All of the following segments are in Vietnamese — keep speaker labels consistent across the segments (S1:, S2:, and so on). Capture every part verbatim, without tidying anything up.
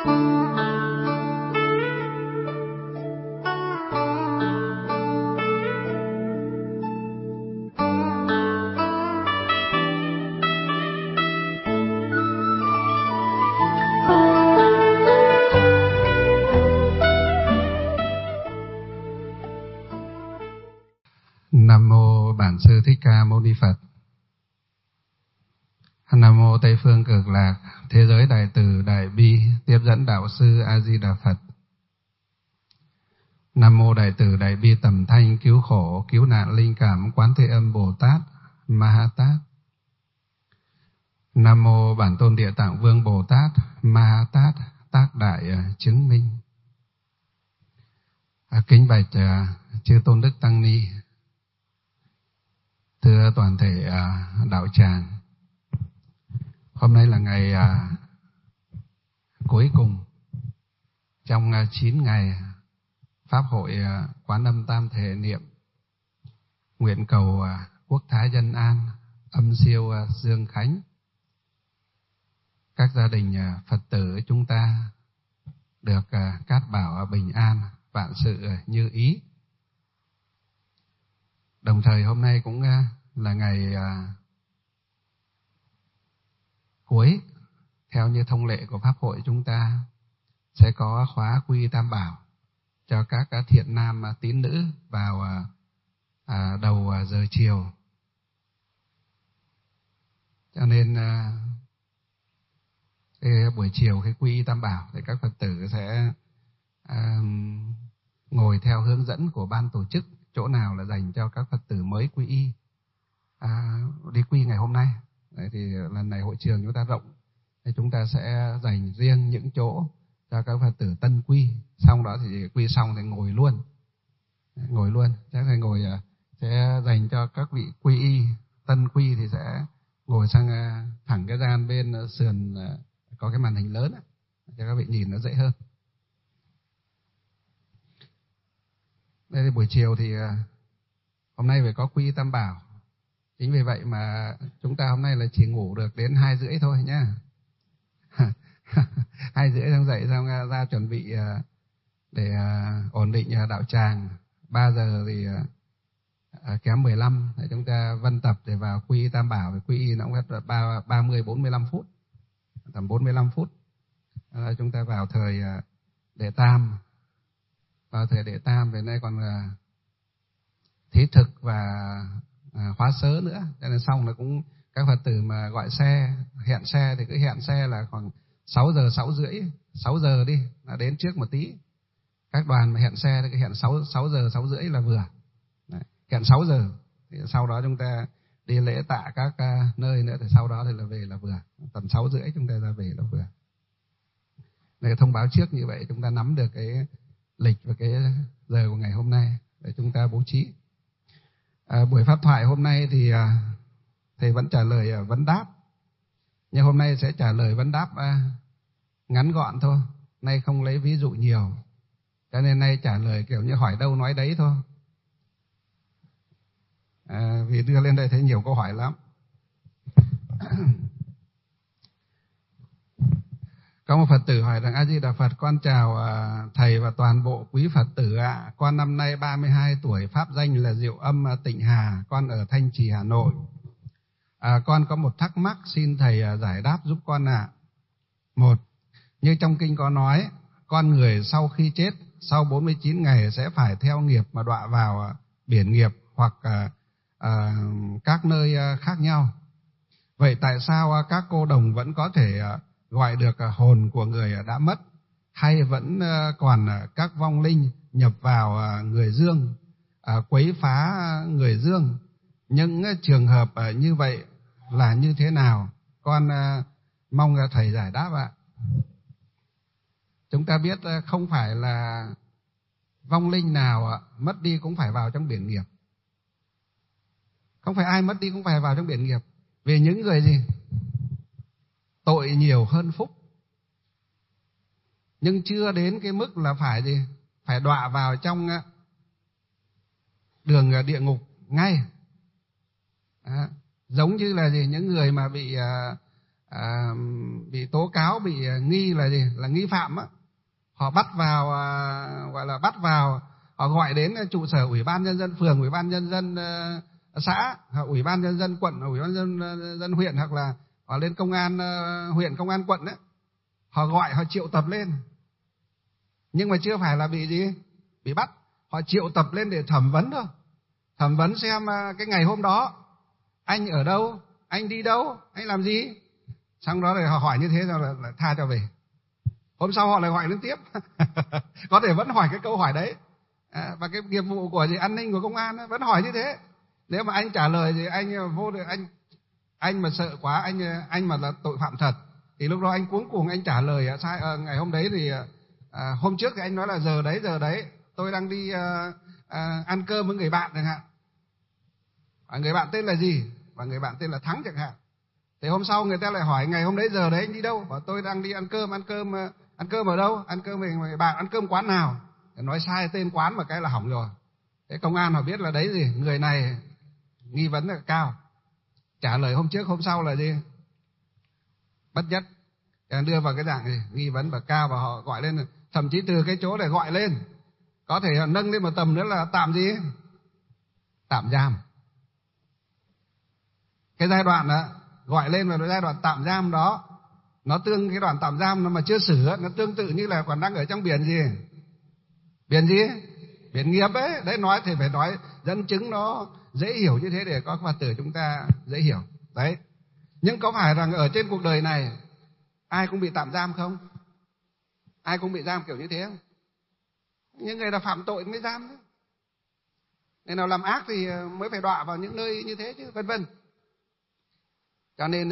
S1: Nam mô Bản Sư Thích Ca Mâu Ni Phật. Nam mô Tây Phương Cực Lạc Thế Giới Đại Từ Đại Bi Tiếp Dẫn Đạo Sư A Di Đà Phật. Nam mô Đại Từ Đại Bi Tầm Thanh Cứu Khổ Cứu Nạn Linh Cảm Quán Thế Âm Bồ Tát Ma Ha Tát. Nam mô Bản Tôn Địa Tạng Vương Bồ Tát Ma Ha Tát Tác Đại Chứng Minh. À, kính bạch uh, chư Tôn Đức Tăng Ni, thưa toàn thể uh, đạo tràng. Hôm nay là ngày uh, cuối cùng trong uh, chín ngày Pháp hội uh, Quán Âm Tam Thể Niệm, nguyện cầu uh, quốc thái dân an, âm siêu uh, dương khánh. Các gia đình uh, Phật tử chúng ta được uh, cát bảo uh, bình an, vạn sự uh, như ý. Đồng thời hôm nay cũng uh, là ngày uh, cuối, theo như thông lệ của Pháp hội chúng ta sẽ có khóa quy tam bảo cho các uh, thiện nam uh, tín nữ vào uh, uh, đầu uh, giờ chiều. Cho nên uh, cái buổi chiều cái quy tam bảo thì các Phật tử sẽ uh, ngồi theo hướng dẫn của ban tổ chức, chỗ nào là dành cho các Phật tử mới quy y à, đi quy ngày hôm nay. Đấy, thì lần này hội trường chúng ta rộng, thì chúng ta sẽ dành riêng những chỗ cho các Phật tử tân quy. Xong đó thì quy xong thì ngồi luôn, ngồi luôn. Chắc là ngồi sẽ dành cho các vị quy y tân quy thì sẽ ngồi sang thẳng cái gian bên sườn có cái màn hình lớn đó, cho các vị nhìn nó dễ hơn. Đây là buổi chiều thì hôm nay phải có quy tam bảo. Chính vì vậy mà chúng ta hôm nay là chỉ ngủ được đến hai rưỡi thôi nhá. Hai rưỡi xong dậy xong ra, ra chuẩn bị để ổn định đạo tràng. Ba giờ thì kém mười lăm để chúng ta vân tập để vào quy tam bảo. Vì quy y nó cũng hết ba mươi bốn mươi lăm phút, tầm bốn mươi lăm phút. À, chúng ta vào thời đệ tam. Vào thời đệ tam về nay còn là thí thực và à, khóa sớ nữa. Cho nên xong là cũng các Phật tử mà gọi xe, hẹn xe thì cứ hẹn xe là khoảng sáu giờ, sáu rưỡi, sáu giờ đi, là đến trước một tí. Các đoàn mà hẹn xe thì cứ hẹn sáu, sáu giờ, sáu rưỡi là vừa. Đấy, hẹn sáu giờ, thì sau đó chúng ta đi lễ tạ các uh, nơi nữa, thì sau đó thì là về là vừa. Tầm sáu rưỡi chúng ta ra về là vừa. Để thông báo trước như vậy chúng ta nắm được cái lịch và cái giờ của ngày hôm nay để chúng ta bố trí. À, buổi pháp thoại hôm nay thì à, thầy vẫn trả lời à, vấn đáp, nhưng hôm nay sẽ trả lời vấn đáp à, ngắn gọn thôi. Nay không lấy ví dụ nhiều, cho nên nay trả lời kiểu như hỏi đâu nói đấy thôi. À, vì đưa lên đây thấy nhiều câu hỏi lắm. Có một Phật tử hỏi rằng: A Di Đà Phật, con chào uh, thầy và toàn bộ quý Phật tử ạ. À. Con năm nay ba mươi hai tuổi, pháp danh là Diệu Âm Tịnh Hà, con ở Thanh Trì, Hà Nội. À, con có một thắc mắc xin thầy uh, giải đáp giúp con ạ. À. Một, như trong kinh có nói, con người sau khi chết, sau bốn mươi chín ngày sẽ phải theo nghiệp mà đọa vào uh, biển nghiệp hoặc uh, uh, các nơi uh, khác nhau. Vậy tại sao uh, các cô đồng vẫn có thể uh, gọi được hồn của người đã mất, hay vẫn còn các vong linh nhập vào người dương, quấy phá người dương? Những trường hợp như vậy là như thế nào? Con mong thầy giải đáp ạ. Chúng ta biết không phải là vong linh nào mất đi cũng phải vào trong biển nghiệp. Không phải ai mất đi cũng phải vào trong biển nghiệp. Vì những người gì? Tội nhiều hơn phúc, nhưng chưa đến cái mức là phải gì? Phải đọa vào trong đường địa ngục ngay. À, giống như là gì? Những người mà bị à, à, bị tố cáo, bị nghi là gì, là nghi phạm á, họ bắt vào, à, gọi là bắt vào, họ gọi đến trụ sở ủy ban nhân dân phường, ủy ban nhân dân uh, xã, hoặc ủy ban nhân dân quận, ủy ban nhân dân, dân huyện, hoặc là họ lên công an uh, huyện, công an quận đấy, họ gọi, họ triệu tập lên, nhưng mà chưa phải là bị gì, bị bắt, họ triệu tập lên để thẩm vấn thôi, thẩm vấn xem uh, cái ngày hôm đó anh ở đâu, anh đi đâu, anh làm gì, xong đó rồi họ hỏi như thế rồi là, là tha cho về. Hôm sau họ lại gọi lên tiếp có thể vẫn hỏi cái câu hỏi đấy, à, và cái nghiệp vụ của gì an ninh của công an vẫn hỏi như thế. Nếu mà anh trả lời thì anh vô được, anh anh mà sợ quá, anh anh mà là tội phạm thật thì lúc đó anh cuống cuồng anh trả lời sai. À, ngày hôm đấy thì à, hôm trước thì anh nói là giờ đấy giờ đấy tôi đang đi à, à, ăn cơm với người bạn chẳng hạn, và người bạn tên là gì, và người bạn tên là Thắng chẳng hạn. Thì hôm sau người ta lại hỏi ngày hôm đấy giờ đấy anh đi đâu, và tôi đang đi ăn cơm, ăn cơm ăn cơm ở đâu, ăn cơm với người bạn, ăn cơm quán nào. Nói sai tên quán mà cái là hỏng rồi. Thế công an họ biết là đấy gì, người này nghi vấn là cao, trả lời hôm trước hôm sau là gì, bất nhất, đưa vào cái dạng gì nghi vấn và cao, và họ gọi lên, thậm chí từ cái chỗ để gọi lên có thể họ nâng lên một tầm nữa là tạm gì, tạm giam. Cái giai đoạn đó gọi lên vào giai đoạn tạm giam đó, nó tương cái đoạn tạm giam nó mà chưa xử, nó tương tự như là còn đang ở trong biển gì, biển gì, biển nghiệp ấy. Đấy, nói thì phải nói dẫn chứng nó dễ hiểu như thế để có Phật tử chúng ta dễ hiểu. Đấy. Nhưng có phải rằng ở trên cuộc đời này ai cũng bị tạm giam không? Ai cũng bị giam kiểu như thế không? Những người nào phạm tội mới giam đấy. Người nào làm ác thì mới phải đọa vào những nơi như thế chứ, vân vân. Cho nên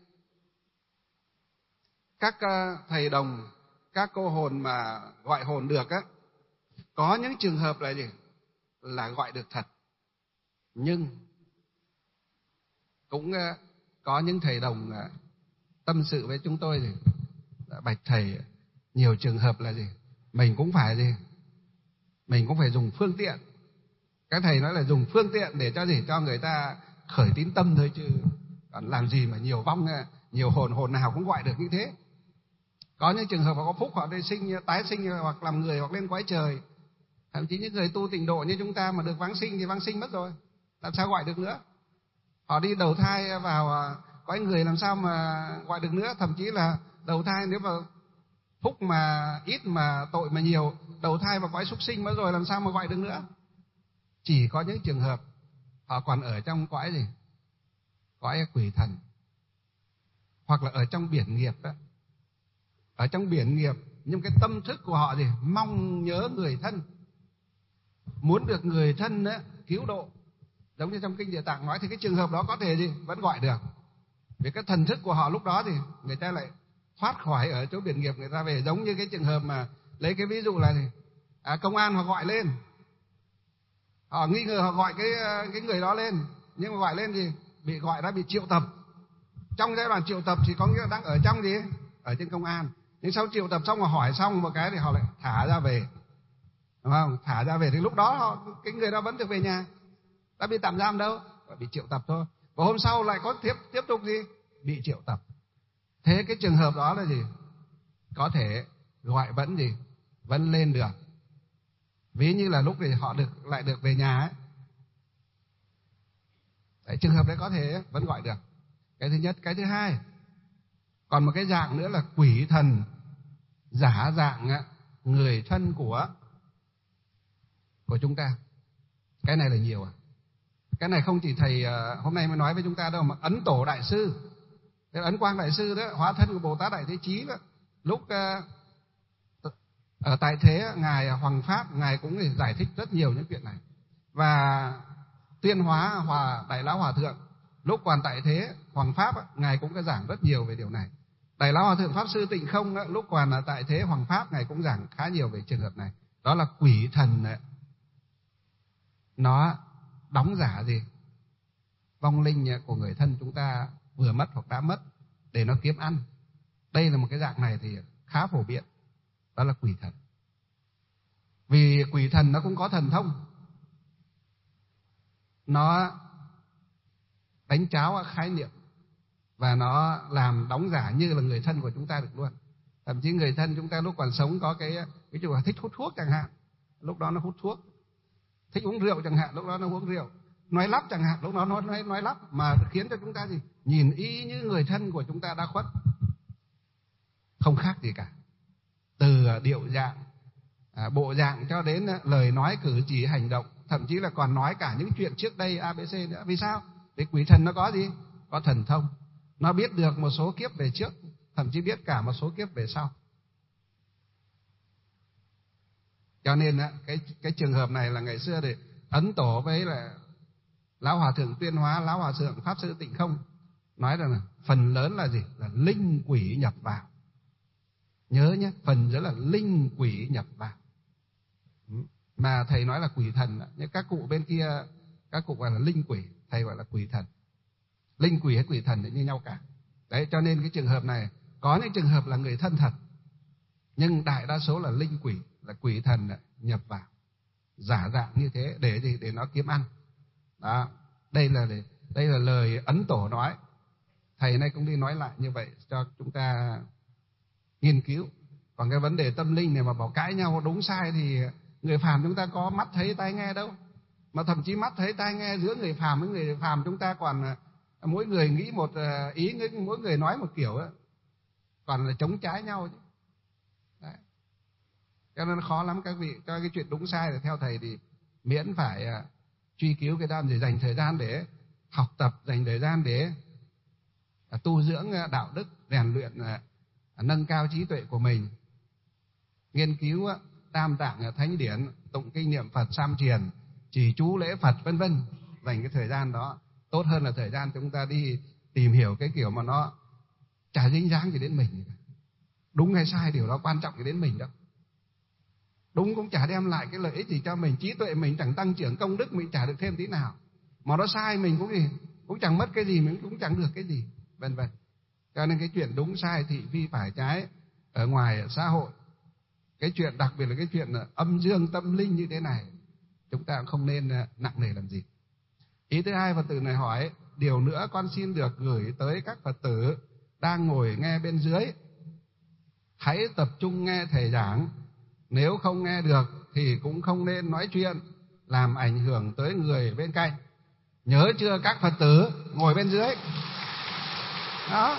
S1: các thầy đồng, các cô hồn mà gọi hồn được á, có những trường hợp là gì? Là gọi được thật. Nhưng cũng có những thầy đồng tâm sự với chúng tôi gì? Bạch thầy, nhiều trường hợp là gì? Mình cũng phải gì? Mình cũng phải dùng phương tiện. Các thầy nói là dùng phương tiện để cho gì? Cho người ta khởi tín tâm thôi, chứ còn làm gì mà nhiều vong, nhiều hồn, hồn nào cũng gọi được như thế. Có những trường hợp họ có phúc, họ đi sinh, tái sinh hoặc làm người hoặc lên cõi trời. Thậm chí những người tu tịnh độ như chúng ta mà được vãng sinh thì vãng sinh mất rồi, làm sao gọi được nữa. Họ đi đầu thai vào cõi người làm sao mà gọi được nữa. Thậm chí là đầu thai nếu mà phúc mà ít mà tội mà nhiều, đầu thai vào cõi súc sinh mất rồi, làm sao mà gọi được nữa. Chỉ có những trường hợp họ còn ở trong cõi gì? Cõi quỷ thần, hoặc là ở trong biển nghiệp đó. Ở trong biển nghiệp, nhưng cái tâm thức của họ gì? Mong nhớ người thân, muốn được người thân đó, cứu độ. Giống như trong Kinh Địa Tạng nói thì cái trường hợp đó có thể gì? Vẫn gọi được. Vì cái thần thức của họ lúc đó thì người ta lại thoát khỏi ở chỗ biển nghiệp, người ta về. Giống như cái trường hợp mà lấy cái ví dụ là gì? À, công an họ gọi lên, họ nghi ngờ, họ gọi cái cái người đó lên, nhưng mà gọi lên gì? Bị gọi ra, bị triệu tập. Trong giai đoạn triệu tập thì có nghĩa là đang ở trong gì? Ở trên công an. Nhưng sau triệu tập xong mà hỏi xong một cái thì họ lại thả ra về, đúng không? Thả ra về thì lúc đó họ, cái người đó vẫn được về nhà, đã bị tạm giam đâu, bị triệu tập thôi. Và hôm sau lại có tiếp tiếp tục gì? Bị triệu tập. Thế cái trường hợp đó là gì? Có thể gọi vẫn gì? Vẫn lên được. Ví như là lúc thì họ được lại được về nhà ấy. Đấy, trường hợp đấy có thể vẫn gọi được. Cái thứ nhất. Cái thứ hai, còn một cái dạng nữa là quỷ thần giả dạng người thân của của chúng ta. Cái này là nhiều à? Cái này không chỉ thầy hôm nay mới nói với chúng ta đâu, mà Ấn Tổ Đại Sư, Ấn Quang Đại Sư đó, hóa thân của Bồ Tát Đại Thế Chí đó, lúc ở tại thế ngài Hoằng Pháp, ngài cũng giải thích rất nhiều những chuyện này. Và Tuyên Hóa Hòa Đại Lão Hòa Thượng lúc còn tại thế Hoằng Pháp, ngài cũng có giảng rất nhiều về điều này. Đại Lão Hòa Thượng Pháp Sư Tịnh Không lúc còn là tại thế Hoằng Pháp, ngài cũng giảng khá nhiều về trường hợp này. Đó là quỷ thần này, nó đóng giả gì? Vong linh của người thân chúng ta vừa mất hoặc đã mất để nó kiếm ăn. Đây là một cái dạng này thì khá phổ biến. Đó là quỷ thần. Vì quỷ thần nó cũng có thần thông, nó đánh tráo khái niệm, và nó làm đóng giả như là người thân của chúng ta được luôn. Thậm chí người thân chúng ta lúc còn sống có cái ví dụ là thích hút thuốc chẳng hạn, lúc đó nó hút thuốc. Thích uống rượu chẳng hạn, lúc đó nó uống rượu. Nói lắp chẳng hạn, lúc đó nó nói, nói lắp, mà khiến cho chúng ta gì? Nhìn y như người thân của chúng ta đã khuất. Không khác gì cả. Từ điệu dạng, à, bộ dạng cho đến lời nói cử chỉ hành động, thậm chí là còn nói cả những chuyện trước đây a bê xê nữa. Vì sao? Vì quỷ thần nó có gì? Có thần thông. Nó biết được một số kiếp về trước, thậm chí biết cả một số kiếp về sau. Cho nên cái cái trường hợp này là ngày xưa thì Ấn Tổ với là Lão Hòa Thượng Tuyên Hóa, Lão Hòa Thượng Pháp Sư Tịnh Không nói rằng là phần lớn là gì? Là linh quỷ nhập vào. Nhớ nhé, phần rất là linh quỷ nhập vào. Mà thầy nói là quỷ thần, nhưng các cụ bên kia, các cụ gọi là linh quỷ, thầy gọi là quỷ thần. Linh quỷ hay quỷ thần thì như nhau cả. Đấy, cho nên cái trường hợp này, có những trường hợp là người thân thật, nhưng đại đa số là linh quỷ, là quỷ thần nhập vào, giả dạng như thế để gì? Để nó kiếm ăn. Đó, đây là đây là lời Ấn Tổ nói. Thầy nay cũng đi nói lại như vậy cho chúng ta nghiên cứu. Còn cái vấn đề tâm linh này mà bảo cãi nhau đúng sai thì người phàm chúng ta có mắt thấy tai nghe đâu. Mà thậm chí mắt thấy tai nghe giữa người phàm với người phàm chúng ta còn mỗi người nghĩ một ý, mỗi người nói một kiểu đó, còn là chống trái nhau chứ. Đấy. Cho nên khó lắm các vị. Cho cái chuyện đúng sai thì theo thầy thì miễn phải uh, truy cứu cái đam, để dành thời gian để học tập, dành thời gian để uh, tu dưỡng uh, đạo đức, rèn luyện, uh, nâng cao trí tuệ của mình, nghiên cứu uh, tam tạng uh, thánh điển, tụng kinh niệm Phật sam thiền, trì chú lễ Phật vân vân. Dành cái thời gian đó tốt hơn là thời gian chúng ta đi tìm hiểu cái kiểu mà nó chả dính dáng gì đến mình. Đúng hay sai điều đó quan trọng gì đến mình đâu. Đúng cũng chả đem lại cái lợi ích gì cho mình, trí tuệ mình chẳng tăng trưởng, công đức mình chả được thêm tí nào. Mà nó sai mình cũng gì, cũng chẳng mất cái gì, mình cũng chẳng được cái gì, vân vân. Cho nên cái chuyện đúng sai, thị phi phải trái ở ngoài xã hội, cái chuyện đặc biệt là cái chuyện âm dương tâm linh như thế này, chúng ta cũng không nên nặng nề làm gì. Ý thứ hai, Phật tử này hỏi, điều nữa con xin được gửi tới các Phật tử đang ngồi nghe bên dưới, hãy tập trung nghe thầy giảng. Nếu không nghe được thì cũng không nên nói chuyện làm ảnh hưởng tới người bên cạnh. Nhớ chưa các Phật tử ngồi bên dưới? Đó.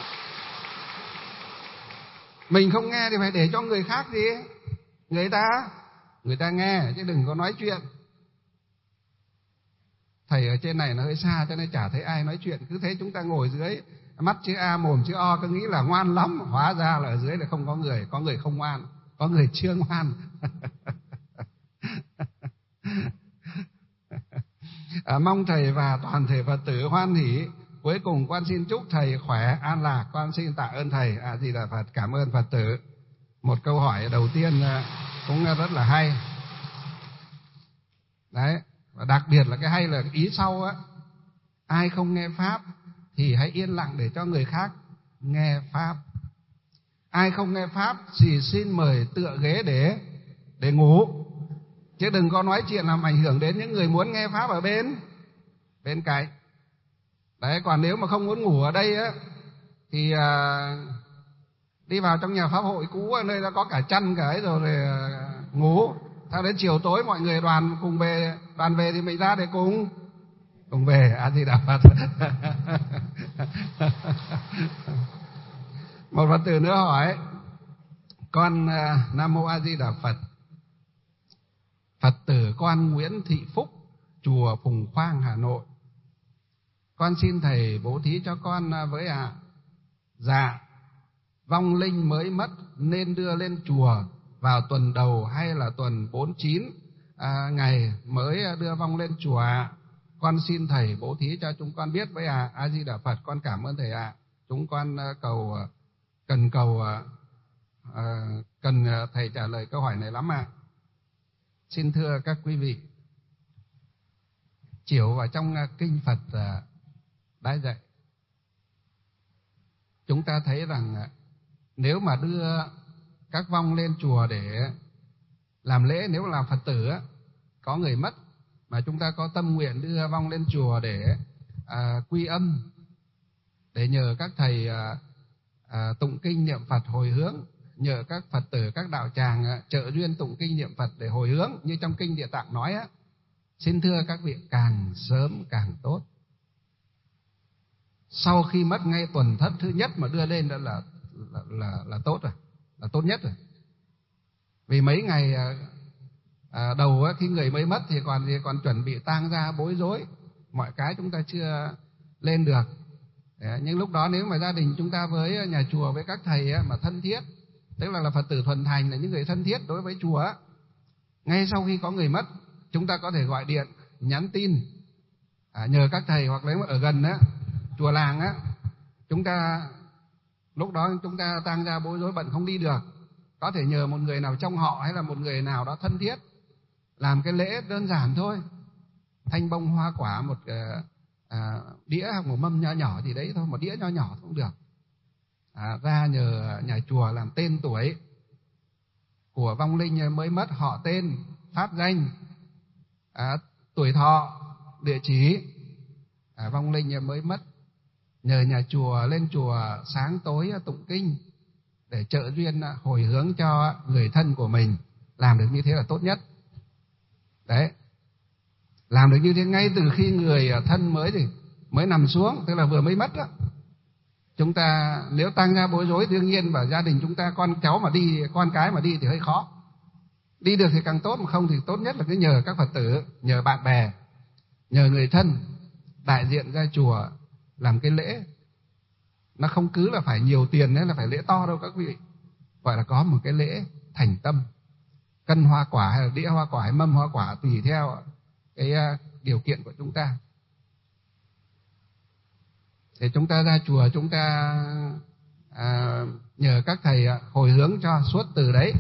S1: Mình không nghe thì phải để cho người khác gì? Người ta người ta nghe, chứ đừng có nói chuyện. Thầy ở trên này nó hơi xa cho nên chả thấy ai nói chuyện. Cứ thấy chúng ta ngồi dưới, mắt chữ A mồm chữ O, cứ nghĩ là ngoan lắm. Hóa ra là ở dưới là không có người. Có người không ngoan, có người chưa ngoan. à, Mong thầy và toàn thể Phật tử hoan hỷ. Cuối cùng con xin chúc thầy khỏe, an lạc. Con xin tạ ơn thầy. À gì là Phật, cảm ơn Phật tử. Một câu hỏi đầu tiên cũng rất là hay. Đấy. Và đặc biệt là cái hay là ý sau á, ai không nghe Pháp thì hãy yên lặng để cho người khác nghe Pháp. Ai không nghe Pháp thì xin mời tựa ghế để để ngủ, chứ đừng có nói chuyện làm ảnh hưởng đến những người muốn nghe Pháp ở bên bên cạnh. Đấy, còn nếu mà không muốn ngủ ở đây á thì à, đi vào trong nhà Pháp hội cũ, ở nơi đó có cả chăn cả ấy rồi, rồi à, ngủ. Sau đến chiều tối mọi người đoàn cùng về, đoàn về thì mình ra để cùng cùng về. A Di Đà Phật. Một Phật tử nữa hỏi, con uh, Nam Mô A Di Đà Phật. Phật tử con Nguyễn Thị Phúc, chùa Phùng Khoang, Hà Nội. Con xin thầy bố thí cho con với ạ. À. Dạ, vong linh mới mất nên đưa lên chùa vào tuần đầu hay là tuần bốn mươi chín à, ngày mới đưa vong lên chùa ạ? Con xin thầy bố thí cho chúng con biết với ạ. À. A Di Đà Phật, con cảm ơn thầy ạ. À. Chúng con cầu cần cầu à, cần thầy trả lời câu hỏi này lắm ạ. À. Xin thưa các quý vị, chiều vào trong kinh Phật đã dạy, chúng ta thấy rằng nếu mà đưa các vong lên chùa để làm lễ, nếu làm Phật tử có người mất mà chúng ta có tâm nguyện đưa vong lên chùa để à, quy âm, để nhờ các thầy à, à, tụng kinh niệm Phật hồi hướng, nhờ các Phật tử, các đạo tràng à, trợ duyên tụng kinh niệm Phật để hồi hướng như trong kinh Địa Tạng nói á. Xin thưa các vị, càng sớm càng tốt. Sau khi mất ngay tuần thất thứ nhất mà đưa lên đó là là là, là tốt rồi, là tốt nhất rồi. Vì mấy ngày à, à, đầu á, khi người mới mất thì còn gì còn chuẩn bị tang gia bối rối, mọi cái chúng ta chưa lên được. Đấy, nhưng lúc đó nếu mà gia đình chúng ta với nhà chùa, với các thầy á, mà thân thiết, tức là, là Phật tử thuần thành, là những người thân thiết đối với chùa á, ngay sau khi có người mất, chúng ta có thể gọi điện, nhắn tin, à, nhờ các thầy, hoặc nếu mà ở gần á, chùa làng á, chúng ta lúc đó chúng ta tang gia bối rối bận không đi được, có thể nhờ một người nào trong họ hay là một người nào đó thân thiết làm cái lễ đơn giản thôi, thanh bông hoa quả, một uh, à, đĩa hoặc một mâm nhỏ nhỏ gì đấy thôi, một đĩa nhỏ nhỏ cũng được, à, ra nhờ nhà chùa làm tên tuổi của vong linh mới mất, họ tên, pháp danh, à, tuổi thọ, địa chỉ, à, vong linh mới mất, nhờ nhà chùa lên chùa sáng tối tụng kinh để trợ duyên hồi hướng cho người thân của mình. Làm được như thế là tốt nhất. Đấy, làm được như thế ngay từ khi người thân mới thì mới nằm xuống, tức là vừa mới mất đó. Chúng ta nếu tang gia bối rối, đương nhiên và gia đình chúng ta con cháu mà đi, con cái mà đi thì hơi khó. Đi được thì càng tốt, mà không thì tốt nhất là cứ nhờ các Phật tử, nhờ bạn bè, nhờ người thân đại diện ra chùa làm cái lễ. Nó không cứ là phải nhiều tiền hay là phải lễ to đâu các vị, gọi là có một cái lễ thành tâm, cân hoa quả hay là đĩa hoa quả hay mâm hoa quả tùy theo cái điều kiện của chúng ta. Thì chúng ta ra chùa, chúng ta à, nhờ các thầy hồi hướng cho suốt từ đấy.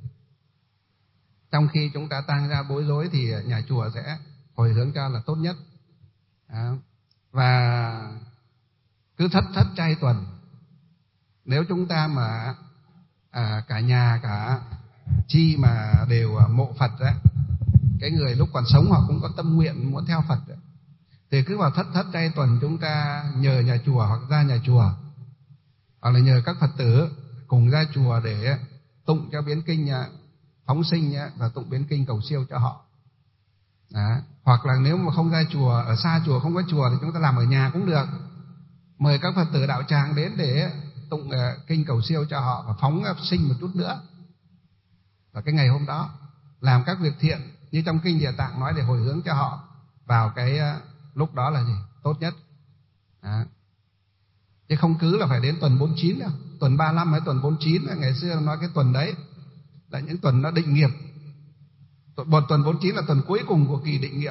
S1: Trong khi chúng ta tang gia bối rối thì nhà chùa sẽ hồi hướng cho là tốt nhất. À, và cứ thất thất trai tuần, nếu chúng ta mà à, cả nhà cả chi mà đều mộ Phật đấy, cái người lúc còn sống họ cũng có tâm nguyện muốn theo Phật đấy, thì cứ vào thất thất trai tuần chúng ta nhờ nhà chùa hoặc ra nhà chùa, hoặc là nhờ các Phật tử cùng ra chùa để tụng cho biến kinh phóng sinh và tụng biến kinh cầu siêu cho họ. Đó. Hoặc là nếu mà không ra chùa, ở xa chùa không có chùa thì chúng ta làm ở nhà cũng được, mời các Phật tử đạo tràng đến để tụng kinh cầu siêu cho họ và phóng sinh một chút nữa và cái ngày hôm đó làm các việc thiện như trong kinh Địa Tạng nói để hồi hướng cho họ vào cái lúc đó là gì? Tốt nhất. Đó. Chứ không cứ là phải đến tuần bốn mươi chín đâu, tuần ba mươi lăm hay tuần bốn mươi chín, ngày xưa nói cái tuần đấy là những tuần nó định nghiệp. Một tuần bốn mươi chín là tuần cuối cùng của kỳ định nghiệp.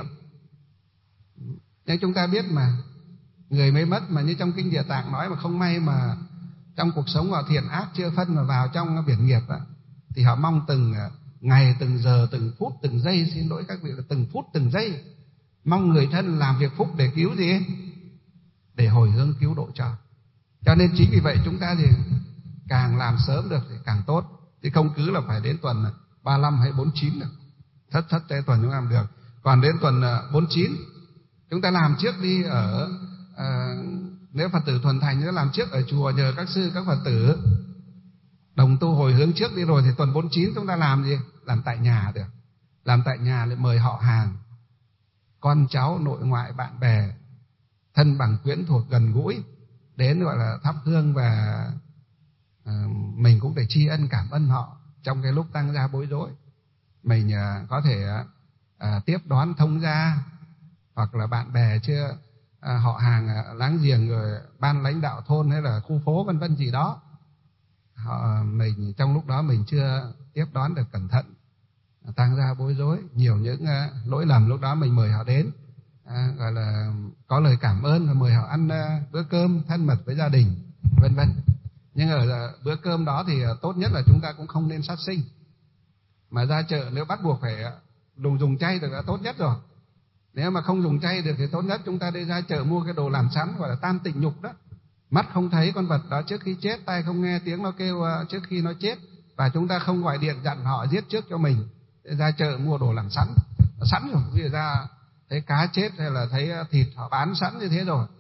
S1: Nhưng chúng ta biết mà, người mới mất mà như trong kinh Địa Tạng nói mà không may mà trong cuộc sống họ thiện ác chưa phân mà vào trong biển nghiệp đó, thì họ mong từng ngày, từng giờ, từng phút, từng giây, xin lỗi các vị là từng phút, từng giây, mong người thân làm việc phúc để cứu gì? Để hồi hướng cứu độ cho. Cho nên chính vì vậy chúng ta thì càng làm sớm được thì càng tốt, chứ không cứ là phải đến tuần ba mươi lăm hay bốn mươi chín được. Thất thất trai tuần chúng ta làm được. Còn đến tuần bốn mươi chín chúng ta làm trước đi, ở à, nếu Phật tử thuần thành chúng ta làm trước ở chùa, nhờ các sư các Phật tử đồng tu hồi hướng trước đi, rồi thì tuần bốn mươi chín chúng ta làm gì? Làm tại nhà được. Làm tại nhà để mời họ hàng, con cháu, nội ngoại, bạn bè, thân bằng quyến thuộc gần gũi đến gọi là thắp hương, và uh, mình cũng để tri ân cảm ơn họ trong cái lúc tang gia bối rối. Mình uh, có thể uh, tiếp đón thông gia, hoặc là bạn bè chưa uh, họ hàng uh, láng giềng, rồi ban lãnh đạo thôn hay là khu phố vân vân gì đó, họ mình trong lúc đó mình chưa tiếp đón được cẩn thận, tang gia bối rối, nhiều những uh, lỗi lầm, lúc đó mình mời họ đến, à, gọi là có lời cảm ơn và mời họ ăn uh, bữa cơm thân mật với gia đình, vân vân. Nhưng ở uh, bữa cơm đó thì uh, tốt nhất là chúng ta cũng không nên sát sinh, mà ra chợ nếu bắt buộc phải uh, dùng chay thì là tốt nhất rồi. Nếu mà không dùng chay được thì tốt nhất chúng ta đi ra chợ mua cái đồ làm sẵn, gọi là tam tịnh nhục đó. Mắt không thấy con vật đó trước khi chết, tai không nghe tiếng nó kêu uh, trước khi nó chết, và chúng ta không gọi điện dặn họ giết trước cho mình. Ra chợ mua đồ làm sẵn, sẵn rồi, bây giờ ra thấy cá chết hay là thấy thịt họ bán sẵn như thế rồi,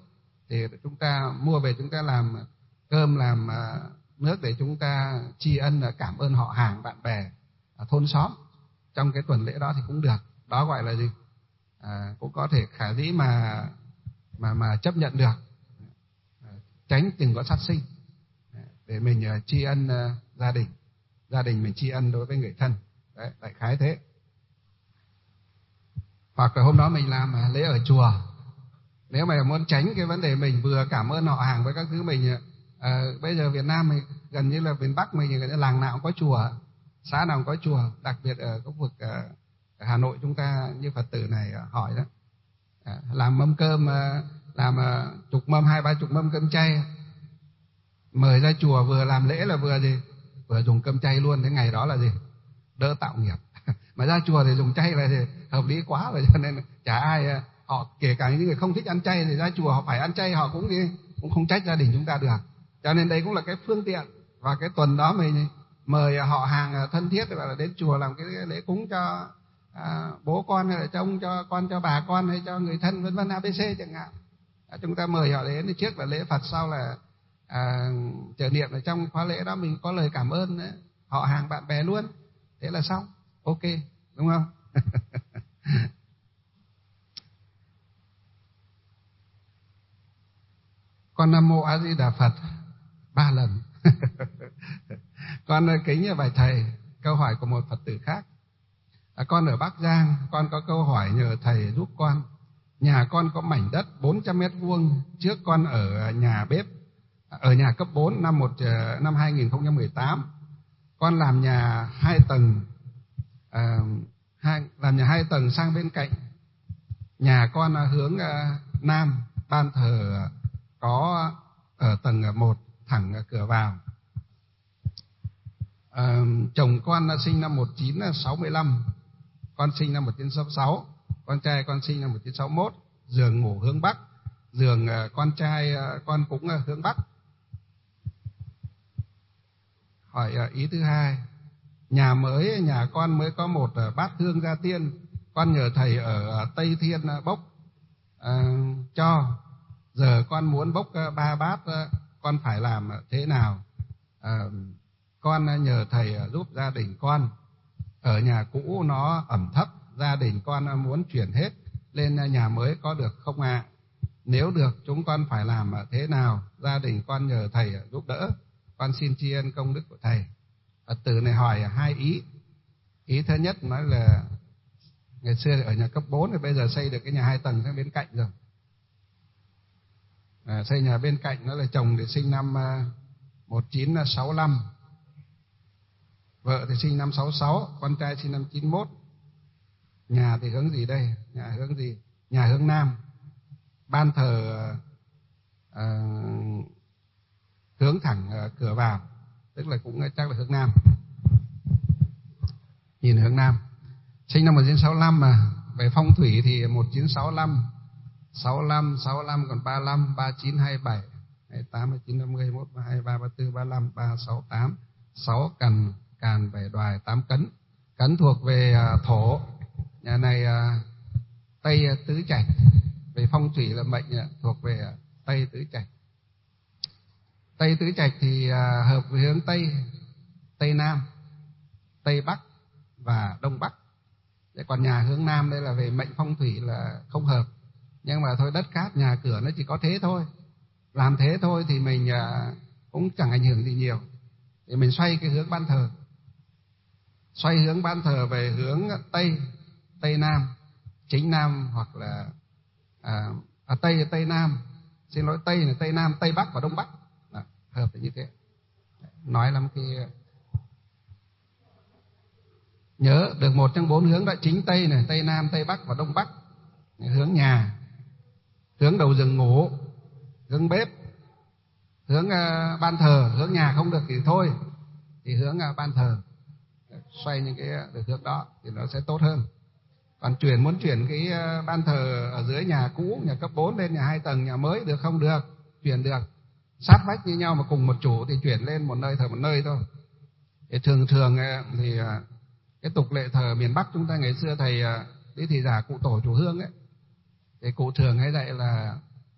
S1: thì chúng ta mua về chúng ta làm cơm, làm nước để chúng ta tri ân, cảm ơn họ hàng, bạn bè, thôn xóm trong cái tuần lễ đó thì cũng được. Đó gọi là gì? À, cũng có thể khả dĩ mà mà mà chấp nhận được, tránh đừng có sát sinh để mình tri ân gia đình, gia đình mình tri ân đối với người thân. Đấy, đại khái thế. Hoặc là hôm đó mình làm lễ ở chùa, nếu mà muốn tránh cái vấn đề mình vừa cảm ơn họ hàng với các thứ mình, à, bây giờ Việt Nam mình gần như là miền Bắc mình gần như làng nào cũng có chùa, xã nào cũng có chùa, đặc biệt ở khu vực ở Hà Nội chúng ta như Phật tử này hỏi đó, à, làm mâm cơm, làm chục mâm, hai ba chục mâm cơm chay, mời ra chùa vừa làm lễ là vừa gì, vừa dùng cơm chay luôn. Thế ngày đó là gì, đỡ tạo nghiệp. Mà ra chùa thì dùng chay là gì, hợp lý quá rồi, cho nên chả ai, họ kể cả những người không thích ăn chay thì ra chùa họ phải ăn chay, họ cũng đi cũng không trách gia đình chúng ta được. Cho nên đây cũng là cái phương tiện. Và cái tuần đó mình mời họ hàng thân thiết là đến chùa làm cái lễ cúng cho à, bố con, hay là cho ông, cho con, cho bà con, hay cho người thân, vân vân a bê xê chẳng hạn. À, chúng ta mời họ đến, trước là lễ Phật, sau là à, trợ niệm. Ở trong khóa lễ đó mình có lời cảm ơn đấy, họ hàng bạn bè luôn, thế là xong, ok, đúng không? Con Nam Mô A Di Đà Phật ba lần. Con kính bạch thầy, câu hỏi của một Phật tử khác. À, con ở Bắc Giang, con có câu hỏi nhờ thầy giúp con. Nhà con có mảnh đất bốn trăm mét vuông, trước con ở nhà bếp, ở nhà cấp bốn năm một năm hai nghìn không trăm mười tám. Con làm nhà hai tầng, à, hai, làm nhà hai tầng sang bên cạnh. Nhà con hướng à, nam, ban thờ có ở tầng một, thẳng cửa vào. À, chồng con sinh năm một nghìn chín trăm sáu mươi lăm, con sinh năm một nghìn chín trăm sáu mươi sáu, con trai con sinh năm một nghìn chín trăm sáu mươi mốt. Giường ngủ hướng Bắc, giường con trai con cũng hướng Bắc. Hỏi ý thứ hai, nhà mới, nhà con mới có một bát hương gia tiên, con nhờ thầy ở Tây Thiên bốc à, cho. Giờ con muốn bốc ba bát, con phải làm thế nào? À, con nhờ thầy giúp gia đình con. Ở nhà cũ nó ẩm thấp, gia đình con muốn chuyển hết lên nhà mới có được không ạ? À? Nếu được chúng con phải làm thế nào? Gia đình con nhờ thầy giúp đỡ, con xin tri ân công đức của thầy. Phật tử này hỏi hai ý. Ý thứ nhất nói là ngày xưa ở nhà cấp bốn thì bây giờ xây được cái nhà hai tầng sang bên cạnh rồi. À, xây nhà bên cạnh, nó là chồng thì sinh năm một nghìn chín trăm sáu mươi lăm, vợ thì sinh năm sáu mươi sáu, con trai sinh năm chín mươi mốt. Nhà thì hướng gì đây? Nhà hướng gì? Nhà hướng nam. Ban thờ uh, hướng thẳng uh, cửa vào, tức là cũng chắc là hướng nam. Nhìn hướng nam. Sinh năm một nghìn chín trăm sáu mươi lăm mà, về phong thủy thì một nghìn chín trăm sáu mươi lăm, sáu mươi lăm, sáu mươi lăm còn ba mươi lăm, ba mươi chín, hai mươi bảy, hai mươi tám, hai mươi chín, năm mươi, hai mươi mốt, hai mươi ba, ba mươi tư, ba mươi lăm, ba mươi sáu, tám, sáu càn, càn bảy đoài, tám cấn. Cấn thuộc về uh, thổ. Nhà này uh, Tây uh, Tứ Trạch. Về phong thủy là mệnh uh, thuộc về uh, Tây Tứ Trạch. Tây Tứ Trạch thì uh, hợp với hướng Tây, Tây Nam, Tây Bắc và Đông Bắc. Thế còn nhà hướng Nam đây là về mệnh phong thủy là không hợp. Nhưng mà thôi, đất cát nhà cửa nó chỉ có thế thôi, làm thế thôi thì mình uh, cũng chẳng ảnh hưởng gì nhiều. Thì mình xoay cái hướng ban thờ, xoay hướng ban thờ về hướng Tây, Tây Nam, chính Nam, hoặc là à, à, Tây, Tây Nam, xin lỗi, Tây là Tây Nam, Tây Bắc và Đông Bắc. Đó, hợp như thế. Nói lắm cái nhớ được một trong bốn hướng đó, chính Tây này, Tây Nam, Tây Bắc và Đông Bắc. Hướng nhà, hướng đầu giường ngủ, hướng bếp, hướng uh, ban thờ. Hướng nhà không được thì thôi, thì hướng uh, ban thờ. Xoay những cái được hướng đó thì nó sẽ tốt hơn. Còn chuyển muốn chuyển cái uh, ban thờ ở dưới nhà cũ, nhà cấp bốn lên nhà hai tầng, nhà mới được không? Được, chuyển được. Sát vách như nhau mà cùng một chủ thì chuyển lên một nơi thờ một nơi thôi. Thì thường thường uh, thì uh, cái tục lệ thờ miền Bắc chúng ta ngày xưa thầy uh, đi thì giả cụ tổ chủ hương ấy, thì cụ thường hay dạy là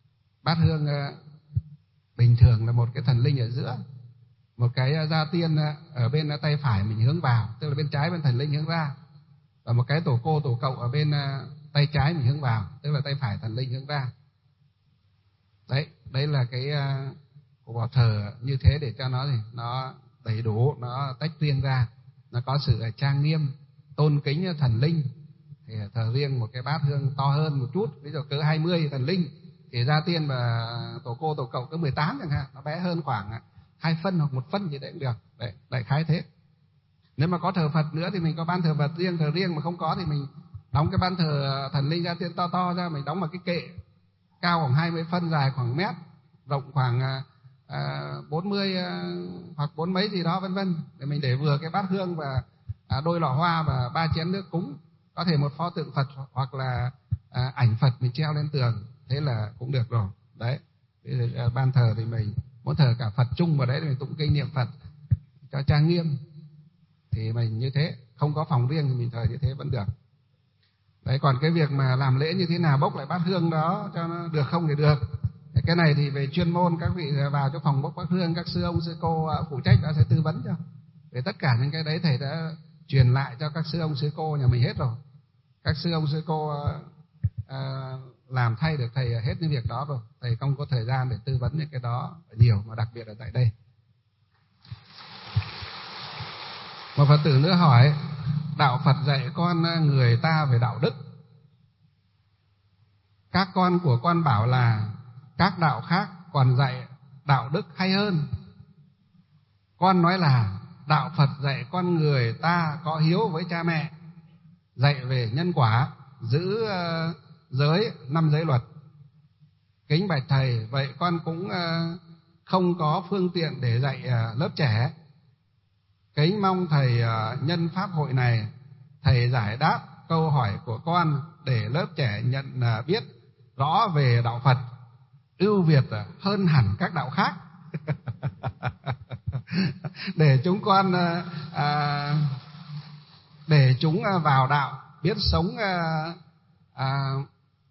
S1: bát hương bình thường là một cái thần linh ở giữa, một cái gia tiên ở bên tay phải mình hướng vào, tức là bên trái bên thần linh hướng ra, và một cái tổ cô tổ cậu ở bên tay trái mình hướng vào, tức là tay phải thần linh hướng ra. Đấy, đấy là cái của bảo thờ như thế để cho nó gì nó đầy đủ, nó tách riêng ra, nó có sự trang nghiêm tôn kính thần linh. Thì thờ riêng một cái bát hương to hơn một chút, ví dụ cỡ hai mươi thần linh thì gia tiên và tổ cô tổ cậu cỡ mười tám chẳng hạn, nó bé hơn khoảng hai phân hoặc một phân gì đấy cũng được. Đấy, đại khái thế. Nếu mà có thờ Phật nữa thì mình có ban thờ Phật riêng, thờ riêng mà không có thì mình đóng cái ban thờ thần linh gia tiên to to ra, mình đóng vào cái kệ cao khoảng hai mươi phân, dài khoảng mét, rộng khoảng à, bốn mươi à, hoặc bốn mấy gì đó vân vân, để mình để vừa cái bát hương và à, đôi lọ hoa và ba chén nước cúng, có thể một pho tượng Phật hoặc là à, ảnh Phật mình treo lên tường, thế là cũng được rồi. Đấy, à, ban thờ thì mình muốn thờ cả Phật chung vào đấy, thì mình tụng kinh niệm Phật cho trang nghiêm thì mình như thế, không có phòng riêng thì mình thờ như thế vẫn được. Đấy, còn cái việc mà làm lễ như thế nào, bốc lại bát hương đó cho nó được không thì được. Cái này thì về chuyên môn các vị vào cho phòng bốc bát hương, các sư ông sư cô phụ trách đã sẽ tư vấn cho. Về tất cả những cái đấy thầy đã truyền lại cho các sư ông sư cô nhà mình hết rồi. Các sư ông sư cô à, làm thay được thầy hết những việc đó rồi. Thầy không có thời gian để tư vấn những cái đó nhiều, mà đặc biệt là tại đây. Một Phật tử nữa hỏi: đạo Phật dạy con người ta về đạo đức. Các con của con bảo là các đạo khác còn dạy đạo đức hay hơn. Con nói là đạo Phật dạy con người ta có hiếu với cha mẹ, dạy về nhân quả, giữ uh, giới, năm giới luật. Kính bạch thầy, vậy con cũng uh, không có phương tiện để dạy uh, lớp trẻ. Kính mong thầy uh, nhân pháp hội này, thầy giải đáp câu hỏi của con để lớp trẻ nhận uh, biết rõ về đạo Phật, ưu việt uh, hơn hẳn các đạo khác. Để chúng con uh, uh, để chúng uh, vào đạo, biết sống uh, uh,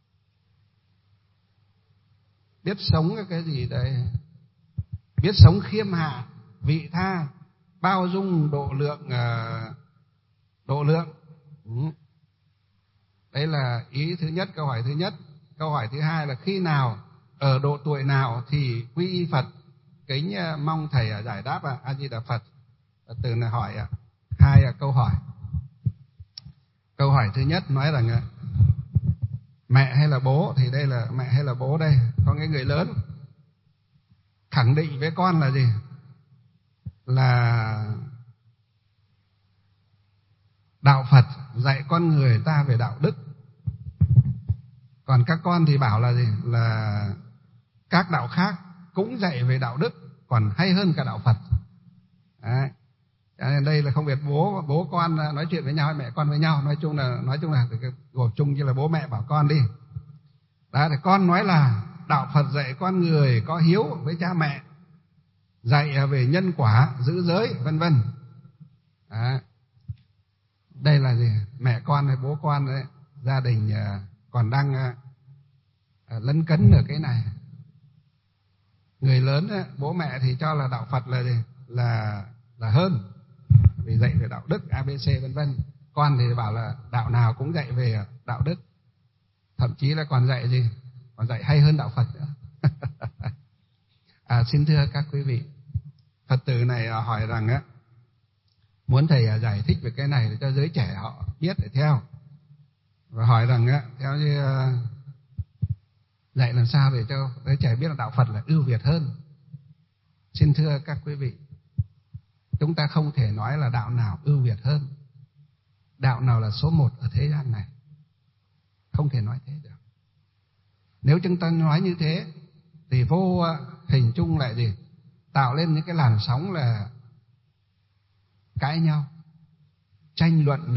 S1: biết sống cái gì đây, biết sống khiêm hạ, vị tha, bao dung, độ lượng, uh, độ lượng. Ừ. Đấy là ý thứ nhất, câu hỏi thứ nhất. Câu hỏi thứ hai là khi nào, ở độ tuổi nào thì quy y Phật. Kính uh, mong thầy uh, giải đáp. uh, A Di Đà Phật. uh, từ này hỏi uh, hai uh, câu hỏi. Câu hỏi thứ nhất nói rằng uh, mẹ hay là bố, thì đây là mẹ hay là bố đây, có cái người lớn khẳng định với con là gì? Là đạo Phật dạy con người ta về đạo đức. Còn các con thì bảo là gì? Là các đạo khác cũng dạy về đạo đức, còn hay hơn cả đạo Phật. Đấy. Cho nên đây là không biết bố bố con nói chuyện với nhau hay mẹ con với nhau, nói chung là nói chung là gộp chung như là bố mẹ bảo con đi. Đó, thì con nói là đạo Phật dạy con người có hiếu với cha mẹ, dạy về nhân quả, giữ giới, vân vân. Đây là gì? Mẹ con hay bố con đấy, gia đình còn đang lấn cấn ở cái này. Người lớn ấy, bố mẹ thì cho là đạo Phật là gì? Là là hơn, vì dạy về đạo đức a bê xê vân vân. Con thì bảo là đạo nào cũng dạy về đạo đức, thậm chí là còn dạy gì? Còn dạy hay hơn đạo Phật nữa. À, xin thưa các quý vị, Phật tử này hỏi rằng á, muốn thầy giải thích về cái này để cho giới trẻ họ biết để theo, và hỏi rằng á, theo như dạy làm sao để cho giới trẻ biết là đạo Phật là ưu việt hơn. Xin thưa các quý vị, chúng ta không thể nói là đạo nào ưu việt hơn, đạo nào là số một ở thế gian này, không thể nói thế được. Nếu chúng ta nói như thế thì vô hình chung lại gì? Tạo lên những cái làn sóng là cãi nhau, tranh luận,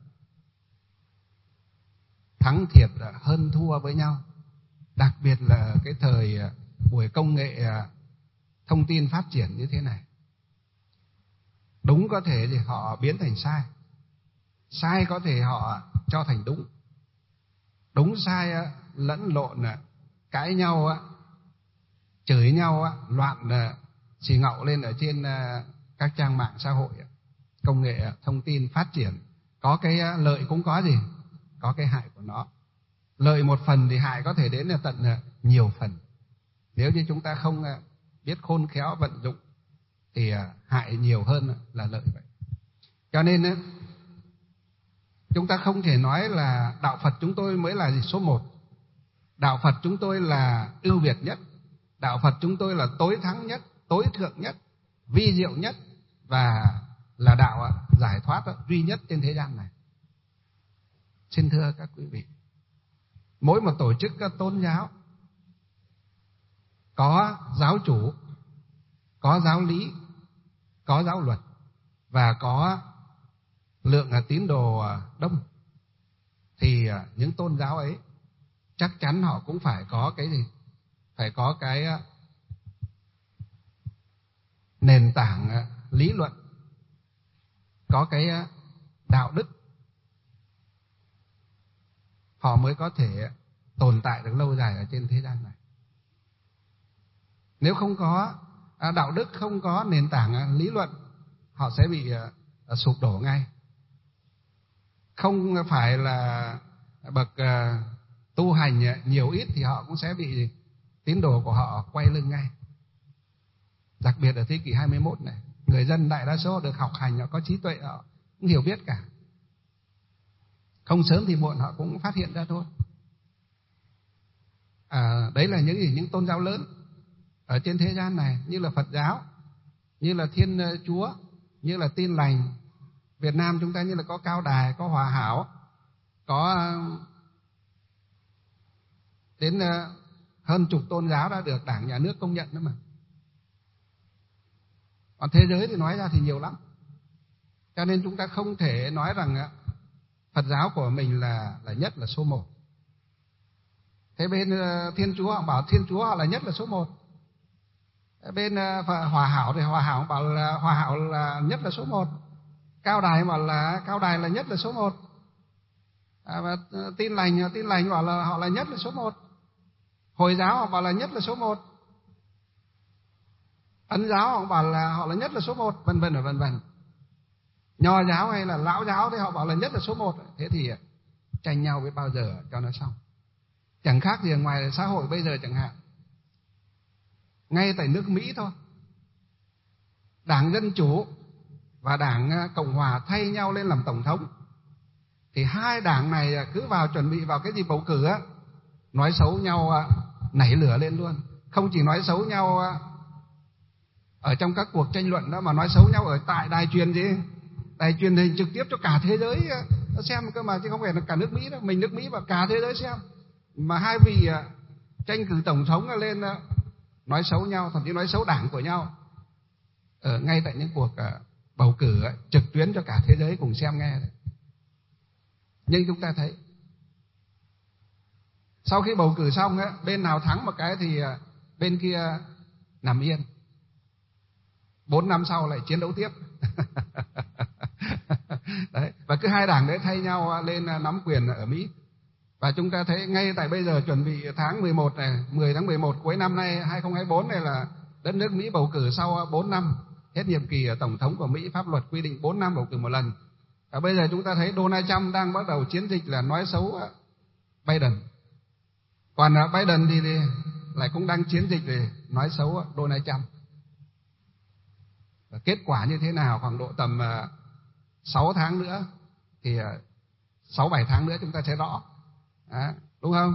S1: thắng thiệt, hơn thua với nhau. Đặc biệt là cái thời buổi công nghệ thông tin phát triển như thế này. Đúng có thể thì họ biến thành sai, sai có thể họ cho thành đúng, đúng sai lẫn lộn, cãi nhau chửi nhau á, loạn xì ngậu lên ở trên các trang mạng xã hội. Công nghệ thông tin phát triển, có cái lợi cũng có gì, có cái hại của nó. Lợi một phần thì hại có thể đến là tận nhiều phần. Nếu như chúng ta không biết khôn khéo vận dụng thì hại nhiều hơn là lợi vậy. Cho nên chúng ta không thể nói là đạo Phật chúng tôi mới là số một. Đạo Phật chúng tôi là ưu việt nhất. Đạo Phật chúng tôi là tối thắng nhất, tối thượng nhất, vi diệu nhất và là đạo giải thoát duy nhất trên thế gian này. Xin thưa các quý vị, mỗi một tổ chức tôn giáo có giáo chủ, có giáo lý, có giáo luật và có lượng tín đồ đông, thì những tôn giáo ấy chắc chắn họ cũng phải có cái gì? Phải có cái nền tảng lý luận, có cái đạo đức, họ mới có thể tồn tại được lâu dài ở trên thế gian này. Nếu không có đạo đức, không có nền tảng lý luận, họ sẽ bị sụp đổ ngay. Không phải là bậc tu hành nhiều ít thì họ cũng sẽ bị tín đồ của họ quay lưng ngay. Đặc biệt ở thế kỷ hai mươi mốt này, người dân đại đa số được học hành, họ có trí tuệ, họ cũng hiểu biết cả. Không sớm thì muộn họ cũng phát hiện ra thôi. À, đấy là những gì những tôn giáo lớn ở trên thế gian này, như là Phật giáo, như là Thiên Chúa, như là Tin Lành. Việt Nam chúng ta như là có Cao Đài, có Hòa Hảo, có đến hơn chục tôn giáo đã được Đảng, Nhà nước công nhận nữa mà. Còn thế giới thì nói ra thì nhiều lắm. Cho nên chúng ta không thể nói rằng Phật giáo của mình là là nhất, là số một. Thế bên Thiên Chúa họ bảo Thiên Chúa họ là nhất, là số một. Bên Hòa Hảo thì Hòa Hảo bảo là Hòa Hảo là nhất, là số một. Cao Đài bảo là Cao Đài là nhất, là số một. À, và Tin Lành Tin Lành bảo là họ là nhất, là số một. Hồi giáo họ bảo là nhất, là số một. Ấn giáo họ bảo là họ là nhất, là số một, vân vân và vân vân. Nho giáo hay là Lão giáo thì họ bảo là nhất, là số một. Thế thì tranh nhau với bao giờ cho nó xong. Chẳng khác gì ngoài xã hội bây giờ chẳng hạn. Ngay tại nước Mỹ thôi, Đảng Dân Chủ và Đảng Cộng Hòa thay nhau lên làm tổng thống, thì hai đảng này cứ vào chuẩn bị vào cái dịp bầu cử á, nói xấu nhau nảy lửa lên luôn. Không chỉ nói xấu nhau ở trong các cuộc tranh luận đó, mà nói xấu nhau ở tại đài truyền gì, đài truyền hình trực tiếp cho cả thế giới xem cơ mà, chứ không phải là cả nước Mỹ đâu, mình nước Mỹ và cả thế giới xem. Mà hai vị tranh cử tổng thống lên nói xấu nhau, thậm chí nói xấu đảng của nhau ở ngay tại những cuộc bầu cử trực tuyến cho cả thế giới cùng xem nghe. Nhưng chúng ta thấy sau khi bầu cử xong á, bên nào thắng một cái thì bên kia nằm yên, bốn năm sau lại chiến đấu tiếp. Đấy, và cứ hai đảng đấy thay nhau lên nắm quyền ở Mỹ. Và chúng ta thấy ngay tại bây giờ chuẩn bị tháng mười một này, mười tháng mười một cuối năm nay hai không hai tư này là đất nước Mỹ bầu cử sau bốn năm hết nhiệm kỳ tổng thống của Mỹ. Pháp luật quy định bốn năm bầu cử một lần. Và bây giờ chúng ta thấy Donald Trump đang bắt đầu chiến dịch là nói xấu Biden. Còn Biden thì, thì lại cũng đang chiến dịch để nói xấu Donald Trump. Và kết quả như thế nào khoảng độ tầm sáu tháng nữa thì sáu bảy tháng nữa chúng ta sẽ rõ. À, đúng không?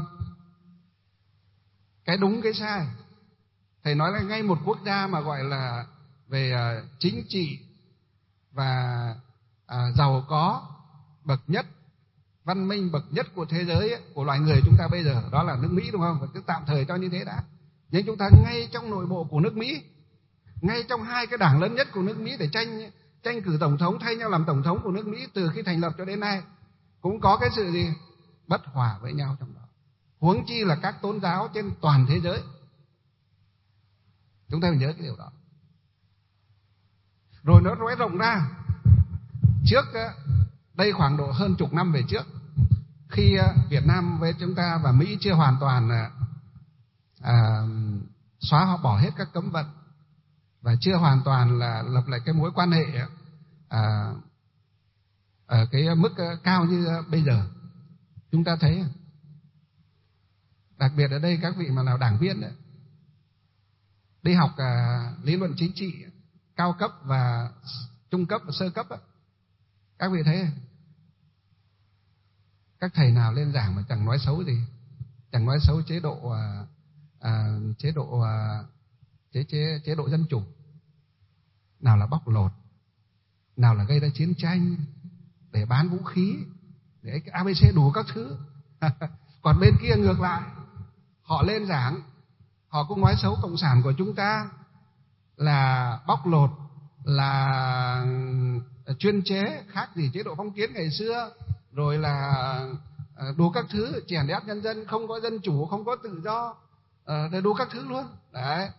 S1: Cái đúng cái sai. Thầy nói là ngay một quốc gia mà gọi là về uh, chính trị và uh, giàu có bậc nhất, văn minh bậc nhất của thế giới ấy, của loài người chúng ta bây giờ, đó là nước Mỹ, đúng không? Và cứ tạm thời cho như thế đã. Nhưng chúng ta ngay trong nội bộ của nước Mỹ, ngay trong hai cái đảng lớn nhất của nước Mỹ để tranh tranh cử tổng thống, thay nhau làm tổng thống của nước Mỹ từ khi thành lập cho đến nay, cũng có cái sự gì bất hòa với nhau trong đó. Huống chi là các tôn giáo trên toàn thế giới. Chúng ta phải nhớ cái điều đó. Rồi nó nói rộng ra. Trước đây khoảng độ hơn chục năm về trước, khi Việt Nam với chúng ta và Mỹ chưa hoàn toàn à, xóa bỏ hết các cấm vận và chưa hoàn toàn là lập lại cái mối quan hệ à, ở cái mức cao như bây giờ. Chúng ta thấy, đặc biệt ở đây các vị mà là đảng viên đấy, đi học à, lý luận chính trị cao cấp và trung cấp và sơ cấp ấy, các vị thấy các thầy nào lên giảng mà chẳng nói xấu gì, chẳng nói xấu chế độ à, à, chế độ à, chế chế chế độ dân chủ, nào là bóc lột, nào là gây ra chiến tranh để bán vũ khí, để a bê xê đủ các thứ. Còn bên kia ngược lại, họ lên giảng, họ cũng nói xấu cộng sản của chúng ta là bóc lột, là chuyên chế, khác gì chế độ phong kiến ngày xưa, rồi là đủ các thứ, chèn ép nhân dân, không có dân chủ, không có tự do, đủ các thứ luôn. Đấy.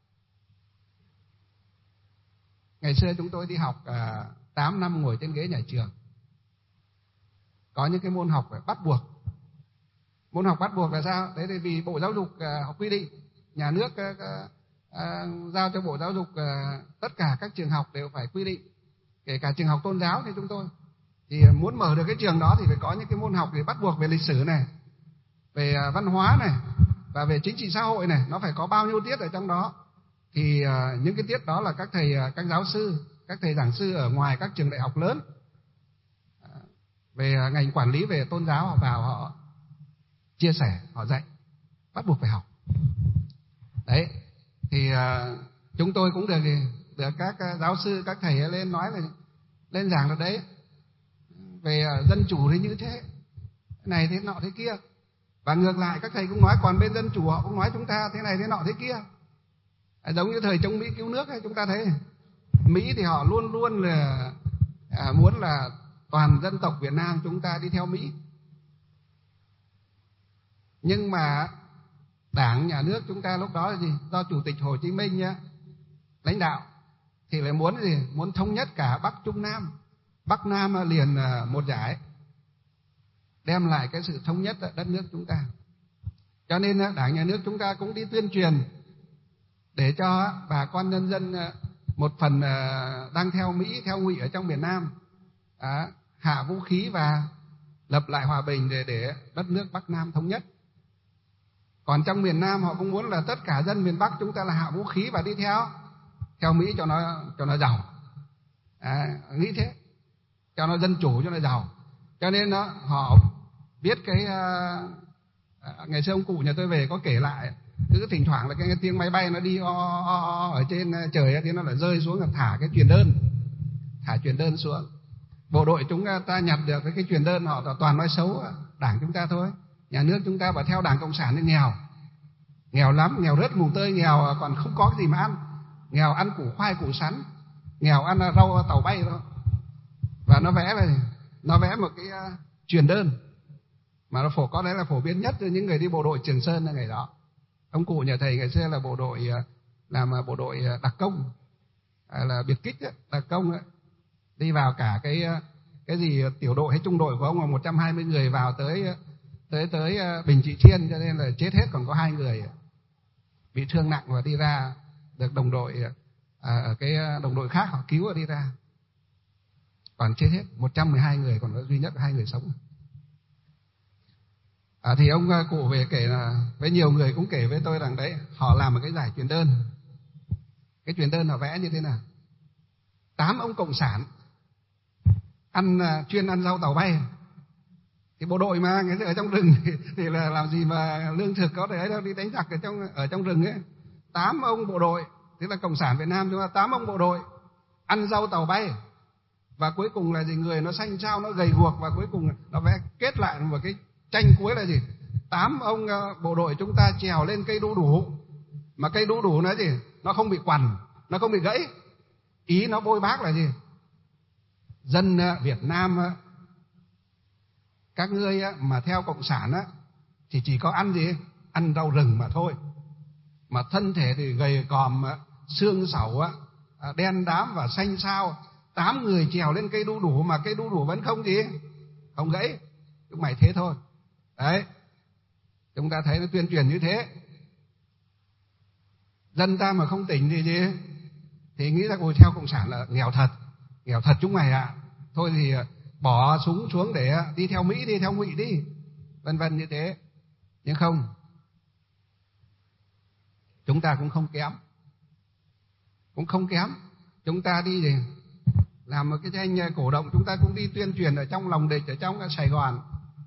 S1: Ngày xưa chúng tôi đi học à, tám năm ngồi trên ghế nhà trường, có những cái môn học phải bắt buộc. Môn học bắt buộc là sao? Đấy là vì Bộ Giáo dục à, học quy định, nhà nước à, à, giao cho Bộ Giáo dục à, tất cả các trường học đều phải quy định, kể cả trường học tôn giáo như chúng tôi. Thì muốn mở được cái trường đó thì phải có những cái môn học để bắt buộc về lịch sử này, về à, văn hóa này, và về chính trị xã hội này, nó phải có bao nhiêu tiết ở trong đó. Thì uh, những cái tiết đó là các thầy, uh, các giáo sư, các thầy giảng sư ở ngoài các trường đại học lớn uh, về uh, ngành quản lý về tôn giáo, họ vào họ chia sẻ, họ dạy, bắt buộc phải học. Đấy, thì uh, chúng tôi cũng được được các uh, giáo sư, các thầy lên nói là lên giảng là đấy, về uh, dân chủ thì như thế, này thế nọ thế kia. Và ngược lại các thầy cũng nói, còn bên dân chủ họ cũng nói chúng ta thế này thế nọ thế kia. Giống như thời chống Mỹ cứu nước ấy, chúng ta thấy Mỹ thì họ luôn luôn là à, muốn là toàn dân tộc Việt Nam chúng ta đi theo Mỹ. Nhưng mà Đảng, nhà nước chúng ta lúc đó là gì? Do Chủ tịch Hồ Chí Minh nhá, lãnh đạo thì lại muốn gì? Muốn thống nhất cả Bắc Trung Nam, Bắc Nam liền một giải, đem lại cái sự thống nhất đất nước chúng ta. Cho nên Đảng, nhà nước chúng ta cũng đi tuyên truyền để cho bà con nhân dân một phần đang theo Mỹ, theo ngụy ở trong miền Nam à, hạ vũ khí và lập lại hòa bình để để đất nước Bắc Nam thống nhất. Còn trong miền Nam họ cũng muốn là tất cả dân miền Bắc chúng ta là hạ vũ khí và đi theo theo Mỹ cho nó cho nó giàu, à, nghĩ thế, cho nó dân chủ, cho nó giàu. Cho nên đó, họ biết cái uh, ngày xưa ông cụ nhà tôi về có kể lại, cứ thỉnh thoảng là cái tiếng máy bay nó đi o, o, o ở trên trời thì nó lại rơi xuống, là thả cái truyền đơn, thả truyền đơn xuống. Bộ đội chúng ta nhặt được cái truyền đơn, họ toàn nói xấu Đảng chúng ta thôi. Nhà nước chúng ta bảo theo Đảng Cộng sản nên nghèo, nghèo lắm, nghèo rớt mùng tơi, nghèo còn không có cái gì mà ăn, nghèo ăn củ khoai củ sắn, nghèo ăn rau tàu bay thôi. Và nó vẽ này, nó vẽ một cái uh, truyền đơn mà nó phổ có lẽ là phổ biến nhất cho những người đi bộ đội Trường Sơn là ngày đó. Ông cụ nhà thầy ngày xưa là bộ đội, làm bộ đội đặc công, là biệt kích ấy, đặc công ấy. Đi vào cả cái cái gì tiểu đội hay trung đội của ông là một trăm hai mươi người vào tới tới tới Bình Trị Thiên, cho nên là chết hết, còn có hai người bị thương nặng và đi ra được đồng đội à, cái đồng đội khác họ cứu và đi ra, còn chết hết một trăm mười hai người, còn có duy nhất hai người sống. À, thì ông cụ về kể là với nhiều người cũng kể với tôi rằng đấy, họ làm một cái giải truyền đơn. Cái truyền đơn họ vẽ như thế nào? Tám ông cộng sản ăn chuyên ăn rau tàu bay. Thì bộ đội mà người ta ở trong rừng thì, thì là làm gì mà lương thực có thể ấy đâu, đi đánh giặc ở trong ở trong rừng ấy. Tám ông bộ đội, tức là cộng sản Việt Nam chúng ta, tám ông bộ đội ăn rau tàu bay. Và cuối cùng là gì? Người nó xanh xao, nó gầy guộc, và cuối cùng nó vẽ kết lại một cái tranh cuối là gì? Tám ông bộ đội chúng ta trèo lên cây đu đủ, mà cây đu đủ nó gì? Nó không bị quằn, nó không bị gãy. Ý nó bôi bác là gì? Dân Việt Nam các ngươi mà theo cộng sản thì chỉ có ăn gì? Ăn rau rừng mà thôi. Mà thân thể thì gầy còm, xương sẩu, đen đám và xanh xao. Tám người trèo lên cây đu đủ mà cây đu đủ vẫn không gì? Không gãy. Chúng mày thế thôi. Đấy. Chúng ta thấy nó tuyên truyền như thế. Dân ta mà không tỉnh thì gì? Thì nghĩ ra ngồi theo cộng sản là nghèo thật, nghèo thật chúng mày ạ. À. Thôi thì bỏ súng xuống để đi theo Mỹ, đi theo Ngụy đi, vân vân như thế. Nhưng không, chúng ta cũng không kém, cũng không kém. Chúng ta đi thì làm một cái tranh cổ động, chúng ta cũng đi tuyên truyền ở trong lòng địch, ở trong Sài Gòn,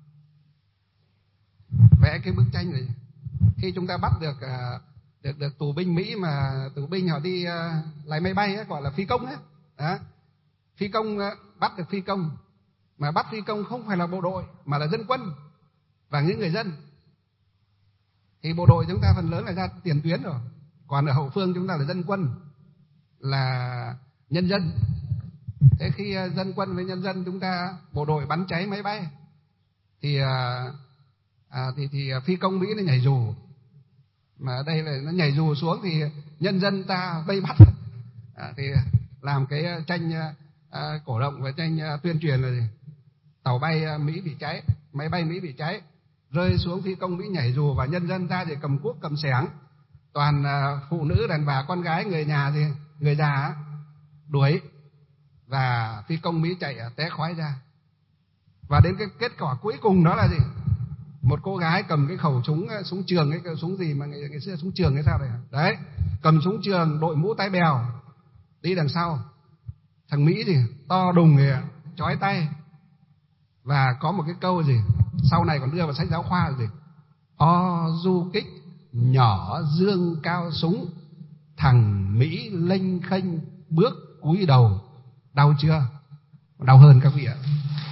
S1: vẽ cái bức tranh này. Khi chúng ta bắt được được được tù binh Mỹ, mà tù binh họ đi uh, lái máy bay ấy, gọi là phi công ấy. Đó. Phi công uh, bắt được phi công, mà bắt phi công không phải là bộ đội mà là dân quân và những người dân. Thì bộ đội chúng ta phần lớn là ra tiền tuyến rồi, còn ở hậu phương chúng ta là dân quân, là nhân dân. Thế khi uh, dân quân với nhân dân chúng ta, bộ đội bắn cháy máy bay thì uh, à, thì thì phi công Mỹ nó nhảy dù, mà ở đây là nó nhảy dù xuống thì nhân dân ta vây bắt. À, thì làm cái tranh à, cổ động và tranh à, tuyên truyền là gì? Tàu bay à, Mỹ bị cháy, máy bay Mỹ bị cháy, rơi xuống, phi công Mỹ nhảy dù và nhân dân ta thì cầm cuốc cầm xẻng, toàn à, phụ nữ đàn bà con gái, người nhà thì người già đuổi, và phi công Mỹ chạy té khói ra. Và đến cái kết quả cuối cùng đó là gì? Một cô gái cầm cái khẩu súng súng trường ấy, cái súng gì mà ngày, ngày xưa súng trường hay sao đấy, đấy, cầm súng trường, đội mũ tai bèo, đi đằng sau. Thằng Mỹ thì to đùng thì chói tay, và có một cái câu gì sau này còn đưa vào sách giáo khoa là gì? O du kích nhỏ dương cao súng, thằng Mỹ lênh khênh bước cúi đầu. Đau chưa? Đau hơn các vị ạ.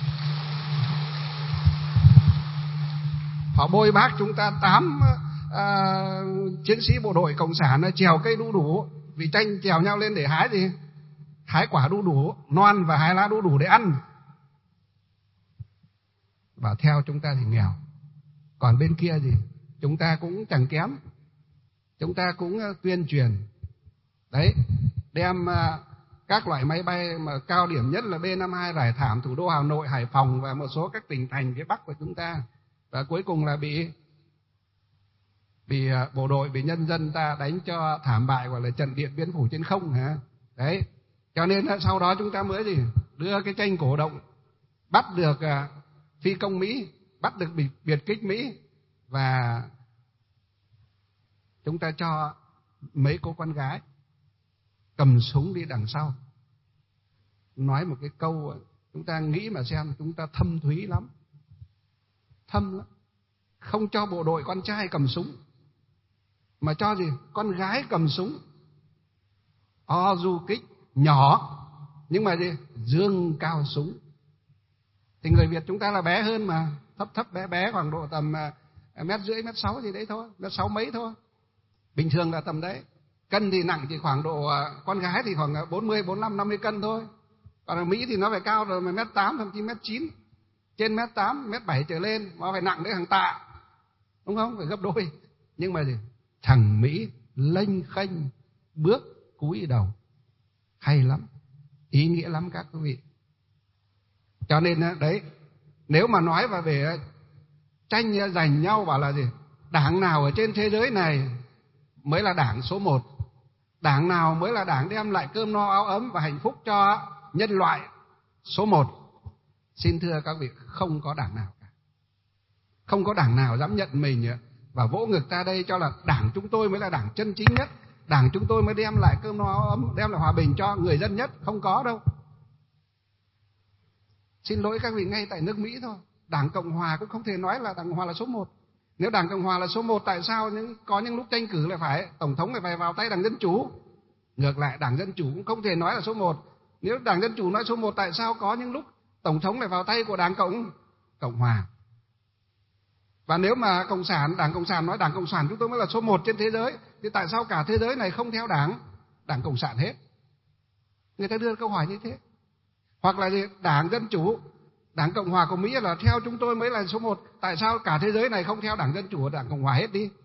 S1: Họ bôi bác chúng ta tám à, chiến sĩ bộ đội cộng sản trèo cây đu đủ, vì tranh trèo nhau lên để hái gì? Hái quả đu đủ non và hái lá đu đủ để ăn. Và theo chúng ta thì nghèo. Còn bên kia gì? Chúng ta cũng chẳng kém. Chúng ta cũng tuyên truyền. Đấy, đem các loại máy bay mà cao điểm nhất là B năm mươi hai rải thảm thủ đô Hà Nội, Hải Phòng và một số các tỉnh thành phía Bắc của chúng ta. Và cuối cùng là bị bị bộ đội, bị nhân dân ta đánh cho thảm bại, gọi là trận Điện Biên Phủ trên không hả? Đấy. Cho nên sau đó chúng ta mới gì? Đưa cái tranh cổ động, bắt được phi công Mỹ, bắt được biệt kích Mỹ, và chúng ta cho mấy cô con gái cầm súng đi đằng sau. Nói một cái câu chúng ta nghĩ mà xem, chúng ta thâm thúy lắm. Thâm lắm. Không cho bộ đội con trai cầm súng, mà cho gì? Con gái cầm súng. O du kích nhỏ, nhưng mà gì? Dương cao súng. Thì người Việt chúng ta là bé hơn mà, thấp thấp bé bé, khoảng độ tầm mét rưỡi, mét sáu gì đấy thôi, mét sáu mấy thôi. Bình thường là tầm đấy. Cân thì nặng chỉ khoảng độ, con gái thì khoảng bốn mươi, bốn mươi lăm, năm mươi cân thôi. Còn ở Mỹ thì nó phải cao rồi, mà mét tám, thậm chí mét chín. Trên mét tám, mét bảy trở lên, nó phải nặng đến hàng tạ. Đúng không? Phải gấp đôi. Nhưng mà gì? Thằng Mỹ lênh khênh bước cúi đầu. Hay lắm. Ý nghĩa lắm các quý vị. Cho nên đấy, nếu mà nói và về tranh giành nhau bảo là gì? Đảng nào ở trên thế giới này mới là đảng số một? Đảng nào mới là đảng đem lại cơm no áo ấm và hạnh phúc cho nhân loại số một? Xin thưa các vị, không có đảng nào cả. Không có đảng nào dám nhận mình và vỗ ngực ta đây cho là đảng chúng tôi mới là đảng chân chính nhất, đảng chúng tôi mới đem lại cơm no áo ấm, đem lại hòa bình cho người dân nhất. Không có đâu. Xin lỗi các vị, ngay tại nước Mỹ thôi, Đảng Cộng Hòa cũng không thể nói là Đảng Cộng Hòa là số một. Nếu Đảng Cộng Hòa là số một, tại sao những có những lúc tranh cử lại phải tổng thống lại phải vào tay Đảng Dân Chủ? Ngược lại, Đảng Dân Chủ cũng không thể nói là số một. Nếu Đảng Dân Chủ nói số một, tại sao có những lúc tổng thống lại vào tay của Đảng Cộng Cộng Hòa? Và nếu mà Cộng sản, Đảng Cộng sản nói Đảng Cộng sản chúng tôi mới là số một trên thế giới, thì tại sao cả thế giới này không theo Đảng Đảng Cộng sản hết? Người ta đưa câu hỏi như thế. Hoặc là Đảng Dân Chủ, Đảng Cộng Hòa của Mỹ là theo chúng tôi mới là số một, tại sao cả thế giới này không theo Đảng Dân Chủ và Đảng Cộng Hòa hết đi?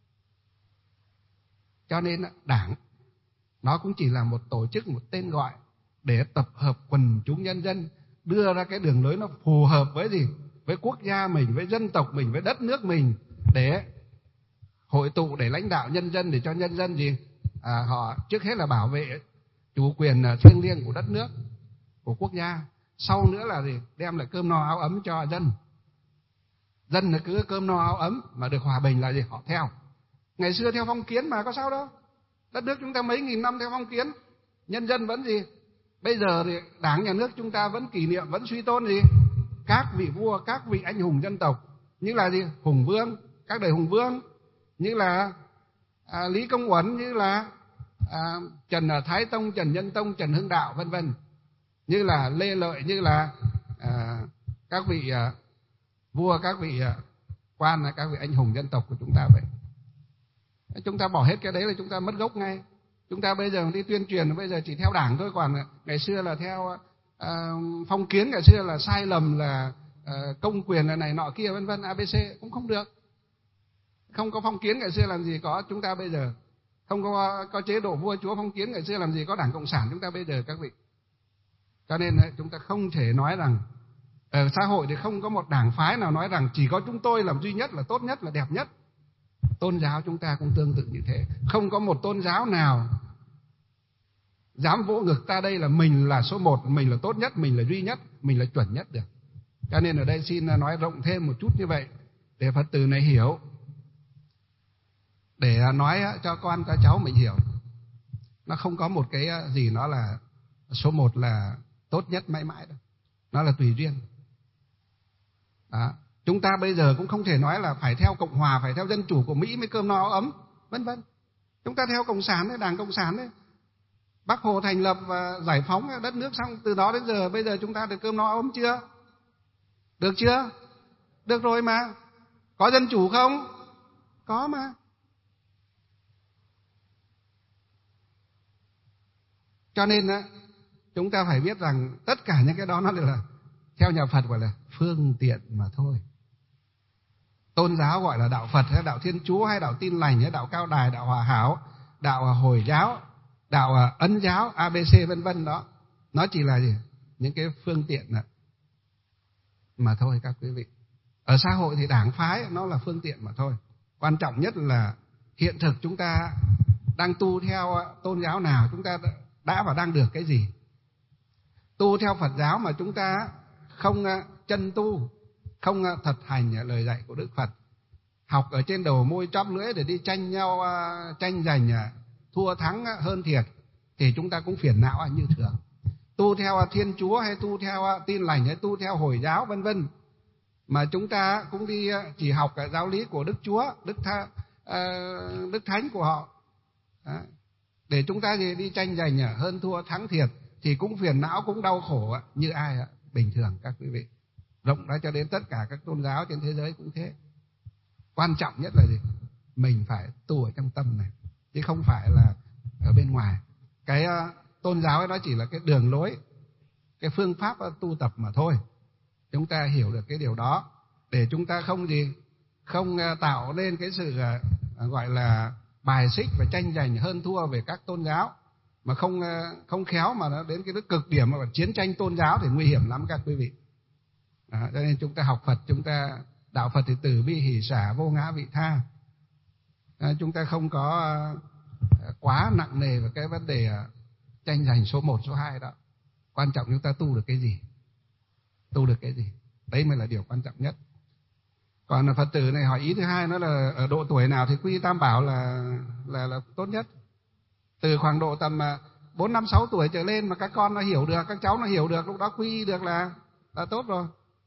S1: Cho nên Đảng nó cũng chỉ là một tổ chức, một tên gọi để tập hợp quần chúng nhân dân, đưa ra cái đường lối nó phù hợp với gì? Với quốc gia mình, với dân tộc mình, với đất nước mình, để hội tụ, để lãnh đạo nhân dân, để cho nhân dân gì? à, họ trước hết là bảo vệ chủ quyền thiêng liêng của đất nước, của quốc gia. Sau nữa là gì? Đem lại cơm no áo ấm cho dân. Dân là cứ cơm no áo ấm, mà được hòa bình là gì? Họ theo. Ngày xưa theo phong kiến mà có sao đâu. Đất nước chúng ta mấy nghìn năm theo phong kiến, nhân dân vẫn gì? Bây giờ thì Đảng nhà nước chúng ta vẫn kỷ niệm, vẫn suy tôn gì? Các vị vua, các vị anh hùng dân tộc, như là gì? Hùng vương, các đời hùng vương, như là à, Lý Công Uẩn, như là à, Trần Thái Tông, Trần Nhân Tông, Trần Hưng Đạo, vân vân, như là Lê Lợi, như là à, các vị à, vua, các vị à, quan, các vị anh hùng dân tộc của chúng ta vậy. Chúng ta bỏ hết cái đấy là chúng ta mất gốc ngay. Chúng ta bây giờ đi tuyên truyền, bây giờ chỉ theo Đảng thôi, còn ngày xưa là theo à, phong kiến, ngày xưa là sai lầm, là à, công quyền là này nọ kia vân vân, a bê xê cũng không được. Không có phong kiến ngày xưa làm gì có chúng ta bây giờ. Không có có chế độ vua chúa phong kiến ngày xưa làm gì có Đảng Cộng sản chúng ta bây giờ các vị. Cho nên chúng ta không thể nói rằng ở xã hội thì không có một đảng phái nào nói rằng chỉ có chúng tôi làm duy nhất là tốt nhất, là đẹp nhất. Tôn giáo chúng ta cũng tương tự như thế. Không có một tôn giáo nào dám vỗ ngực ta đây là mình là số một, mình là tốt nhất, mình là duy nhất, mình là chuẩn nhất được. Cho nên ở đây xin nói rộng thêm một chút như vậy để Phật tử này hiểu, để nói cho con cho cháu mình hiểu. Nó không có một cái gì nó là số một là tốt nhất mãi mãi đâu. Nó là tùy duyên. Đó. Chúng ta bây giờ cũng không thể nói là phải theo Cộng hòa, phải theo dân chủ của Mỹ mới cơm no áo ấm, vân vân. Chúng ta theo Cộng sản đấy, Đảng Cộng sản đấy. Bác Hồ thành lập và giải phóng đất nước xong, từ đó đến giờ bây giờ chúng ta được cơm no áo ấm chưa? Được chưa? Được rồi mà. Có dân chủ không? Có mà. Cho nên chúng ta phải biết rằng tất cả những cái đó nó đều là theo nhà Phật gọi là phương tiện mà thôi. Tôn giáo gọi là đạo Phật hay đạo Thiên Chúa hay đạo Tin Lành hay đạo Cao Đài, đạo Hòa Hảo, đạo Hồi giáo, đạo Ấn giáo, a bê xê vân vân đó, nó chỉ là gì? Những cái phương tiện mà thôi các quý vị. Ở xã hội thì đảng phái nó là phương tiện mà thôi. Quan trọng nhất là hiện thực chúng ta đang tu theo tôn giáo nào, chúng ta đã và đang được cái gì. Tu theo Phật giáo mà chúng ta không chân tu, không thật hành lời dạy của Đức Phật, học ở trên đầu môi chóp lưỡi để đi tranh nhau, tranh giành thua thắng hơn thiệt, thì chúng ta cũng phiền não như thường. Tu theo Thiên Chúa hay tu theo Tin Lành hay tu theo Hồi giáo vân vân, mà chúng ta cũng đi chỉ học cái giáo lý của Đức Chúa, Đức Tha, Đức Thánh của họ, đó, để chúng ta đi tranh giành hơn thua thắng thiệt, thì cũng phiền não, cũng đau khổ như ai bình thường các quý vị. Rộng ra cho đến tất cả các tôn giáo trên thế giới cũng thế. Quan trọng nhất là gì? Mình phải tu ở trong tâm này, chứ không phải là ở bên ngoài. Cái uh, tôn giáo ấy nó chỉ là cái đường lối, cái phương pháp tu tập mà thôi. Chúng ta hiểu được cái điều đó để chúng ta không gì, không uh, tạo nên cái sự uh, gọi là bài xích và tranh giành hơn thua về các tôn giáo, mà không uh, không khéo mà nó đến cái cực điểm mà chiến tranh tôn giáo thì nguy hiểm lắm các quý vị. Đó, cho nên chúng ta học Phật, chúng ta đạo Phật thì từ bi hỷ xả, vô ngã vị tha. À, chúng ta không có uh, quá nặng nề về cái vấn đề uh, tranh giành số một, số hai đó. Quan trọng chúng ta tu được cái gì, tu được cái gì, đấy mới là điều quan trọng nhất. Còn Phật tử này hỏi ý thứ hai, nó là ở độ tuổi nào thì quy Tam Bảo là là là tốt nhất. Từ khoảng độ tầm bốn năm sáu tuổi trở lên mà các con nó hiểu được, các cháu nó hiểu được, lúc đó quy được là là tốt rồi.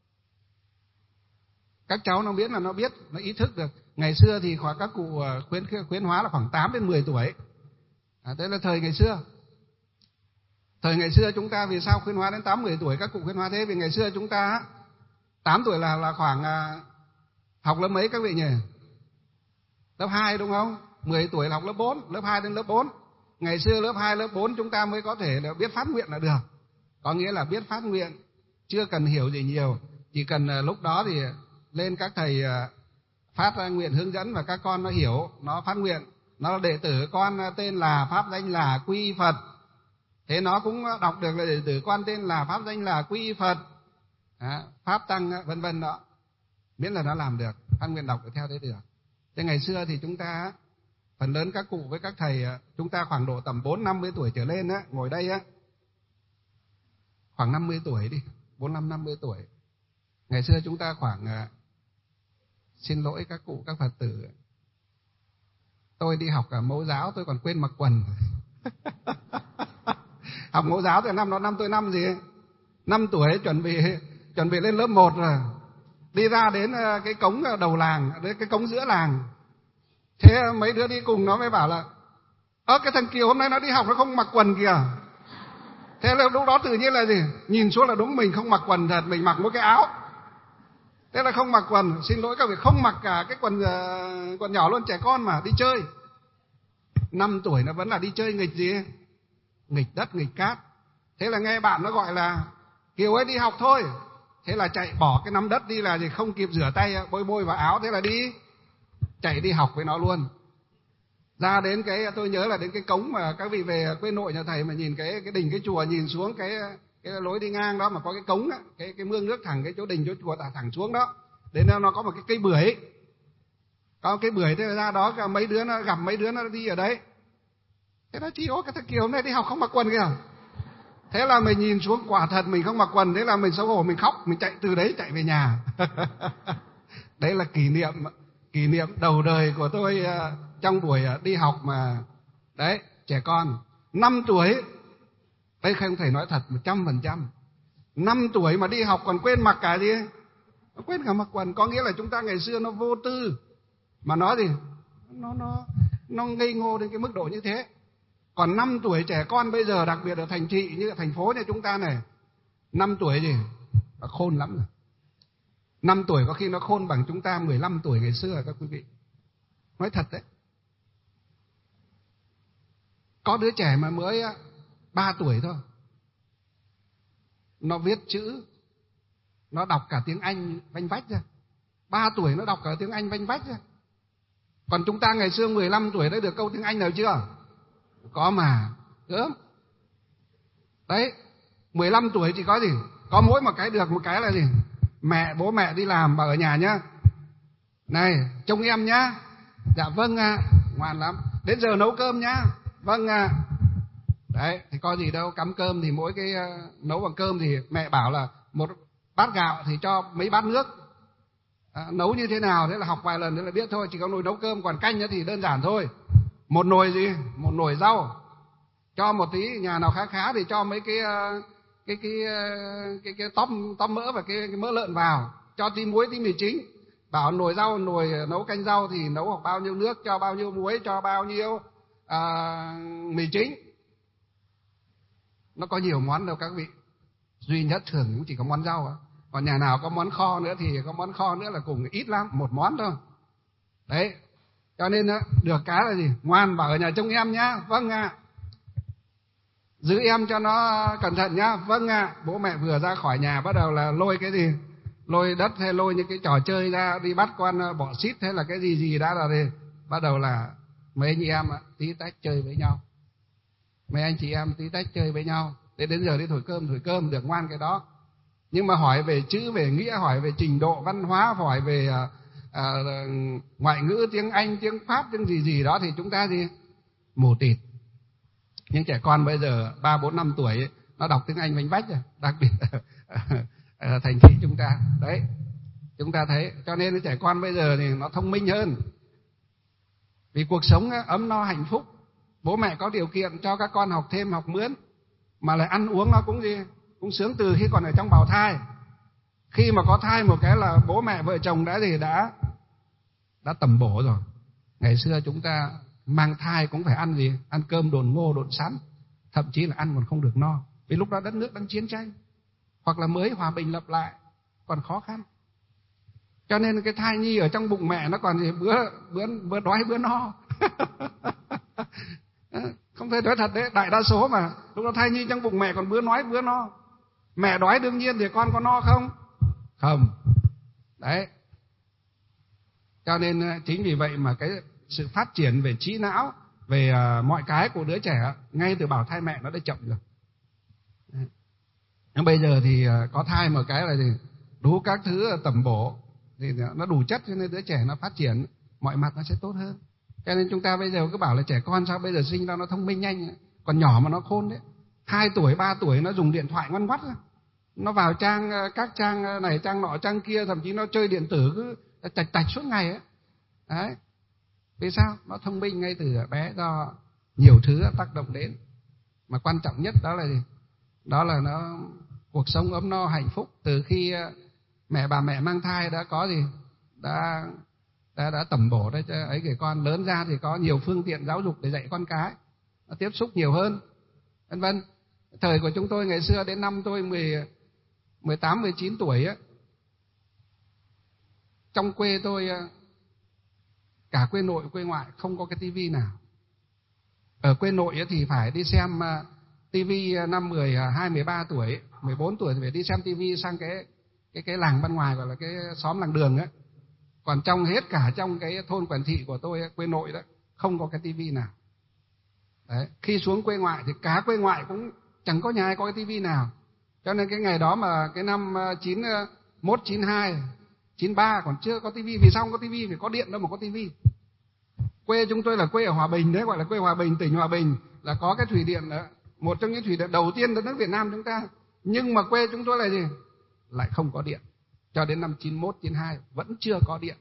S1: Các cháu nó biết là nó biết, nó ý thức được. Ngày xưa thì khoảng các cụ khuyến khuyến hóa là khoảng tám đến mười tuổi. À, đấy là thời ngày xưa. Thời ngày xưa chúng ta vì sao khuyến hóa đến tám mười tuổi, các cụ khuyến hóa thế? Vì ngày xưa chúng ta tám tuổi là là khoảng à, học lớp mấy các vị nhỉ? Lớp hai đúng không? mười tuổi là học lớp bốn, lớp hai đến lớp bốn. Ngày xưa lớp hai, lớp bốn chúng ta mới có thể là biết phát nguyện là được. Có nghĩa là biết phát nguyện, chưa cần hiểu gì nhiều, chỉ cần uh, lúc đó thì lên các thầy uh, phát nguyện hướng dẫn và các con nó hiểu, nó phát nguyện, nó đệ tử con tên là, pháp danh là, quy Phật. Thế nó cũng đọc được là đệ tử con tên là, pháp danh là, quy Phật, à, pháp tăng vân vân đó. Miễn là nó làm được, phát nguyện đọc được theo thế được. Thế ngày xưa thì chúng ta phần lớn các cụ với các thầy chúng ta khoảng độ tầm bốn năm mươi tuổi trở lên á, ngồi đây á, khoảng năm mươi tuổi đi, bốn mươi lăm năm mươi tuổi. Ngày xưa chúng ta khoảng, xin lỗi các cụ các Phật tử, tôi đi học cả mẫu giáo tôi còn quên mặc quần. Học mẫu giáo từ năm đó năm tôi năm gì ấy. năm tuổi chuẩn bị chuẩn bị lên lớp một rồi. Đi ra đến cái cống đầu làng, đến cái cống giữa làng. Thế mấy đứa đi cùng nó mới bảo là ơ cái thằng Kiều hôm nay nó đi học nó không mặc quần kìa. Thế là lúc đó tự nhiên là gì? Nhìn xuống là đúng mình không mặc quần thật, mình mặc một cái áo. Thế là không mặc quần, xin lỗi các vị, không mặc cả cái quần quần nhỏ luôn, trẻ con mà đi chơi. Năm tuổi nó vẫn là đi chơi nghịch gì? Nghịch đất, nghịch cát. Thế là nghe bạn nó gọi là Kiều ấy đi học thôi. Thế là chạy bỏ cái nắm đất đi là gì, không kịp rửa tay bôi bôi vào áo, thế là đi chạy đi học với nó luôn. Ra đến cái, tôi nhớ là đến cái cống mà các vị về quê nội nhà thầy mà nhìn cái cái đình cái chùa, nhìn xuống cái cái lối đi ngang đó mà có cái cống á, cái cái mương nước thẳng cái chỗ đình chỗ chùa thẳng thẳng xuống đó. Đến nó có một cái cây bưởi. Có cái bưởi, thế ra đó cả mấy đứa nó gặp mấy đứa nó đi ở đấy. Thế nó chỉ có cái thằng Kiều hôm nay đi học không mặc quần kìa. Thế là mình nhìn xuống quả thật mình không mặc quần, thế là mình xấu hổ, mình khóc, mình chạy từ đấy chạy về nhà. Đấy là kỷ niệm kỷ niệm đầu đời của tôi trong buổi đi học mà. Đấy, trẻ con năm tuổi. Đây không thể nói thật một trăm phần trăm. năm tuổi mà đi học còn quên mặc cả gì? Quên cả mặc quần, có nghĩa là chúng ta ngày xưa nó vô tư. Mà nó gì? Nó nó nó ngây ngô đến cái mức độ như thế. Còn năm tuổi trẻ con bây giờ, đặc biệt ở thành thị như thành phố như chúng ta này, năm tuổi gì? Nó khôn lắm rồi. năm tuổi có khi nó khôn bằng chúng ta mười lăm tuổi ngày xưa các quý vị. Nói thật đấy. Có đứa trẻ mà mới ba tuổi thôi. Nó viết chữ, nó đọc cả tiếng Anh vanh vách ra. ba tuổi nó đọc cả tiếng Anh vanh vách ra. Còn chúng ta ngày xưa mười lăm tuổi đã được câu tiếng Anh nào chưa? Có mà, gớm. Đấy, mười lăm tuổi chỉ có gì? Có mỗi một cái được, một cái là gì? Mẹ, bố mẹ đi làm, bà ở nhà nhá. Này, trông em nhá. Dạ vâng ạ, à, ngoan lắm. Đến giờ nấu cơm nhá. Vâng ạ. À. Đấy, thì có gì đâu, cắm cơm thì mỗi cái uh, nấu bằng cơm thì mẹ bảo là một bát gạo thì cho mấy bát nước. À, nấu như thế nào, thế là học vài lần thế là biết thôi, chỉ có nồi nấu cơm, còn canh thì đơn giản thôi. Một nồi gì? Một nồi rau. Cho một tí, nhà nào khá khá thì cho mấy cái cái cái cái cái, cái tóp tóp mỡ và cái, cái mỡ lợn vào, cho tí muối tí mì chính. Bảo nồi rau, nồi nấu canh rau thì nấu bao nhiêu nước, cho bao nhiêu muối, cho bao nhiêu à, mì chính. Nó có nhiều món đâu các vị. Duy nhất thường cũng chỉ có món rau. Còn nhà nào có món kho nữa thì có món kho nữa là cùng ít lắm, một món thôi. Đấy. Cho nên được cái là gì? Ngoan, bảo ở nhà trông em nhá. Vâng ạ. À. Giữ em cho nó cẩn thận nhá. Vâng ạ. À. Bố mẹ vừa ra khỏi nhà bắt đầu là lôi cái gì? Lôi đất hay lôi những cái trò chơi ra, đi bắt con bọ xít hay là cái gì gì đã là gì? Bắt đầu là mấy anh chị em tí tách chơi với nhau. Mấy anh chị em tí tách chơi với nhau. Để đến giờ đi thổi cơm, thổi cơm được ngoan cái đó. Nhưng mà hỏi về chữ, về nghĩa, hỏi về trình độ văn hóa, hỏi về à, à, ngoại ngữ, tiếng Anh, tiếng Pháp, tiếng gì gì đó thì chúng ta gì? Mù tịt. Nhưng trẻ con bây giờ ba, bốn, năm tuổi ấy, nó đọc tiếng Anh vánh vách rồi, đặc biệt ở thành thị chúng ta. Đấy, chúng ta thấy. Cho nên trẻ con bây giờ thì nó thông minh hơn. Vì cuộc sống ấm no hạnh phúc. Bố mẹ có điều kiện cho các con học thêm, học mướn. Mà lại ăn uống nó cũng gì? Cũng sướng từ khi còn ở trong bào thai. Khi mà có thai một cái là bố mẹ vợ chồng đã gì? Đã đã tẩm bổ rồi. Ngày xưa chúng ta mang thai cũng phải ăn gì? Ăn cơm đồn ngô, đồn sắn. Thậm chí là ăn còn không được no. Vì lúc đó đất nước đang chiến tranh. Hoặc là mới hòa bình lập lại. Còn khó khăn. Cho nên cái thai nhi ở trong bụng mẹ nó còn gì? Bữa, bữa, bữa đói bữa no. Không thể nói thật đấy. Đại đa số mà lúc đó thai nhi trong bụng mẹ còn bữa nói bữa no. Mẹ đói đương nhiên thì con có no không? Không. Đấy. Cho nên chính vì vậy mà cái sự phát triển về trí não, về uh, mọi cái của đứa trẻ ngay từ bào thai mẹ nó đã chậm rồi. Đấy. Nhưng bây giờ thì uh, có thai một cái là gì? Đủ các thứ tẩm bổ thì nó đủ chất, cho nên đứa trẻ nó phát triển mọi mặt nó sẽ tốt hơn. Cho nên chúng ta bây giờ cứ bảo là trẻ con sao bây giờ sinh ra nó thông minh nhanh, còn nhỏ mà nó khôn đấy. Hai tuổi, ba tuổi nó dùng điện thoại ngoăn ngoắt ra. Nó vào trang các trang này, trang nọ, trang kia, thậm chí nó chơi điện tử cứ tạch tạch suốt ngày ấy. Đấy. Vì sao? Nó thông minh ngay từ bé do nhiều thứ tác động đến. Mà quan trọng nhất đó là gì? Đó là nó cuộc sống ấm no hạnh phúc từ khi mẹ bà mẹ mang thai đã có gì? Đã đã đã tẩm bổ đấy cho ấy cái con, lớn ra thì có nhiều phương tiện giáo dục để dạy con cái. Nó tiếp xúc nhiều hơn, vân vân. Thời của chúng tôi ngày xưa đến năm tôi mười mười tám mười chín tuổi á, trong quê tôi cả quê nội quê ngoại không có cái tivi nào. Ở quê nội thì phải đi xem tivi năm mười hai mười ba tuổi, mười bốn tuổi thì phải đi xem tivi sang cái cái cái làng bên ngoài, gọi là cái xóm làng đường á. Còn trong hết cả trong cái thôn Quản Thị của tôi, quê nội đó, không có cái tivi nào. Đấy, khi xuống quê ngoại thì cả quê ngoại cũng chẳng có nhà ai có cái tivi nào. Cho nên cái ngày đó mà cái năm chín mốt, chín hai, chín ba còn chưa có tivi. Vì sao không có tivi? Vì có điện đâu mà có tivi. Quê chúng tôi là quê ở Hòa Bình đấy, gọi là quê Hòa Bình, tỉnh Hòa Bình, là có cái thủy điện đó, một trong những thủy điện đầu tiên đất nước Việt Nam chúng ta. Nhưng mà quê chúng tôi là gì? Lại không có điện. Cho đến năm chín mốt, chín hai vẫn chưa có điện.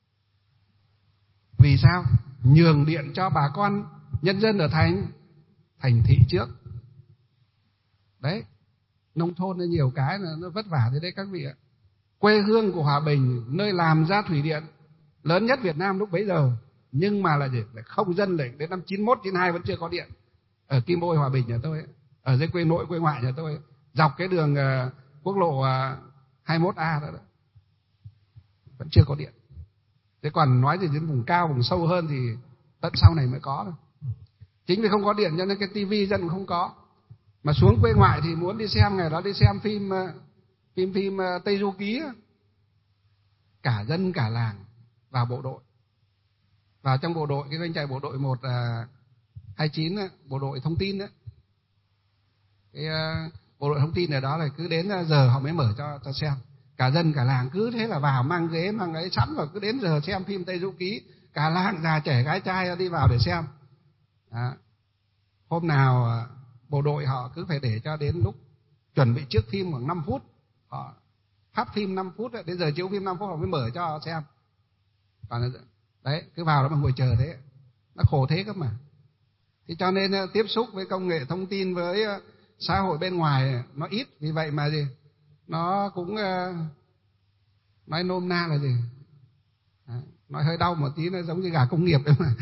S1: Vì sao? Nhường điện cho bà con nhân dân ở thành thành thị trước. Đấy, nông thôn nên nhiều cái là nó vất vả thế đấy các vị ạ. Quê hương của Hòa Bình, nơi làm ra thủy điện lớn nhất Việt Nam lúc bấy giờ, nhưng mà là gì? Lại không dân lại đến năm chín mốt, chín hai vẫn chưa có điện. Ở Kim Bôi, Hòa Bình nhà tôi, ở dưới quê nội quê ngoại nhà tôi, dọc cái đường uh, quốc lộ uh, hai mươi mốt A đó, đó vẫn chưa có điện. Thế còn nói gì đến vùng cao, vùng sâu hơn thì tận sau này mới có thôi. Chính vì không có điện cho nên cái tivi dân cũng không có. Mà xuống quê ngoại thì muốn đi xem, ngày đó đi xem phim phim phim Tây Du Ký, cả dân cả làng vào bộ đội, vào trong bộ đội, cái doanh trại bộ đội một hai chín, bộ đội thông tin đấy. Cái bộ đội thông tin ở đó là cứ đến giờ họ mới mở cho cho xem. Cả dân cả làng cứ thế là vào, mang ghế mang ấy sẵn rồi, cứ đến giờ xem phim Tây Du Ký, cả làng già trẻ gái trai đi vào để xem. Đó. Hôm nào bộ đội họ cứ phải để cho đến lúc chuẩn bị trước phim khoảng năm phút, họ phát phim năm phút, đến giờ chiếu phim năm phút họ mới mở cho họ xem. Còn đấy, cứ vào đó mà ngồi chờ thế, nó khổ thế cơ mà. Thì cho nên tiếp xúc với công nghệ thông tin, với xã hội bên ngoài nó ít, vì vậy mà gì, nó cũng nói nôm na là gì, nói hơi đau một tí, nó giống như gà công nghiệp đấy mà.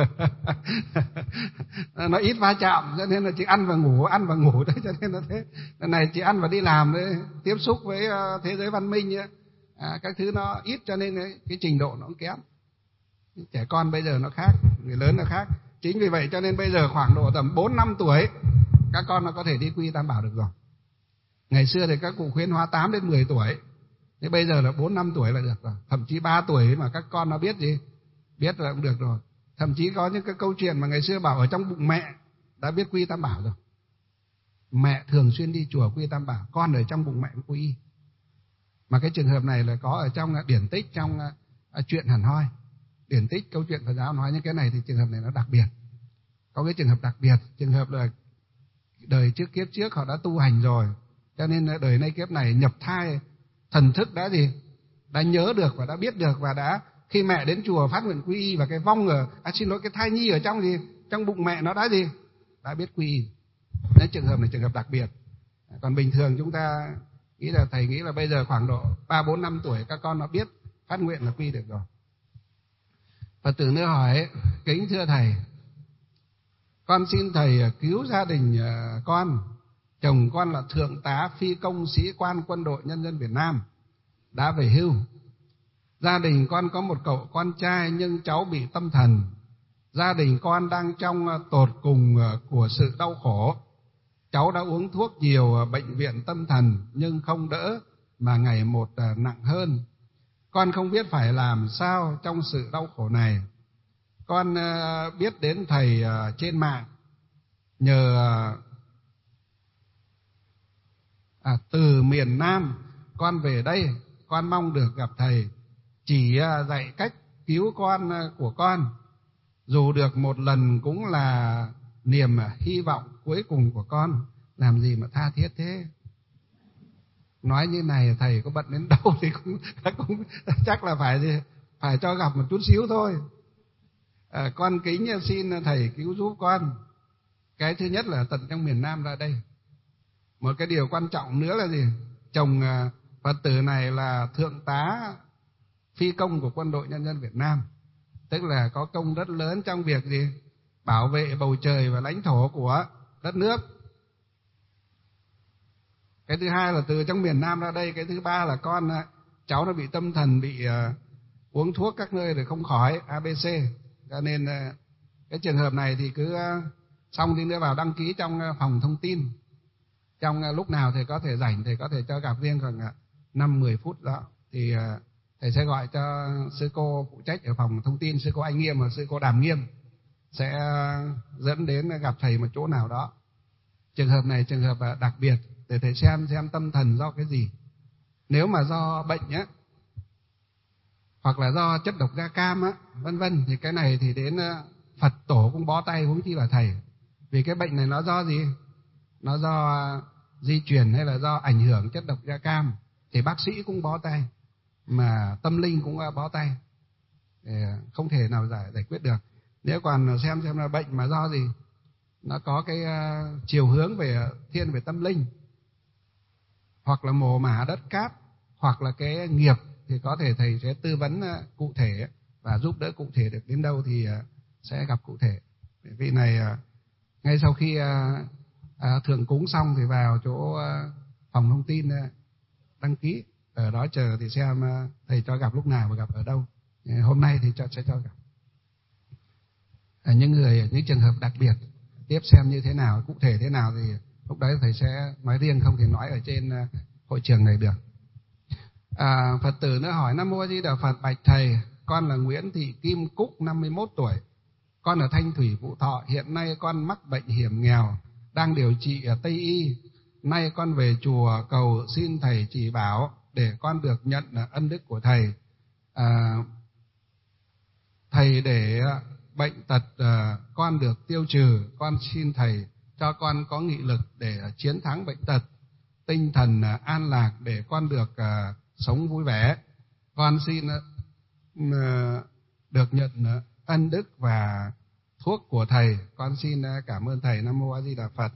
S1: Nó ít va chạm, cho nên là chỉ ăn và ngủ, ăn và ngủ đấy, cho nên là thế. Lần này chỉ ăn và đi làm đấy, tiếp xúc với thế giới văn minh ấy, à, các thứ nó ít, cho nên ấy, cái trình độ nó cũng kém. Trẻ con bây giờ nó khác, người lớn nó khác. Chính vì vậy cho nên bây giờ khoảng độ tầm bốn năm tuổi các con nó có thể đi quy tam bảo được rồi. Ngày xưa thì các cụ khuyến hóa tám đến mười tuổi, thế bây giờ là bốn năm tuổi là được rồi. Thậm chí ba tuổi mà các con nó biết gì, biết là cũng được rồi. Thậm chí có những cái câu chuyện mà ngày xưa bảo ở trong bụng mẹ đã biết quy tam bảo rồi. Mẹ thường xuyên đi chùa quy tam bảo, con ở trong bụng mẹ cũng quy. Mà cái trường hợp này là có ở trong điển tích, trong uh, chuyện hẳn hoi. Điển tích câu chuyện Phật giáo nói những cái này thì trường hợp này nó đặc biệt. Có cái trường hợp đặc biệt, trường hợp là đời trước kiếp trước họ đã tu hành rồi, cho nên đời nay kiếp này nhập thai, thần thức đã gì, đã nhớ được và đã biết được, và đã khi mẹ đến chùa phát nguyện quy y và cái vong ở, à, xin lỗi, cái thai nhi ở trong gì, trong bụng mẹ nó đã gì, đã biết quy y. Nên trường hợp này trường hợp đặc biệt. Còn bình thường chúng ta nghĩ là thầy nghĩ là bây giờ khoảng độ ba bốn năm tuổi các con nó biết phát nguyện là quy được rồi. Phật tử nữa hỏi: kính thưa thầy, con xin thầy cứu gia đình con. Chồng con là thượng tá phi công sĩ quan quân đội nhân dân Việt Nam, đã về hưu. Gia đình con có một cậu con trai nhưng cháu bị tâm thần. Gia đình con đang trong tột cùng của sự đau khổ. Cháu đã uống thuốc nhiều bệnh viện tâm thần nhưng không đỡ, mà ngày một nặng hơn. Con không biết phải làm sao trong sự đau khổ này. Con biết đến thầy trên mạng, nhờ à, từ miền Nam con về đây, con mong được gặp thầy chỉ dạy cách cứu con của con. dù được một lần cũng là niềm hy vọng cuối cùng của con. Làm gì mà tha thiết thế? Nói như này thầy có bận đến đâu thì cũng, cũng chắc là phải phải cho gặp một chút xíu thôi. À, con kính xin thầy cứu giúp con. Cái thứ nhất là tận trong miền Nam ra đây. Một cái điều quan trọng nữa là gì? Chồng Phật tử này là thượng tá phi công của Quân đội Nhân dân Việt Nam, tức là có công rất lớn trong việc gì? Bảo vệ bầu trời và lãnh thổ của đất nước. Cái thứ hai là từ trong miền Nam ra đây. Cái thứ ba là con cháu nó bị tâm thần, bị uh, uống thuốc các nơi rồi không khỏi, a bê xê. Cho nên uh, cái trường hợp này thì cứ uh, xong thì nữa vào đăng ký trong uh, phòng thông tin. Trong uh, lúc nào thì có thể rảnh thì có thể cho gặp riêng khoảng uh, năm mười phút đó. Thì uh, thầy sẽ gọi cho sư cô phụ trách ở phòng thông tin, sư cô Anh Nghiêm và sư cô Đàm Nghiêm sẽ uh, dẫn đến gặp thầy một chỗ nào đó. Trường hợp này trường hợp uh, đặc biệt để thầy xem xem tâm thần do cái gì. Nếu mà do bệnh á, hoặc là do chất độc da cam á, vân vân, thì cái này thì đến Phật tổ cũng bó tay, huống chi là thầy. Vì cái bệnh này nó do gì? Nó do di truyền hay là do ảnh hưởng chất độc da cam thì bác sĩ cũng bó tay, mà tâm linh cũng bó tay, để không thể nào giải giải quyết được. Nếu còn xem xem là bệnh mà do gì, nó có cái uh, chiều hướng về thiên về tâm linh, hoặc là mồ mả đất cát, hoặc là cái nghiệp, thì có thể thầy sẽ tư vấn uh, cụ thể và giúp đỡ cụ thể được đến đâu thì uh, sẽ gặp cụ thể. Vì này uh, ngay sau khi uh, uh, thượng cúng xong thì vào chỗ uh, phòng thông tin uh, đăng ký, ở đó chờ thì xem uh, thầy cho gặp lúc nào và gặp ở đâu. Uh, hôm nay thì cho, sẽ cho gặp. Uh, những người những trường hợp đặc biệt tiếp xem như thế nào, cụ thể thế nào thì lúc đấy thầy sẽ nói riêng, không thể nói ở trên uh, hội trường này được. À, Phật tử nữa hỏi: Nam Mô A Di Đà Phật, bạch thầy, con là Nguyễn Thị Kim Cúc, năm mươi mốt tuổi, con ở Thanh Thủy, Phú Thọ. Hiện nay con mắc bệnh hiểm nghèo, đang điều trị ở Tây Y. Nay con về chùa cầu xin thầy chỉ bảo để con được nhận ân đức của thầy. À, thầy để bệnh tật uh, con được tiêu trừ, con xin thầy cho con có nghị lực để uh, chiến thắng bệnh tật, tinh thần uh, an lạc để con được uh, sống vui vẻ. Con xin uh, được nhận uh, ân đức và thuốc của thầy. Con xin uh, cảm ơn thầy. Nam Mô A Di Đà Phật.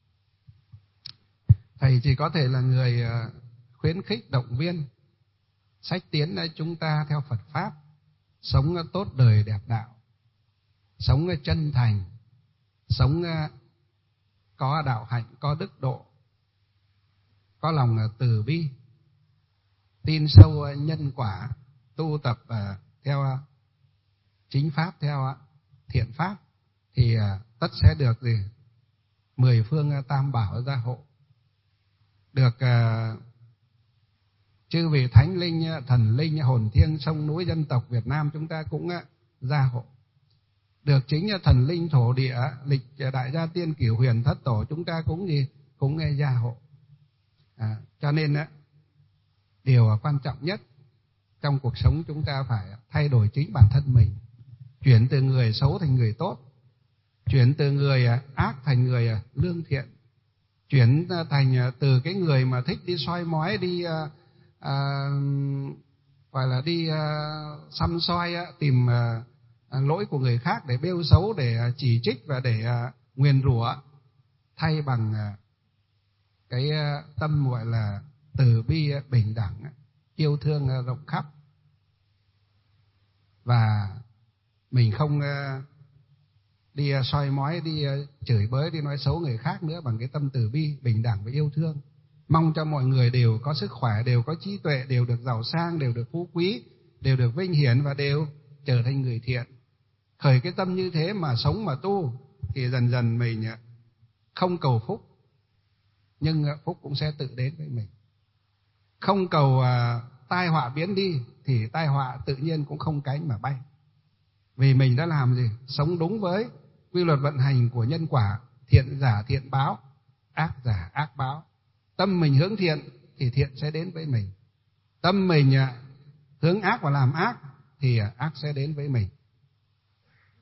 S1: Thầy chỉ có thể là người uh, khuyến khích động viên, sách tiến uh, chúng ta theo Phật Pháp, sống uh, tốt đời đẹp đạo, sống uh, chân thành, sống uh, có đạo hạnh, có đức độ, có lòng uh, từ bi, tin sâu uh, nhân quả, tu tập uh, theo uh, chính pháp, theo uh, thiện pháp, thì uh, tất sẽ được gì? Mười phương uh, tam bảo gia hộ, được uh, chư vị thánh linh, thần linh, hồn thiêng, sông núi dân tộc Việt Nam chúng ta cũng uh, gia hộ, được chính thần linh thổ địa, lịch đại gia tiên cửu huyền thất tổ chúng ta cũng gì cũng nghe gia hộ. À, cho nên uh, điều quan trọng nhất trong cuộc sống chúng ta phải thay đổi chính bản thân mình, chuyển từ người xấu thành người tốt, chuyển từ người uh, ác thành người uh, lương thiện, chuyển thành từ cái người mà thích đi soi mói, đi uh, uh, gọi là đi uh, săm soi, uh, tìm uh, lỗi của người khác để bêu xấu, để uh, chỉ trích và để uh, nguyền rủa, thay bằng uh, cái uh, tâm gọi là từ bi, uh, bình đẳng, uh, yêu thương uh, rộng khắp. Và mình không uh, đi soi mói, đi chửi bới, đi nói xấu người khác nữa, bằng cái tâm từ bi, bình đẳng và yêu thương. Mong cho mọi người đều có sức khỏe, đều có trí tuệ, đều được giàu sang, đều được phú quý, đều được vinh hiển và đều trở thành người thiện. Khởi cái tâm như thế mà sống mà tu thì dần dần mình không cầu phúc, nhưng phúc cũng sẽ tự đến với mình. Không cầu uh, tai họa biến đi thì tai họa tự nhiên cũng không cánh mà bay. Vì mình đã làm gì? Sống đúng với quy luật vận hành của nhân quả, thiện giả thiện báo, ác giả ác báo. Tâm mình hướng thiện thì thiện sẽ đến với mình. Tâm mình hướng ác và làm ác thì ác sẽ đến với mình. Đấy,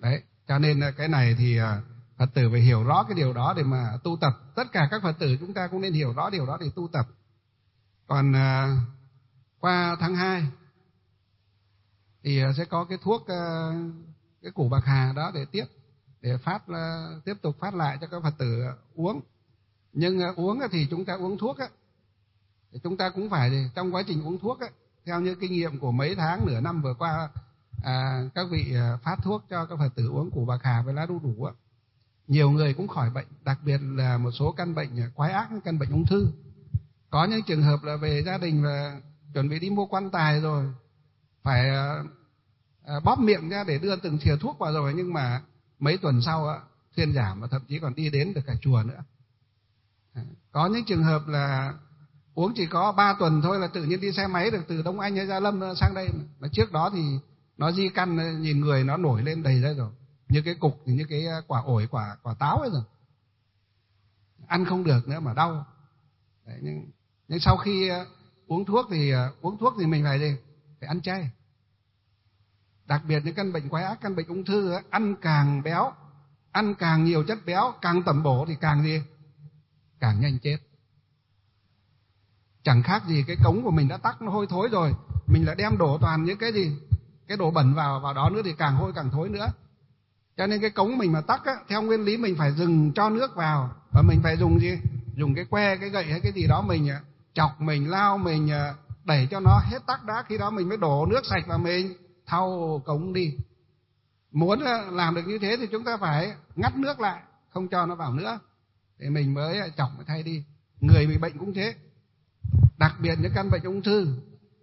S1: Cho nên cái này thì Phật tử phải hiểu rõ cái điều đó để mà tu tập. Tất cả các Phật tử chúng ta cũng nên hiểu rõ điều đó để tu tập. Còn uh, qua tháng hai thì sẽ có cái thuốc, uh, cái củ bạc hà đó để tiếp, để phát uh, tiếp tục phát lại cho các Phật tử uống. Nhưng uh, uống thì chúng ta uống thuốc á, thì chúng ta cũng phải trong quá trình uống thuốc á, theo như kinh nghiệm của mấy tháng nửa năm vừa qua, à, các vị phát thuốc cho các Phật tử uống củ bạc hà với lá đu đủ á, nhiều người cũng khỏi bệnh, đặc biệt là một số căn bệnh quái ác, căn bệnh ung thư. Có những trường hợp là về gia đình và chuẩn bị đi mua quan tài rồi, phải à, bóp miệng ra để đưa từng thìa thuốc vào rồi, nhưng mà mấy tuần sau á, thuyên giảm và thậm chí còn đi đến được cả chùa nữa. Có những trường hợp là uống chỉ có ba tuần thôi là tự nhiên đi xe máy được từ Đông Anh hay Gia Lâm sang đây. Mà trước đó thì nó di căn, nhìn người nó nổi lên đầy ra rồi, như cái cục, như cái quả ổi, quả quả táo ấy rồi, ăn không được nữa mà đau. Đấy, nhưng, nhưng sau khi uống thuốc thì uống thuốc thì mình phải gì? Phải ăn chay. Đặc biệt những căn bệnh quái ác, căn bệnh ung thư, ăn càng béo, ăn càng nhiều chất béo, càng tẩm bổ thì càng gì? Càng nhanh chết. Chẳng khác gì cái cống của mình đã tắc, nó hôi thối rồi, mình lại đem đổ toàn những cái gì? Cái đồ bẩn vào vào đó nữa thì càng hôi càng thối nữa. Cho nên cái cống mình mà tắc á, theo nguyên lý mình phải dừng cho nước vào, và mình phải dùng gì? Dùng cái que, cái gậy hay cái gì đó mình chọc, mình lao, mình đẩy cho nó hết tắc đã, khi đó mình mới đổ nước sạch và mình thau cống đi. Muốn làm được như thế thì chúng ta phải ngắt nước lại, không cho nó vào nữa, để mình mới chọc mới thay đi. Người bị bệnh cũng thế, đặc biệt những căn bệnh ung thư,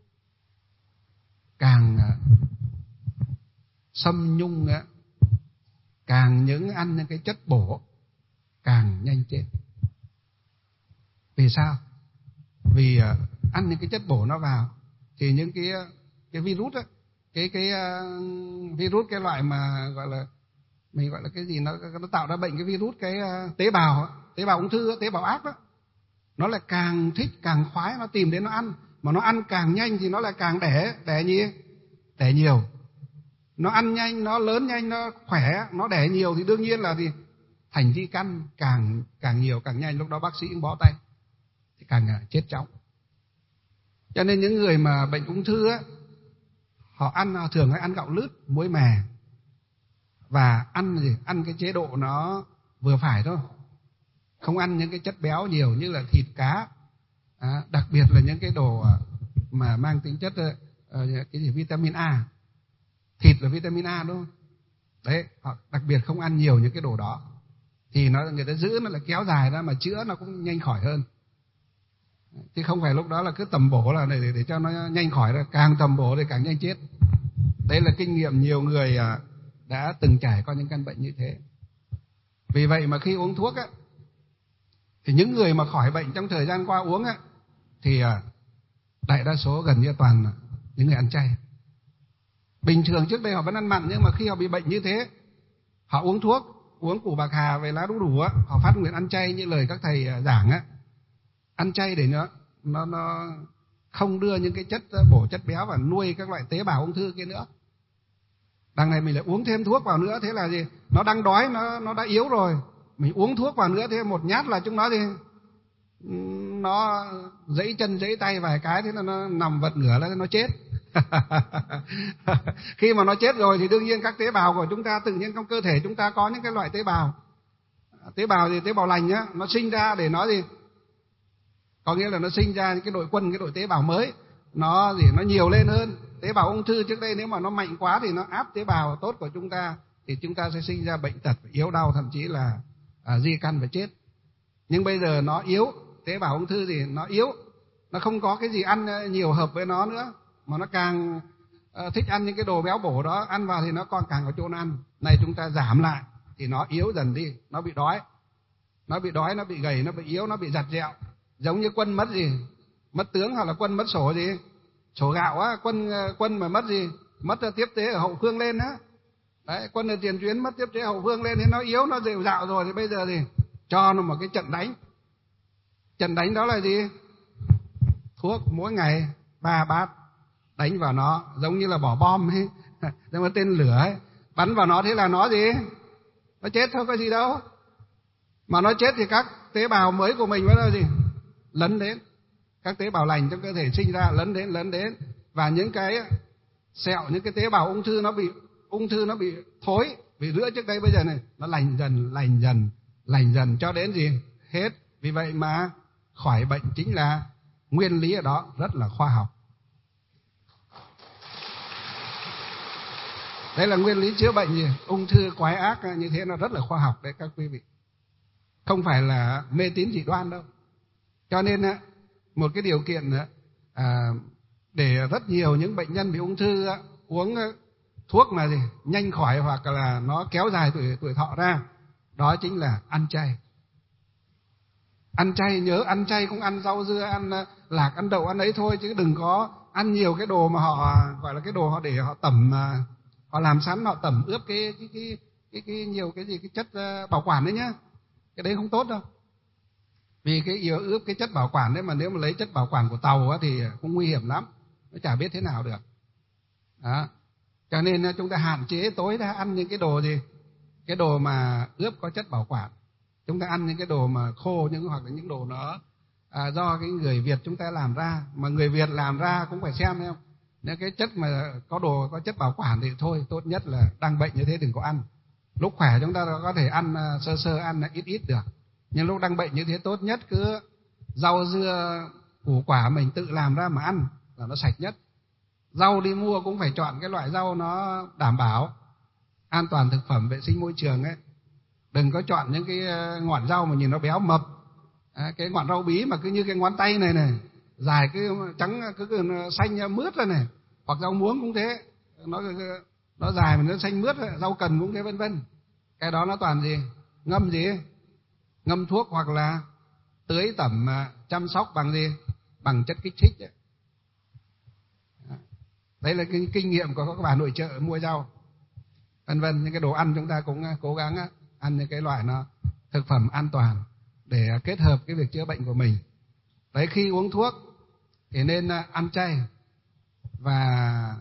S1: càng xâm nhung, càng những ăn những cái chất bổ càng nhanh chết. Vì sao? Vì ăn những cái chất bổ nó vào thì những cái cái virus á, cái cái uh, virus, cái loại mà gọi là mình gọi là cái gì, nó nó tạo ra bệnh, cái virus, cái uh, tế bào tế bào ung thư, tế bào ác đó, nó lại càng thích, càng khoái, nó tìm đến nó ăn, mà nó ăn càng nhanh thì nó lại càng đẻ đẻ nhiều, đẻ nhiều. Nó ăn nhanh, nó lớn nhanh, nó khỏe, nó đẻ nhiều thì đương nhiên là gì? Thành di căn càng càng nhiều càng nhanh, lúc đó bác sĩ cũng bó tay thì càng chết chóng. Cho nên những người mà bệnh ung thư á, họ ăn thường hay ăn gạo lứt, muối mè, và ăn gì? Ăn cái chế độ nó vừa phải thôi, không ăn những cái chất béo nhiều như là thịt, cá, à, đặc biệt là những cái đồ mà mang tính chất uh, cái gì vitamin A. Thịt là vitamin A đúng không? Đấy, họ đặc biệt không ăn nhiều những cái đồ đó, thì nó người ta giữ nó là kéo dài ra, mà chữa nó cũng nhanh khỏi hơn. Chứ không phải lúc đó là cứ tầm bổ là để, để, để cho nó nhanh khỏi, ra càng tầm bổ thì càng nhanh chết. Đấy là kinh nghiệm nhiều người đã từng trải qua những căn bệnh như thế. Vì vậy mà khi uống thuốc á, thì những người mà khỏi bệnh trong thời gian qua uống á, thì đại đa số gần như toàn những người ăn chay. Bình thường trước đây họ vẫn ăn mặn, nhưng mà khi họ bị bệnh như thế, họ uống thuốc, uống củ bạc hà về lá đu đủ á, họ phát nguyện ăn chay như lời các thầy giảng á, ăn chay để nó nó nó không đưa những cái chất bổ, chất béo và nuôi các loại tế bào ung thư kia nữa. Đằng này mình lại uống thêm thuốc vào nữa, thế là gì? Nó đang đói, nó nó đã yếu rồi, mình uống thuốc vào nữa, thế một nhát là chúng nó thì nó giãy chân giãy tay vài cái, thế là nó nằm vật ngửa là nó chết. Khi mà nó chết rồi thì đương nhiên các tế bào của chúng ta, tự nhiên trong cơ thể chúng ta có những cái loại tế bào, tế bào gì, tế bào lành á, nó sinh ra để nó gì, có nghĩa là nó sinh ra những cái đội quân, cái đội tế bào mới, nó gì, nó nhiều lên hơn. Tế bào ung thư trước đây nếu mà nó mạnh quá thì nó áp tế bào tốt của chúng ta, thì chúng ta sẽ sinh ra bệnh tật, yếu đau, thậm chí là à, di căn và chết. Nhưng bây giờ nó yếu, tế bào ung thư thì nó yếu, nó không có cái gì ăn nhiều hợp với nó nữa, mà nó càng uh, thích ăn những cái đồ béo bổ đó, ăn vào thì nó còn càng có chỗ nó ăn. Này chúng ta giảm lại thì nó yếu dần đi, nó bị đói, nó bị đói, nó bị gầy, nó bị yếu, nó bị giặt dẹo. Giống như quân mất gì, mất tướng, hoặc là quân mất sổ gì, sổ gạo á, quân quân mà mất gì, mất tiếp tế ở hậu phương lên á. Đấy, quân ở tiền tuyến mất tiếp tế hậu phương lên, thì nó yếu, nó rệu rạo rồi, thì bây giờ thì cho nó một cái trận đánh. Trận đánh đó là gì? Thuốc mỗi ngày ba bát đánh vào nó, giống như là bỏ bom ấy, giống như tên lửa ấy, bắn vào nó thế là nó gì? Nó chết thôi, có gì đâu. Mà nó chết thì các tế bào mới của mình bắt đầu gì? Lấn đến. Các tế bào lành trong cơ thể sinh ra lấn đến, lấn đến. Và những cái sẹo, những cái tế bào ung thư nó bị ung thư nó bị thối. Vì rữa trước đây bây giờ này, nó lành dần, lành dần, lành dần cho đến gì? Hết. Vì vậy mà khỏi bệnh chính là nguyên lý ở đó rất là khoa học. Đây là nguyên lý chữa bệnh gì? Ung thư quái ác như thế nó rất là khoa học đấy các quý vị. Không phải là mê tín dị đoan đâu. Cho nên một cái điều kiện à, để rất nhiều những bệnh nhân bị ung thư uống thuốc mà gì nhanh khỏi hoặc là nó kéo dài tuổi tuổi thọ ra, đó chính là ăn chay. Ăn chay, nhớ ăn chay cũng ăn rau dưa, ăn lạc, ăn đậu, ăn ấy thôi, chứ đừng có ăn nhiều cái đồ mà họ gọi là cái đồ họ để họ tẩm, họ làm sẵn, họ tẩm ướp cái cái cái cái, cái nhiều cái gì cái chất bảo quản đấy nhá. Cái đấy không tốt đâu. Vì cái yếu ướp cái chất bảo quản đấy mà nếu mà lấy chất bảo quản của tàu á, thì cũng nguy hiểm lắm, nó chả biết thế nào được. Đó. Cho nên chúng ta hạn chế tối đa ăn những cái đồ gì, cái đồ mà ướp có chất bảo quản. Chúng ta ăn những cái đồ mà khô, những hoặc là những đồ nó à, do cái người Việt chúng ta làm ra, mà người Việt làm ra cũng phải xem thấy không. Nếu cái chất mà có đồ có chất bảo quản thì thôi, tốt nhất là đang bệnh như thế đừng có ăn. Lúc khỏe chúng ta có thể ăn sơ sơ, ăn ít ít được. Nhưng lúc đang bệnh như thế tốt nhất cứ rau dưa củ quả mình tự làm ra mà ăn là nó sạch nhất. Rau đi mua cũng phải chọn cái loại rau nó đảm bảo an toàn thực phẩm, vệ sinh môi trường ấy. Đừng có chọn những cái ngọn rau mà nhìn nó béo mập. À, cái ngọn rau bí mà cứ như cái ngón tay này này, dài cái trắng cứ, cứ xanh mướt ra này, hoặc rau muống cũng thế, nó nó dài mà nó xanh mướt, rau cần cũng thế vân vân. Cái đó nó toàn gì? Ngâm gì? Ngâm thuốc hoặc là tưới tẩm chăm sóc bằng gì? Bằng chất kích thích ấy. Đấy là cái kinh nghiệm của các bà nội trợ mua rau vân vân. Những cái đồ ăn chúng ta cũng cố gắng ăn những cái loại nó thực phẩm an toàn để kết hợp cái việc chữa bệnh của mình. Đấy, khi uống thuốc thì nên ăn chay và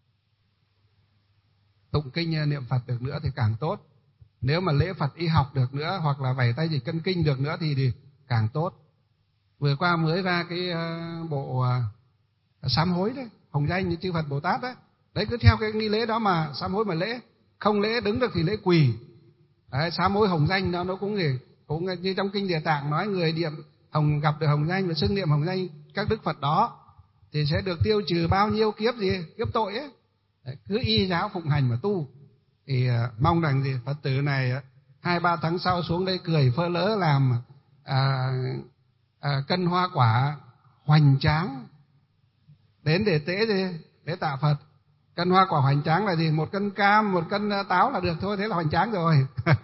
S1: tụng kinh niệm Phật được nữa thì càng tốt. Nếu mà lễ Phật y học được nữa hoặc là vẩy tay dịch cân kinh được nữa thì, thì càng tốt. Vừa qua mới ra cái bộ sám hối đấy, hồng danh như chư Phật Bồ Tát đấy. Đấy, cứ theo cái nghi lễ đó mà sám hối mà lễ. Không lễ đứng được thì lễ quỳ. Đấy, sám hối hồng danh đó nó cũng gì cũng như trong kinh Địa Tạng nói, người niệm hồng gặp được hồng danh và xưng niệm hồng danh các đức Phật đó thì sẽ được tiêu trừ bao nhiêu kiếp gì kiếp tội ấy. Đấy, cứ y giáo phụng hành mà tu thì uh, mong rằng gì Phật tử này uh, hai ba tháng sau xuống đây cười phơ lỡ làm uh, uh, cân hoa quả hoành tráng đến để tế gì để tạ Phật. Cân hoa quả hoành tráng là gì? Một cân cam, một cân táo là được thôi, thế là hoành tráng rồi.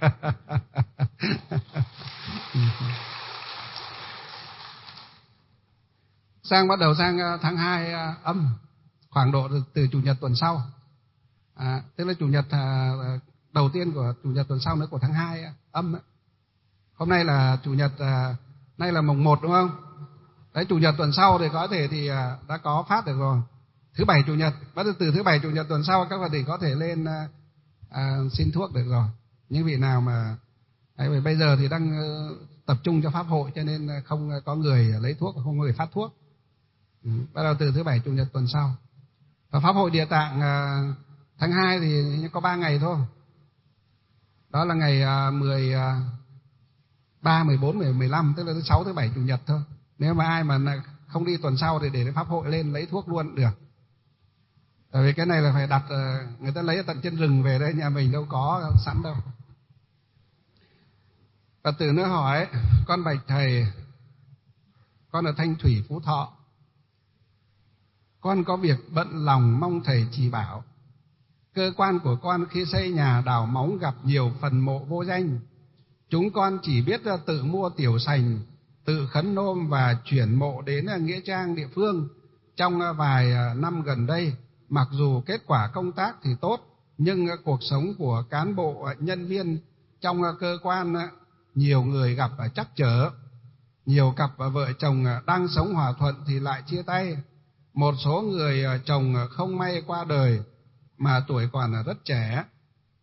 S1: Sang bắt đầu sang tháng hai âm, khoảng độ từ chủ nhật tuần sau. À, tức là chủ nhật đầu tiên của chủ nhật tuần sau nữa của tháng hai âm ấy. Hôm nay là chủ nhật, nay là mùng một đúng không? Đấy, chủ nhật tuần sau thì có thể thì đã có phát được rồi. Thứ bảy chủ nhật, bắt đầu từ thứ bảy chủ nhật tuần sau các Phật tử có thể lên à, xin thuốc được rồi. Những vị nào mà đấy, bây giờ thì đang tập trung cho pháp hội cho nên không có người lấy thuốc, không có người phát thuốc. Ừ, bắt đầu từ thứ bảy chủ nhật tuần sau. Và pháp hội Địa Tạng à, tháng hai thì có ba ngày thôi. Đó là ngày à, mười ba, mười bốn, mười lăm, tức là thứ sáu, thứ bảy chủ nhật thôi. Nếu mà ai mà không đi tuần sau thì để pháp hội lên lấy thuốc luôn được. Tại vì cái này là phải đặt, người ta lấy ở tận trên rừng về đây, nhà mình đâu có sẵn đâu. Phật tử nữa hỏi: con bạch thầy, con ở Thanh Thủy, Phú Thọ, con có việc bận lòng mong thầy chỉ bảo. Cơ quan của con khi xây nhà đào móng gặp nhiều phần mộ vô danh. Chúng con chỉ biết tự mua tiểu sành, tự khấn nôm và chuyển mộ đến nghĩa trang địa phương. Trong vài năm gần đây, mặc dù kết quả công tác thì tốt, nhưng cuộc sống của cán bộ nhân viên trong cơ quan nhiều người gặp trắc trở. Nhiều cặp vợ chồng đang sống hòa thuận thì lại chia tay. Một số người chồng không may qua đời mà tuổi còn rất trẻ.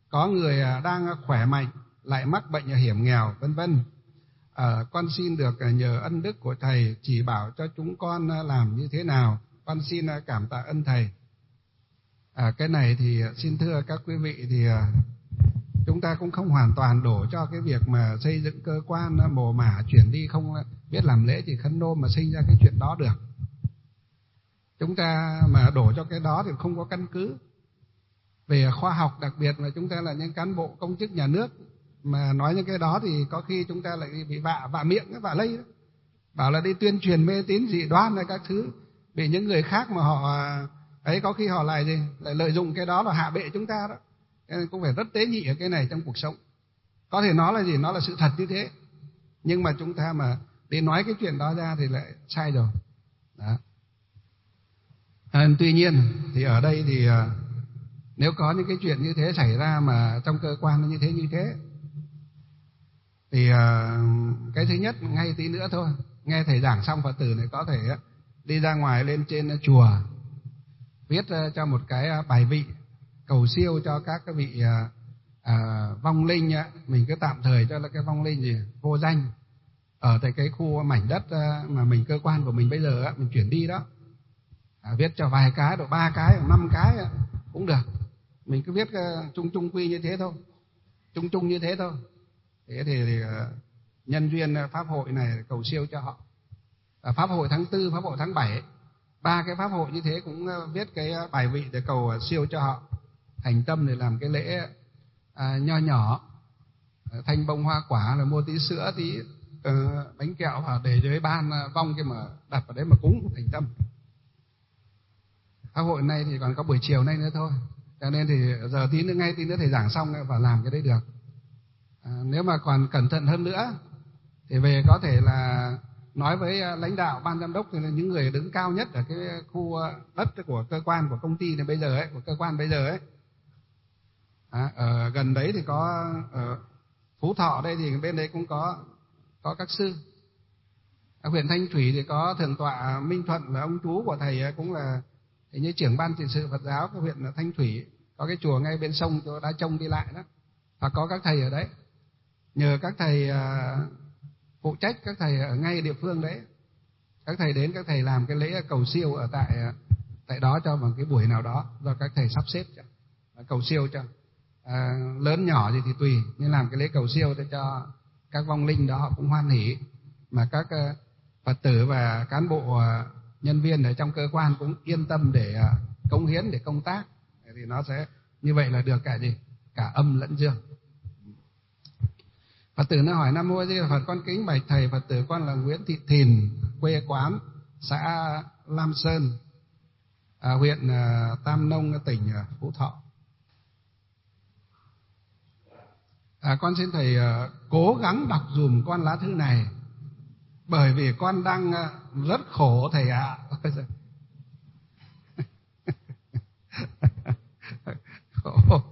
S1: có người đang khỏe mạnh lại mắc bệnh hiểm nghèo, vân vân. À, con xin được nhờ ân đức của thầy chỉ bảo cho chúng con làm như thế nào. Con xin cảm tạ ơn thầy. À, cái này thì xin thưa các quý vị, thì chúng ta cũng không hoàn toàn đổ cho cái việc mà xây dựng cơ quan mồ mả chuyển đi không biết làm lễ thì khấn nôm mà sinh ra cái chuyện đó được. Chúng ta mà đổ cho cái đó thì không có căn cứ. Về khoa học, đặc biệt là chúng ta là những cán bộ công chức nhà nước mà nói những cái đó thì có khi chúng ta lại bị vạ vạ miệng, vạ lây đó. Bảo là đi tuyên truyền mê tín dị đoan hay các thứ, bị những người khác mà họ ấy có khi họ lại gì lại lợi dụng cái đó là hạ bệ chúng ta đó. Nên cũng phải rất tế nhị ở cái này trong cuộc sống. Có thể nói là gì, nó là sự thật như thế, nhưng mà chúng ta mà đi nói cái chuyện đó ra thì lại sai rồi đó. À, tuy nhiên thì ở đây thì nếu có những cái chuyện như thế xảy ra mà trong cơ quan nó như thế như thế thì cái thứ nhất, ngay tí nữa thôi, nghe thầy giảng xong Phật tử này có thể đi ra ngoài lên trên chùa viết cho một cái bài vị cầu siêu cho các cái vị à, à, vong linh á, mình cứ tạm thời cho là cái vong linh gì vô danh ở tại cái khu mảnh đất mà mình cơ quan của mình bây giờ á, mình chuyển đi đó, à, viết cho vài cái, độ ba cái, năm cái cũng được. Mình cứ viết uh, chung chung quy như thế thôi, chung chung như thế thôi. Thế thì, thì uh, nhân duyên pháp hội này cầu siêu cho họ. À, pháp hội tháng tư, pháp hội tháng bảy, ba cái pháp hội như thế cũng uh, viết cái uh, bài vị để cầu uh, siêu cho họ. Thành tâm để làm cái lễ uh, nho nhỏ, uh, thanh bông hoa quả, là mua tí sữa, tí uh, bánh kẹo vào để dưới ban uh, vong cái mà đặt vào đấy mà cúng thành tâm. Pháp hội này thì còn có buổi chiều nay nữa thôi. Cho nên thì giờ tí nữa, ngay tí nữa thầy giảng xong và làm cái đấy được. À, nếu mà còn cẩn thận hơn nữa thì về có thể là nói với lãnh đạo ban giám đốc, thì là những người đứng cao nhất ở cái khu đất của cơ quan của công ty này bây giờ ấy, của cơ quan bây giờ ấy. À, ở gần đấy thì có ở Phú Thọ đây thì bên đấy cũng có có các sư. Ở huyện Thanh Thủy thì có thượng tọa Minh Thuận, là ông chú của thầy cũng là thì như trưởng ban trị sự Phật giáo của huyện Thanh Thủy, có cái chùa ngay bên sông chỗ Đá Trông đi lại đó, hoặc có các thầy ở đấy, nhờ các thầy uh, phụ trách, các thầy ở ngay địa phương đấy, các thầy đến, các thầy làm cái lễ cầu siêu ở tại uh, tại đó cho một cái buổi nào đó do các thầy sắp xếp cho, uh, cầu siêu cho uh, lớn nhỏ gì thì tùy, nhưng làm cái lễ cầu siêu để cho các vong linh đó họ cũng hoan hỉ, mà các uh, Phật tử và cán bộ uh, nhân viên ở trong cơ quan cũng yên tâm để cống hiến, để công tác, thì nó sẽ như vậy là được cả gì, cả âm lẫn dương. Phật tử nó hỏi: Nam mô A Di Đà Phật, con kính bạch thầy, Phật tử con là Nguyễn Thị Thìn, quê quán xã Lam Sơn, à, huyện à, Tam Nông, tỉnh à, Phú Thọ. À, con xin thầy à, cố gắng đọc dùm con lá thư này, bởi vì con đang rất khổ thầy ạ. Khổ.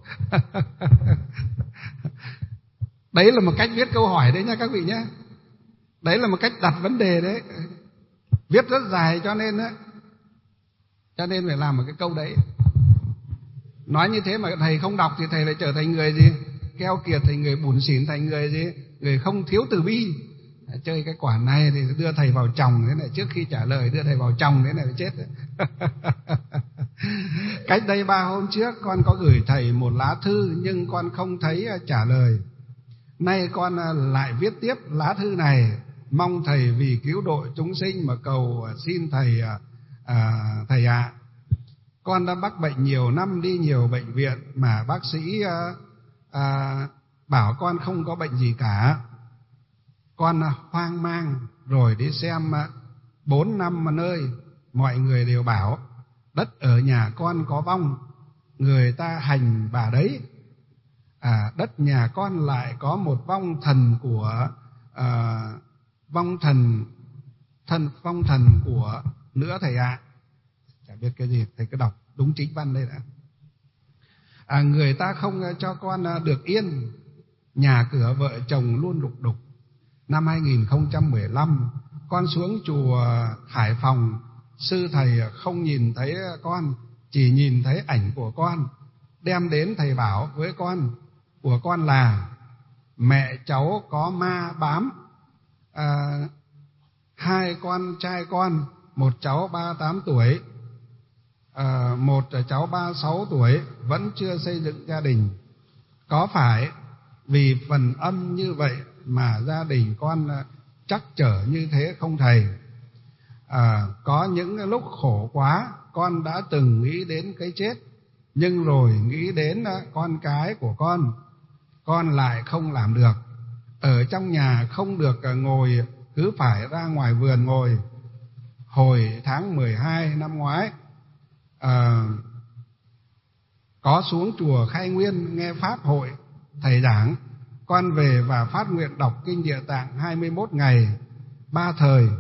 S1: Đấy là một cách viết câu hỏi đấy nha các vị nhé. Đấy là một cách đặt vấn đề đấy. Viết rất dài cho nên đấy, cho nên phải làm một cái câu đấy. Nói như thế mà thầy không đọc thì thầy lại trở thành người gì? Keo kiệt, thành người bủn xỉn, thành người gì? Người không thiếu từ bi. Chơi cái quả này thì đưa thầy vào chồng thế này, trước khi trả lời đưa thầy vào chồng thế này phải chết. Cách đây ba hôm trước con có gửi thầy một lá thư nhưng con không thấy trả lời. Nay con lại viết tiếp lá thư này, mong thầy vì cứu độ chúng sinh mà cầu xin thầy à, thầy ạ. À, con đã mắc bệnh nhiều năm, đi nhiều bệnh viện mà bác sĩ à, à, bảo con không có bệnh gì cả. Con hoang mang rồi đi xem bốn năm nơi, mọi người đều bảo đất ở nhà con có vong, người ta hành bà đấy. À, đất nhà con lại có một vong thần của à, vong thần thần vong thần của nữa thầy ạ. À, chả biết cái gì, thầy cứ đọc đúng chính văn đây đã. À, người ta không cho con được yên, nhà cửa vợ chồng luôn lục đục. Năm hai nghìn không trăm mười lăm con xuống chùa Hải Phòng, sư thầy không nhìn thấy con, chỉ nhìn thấy ảnh của con, đem đến thầy bảo với con của con là mẹ cháu có ma bám, à, hai con trai con, một cháu ba mươi tám tuổi, à, một cháu ba mươi sáu tuổi, vẫn chưa xây dựng gia đình. Có phải vì phần âm như vậy mà gia đình con trắc trở như thế không thầy? À, có những lúc khổ quá, con đã từng nghĩ đến cái chết, nhưng rồi nghĩ đến con cái của con, con lại không làm được. Ở trong nhà không được ngồi, cứ phải ra ngoài vườn ngồi. Hồi tháng mười hai năm ngoái, à, có xuống chùa Khai Nguyên nghe pháp hội thầy giảng, con về và phát nguyện đọc kinh Địa Tạng hai mươi mốt ngày ba thời.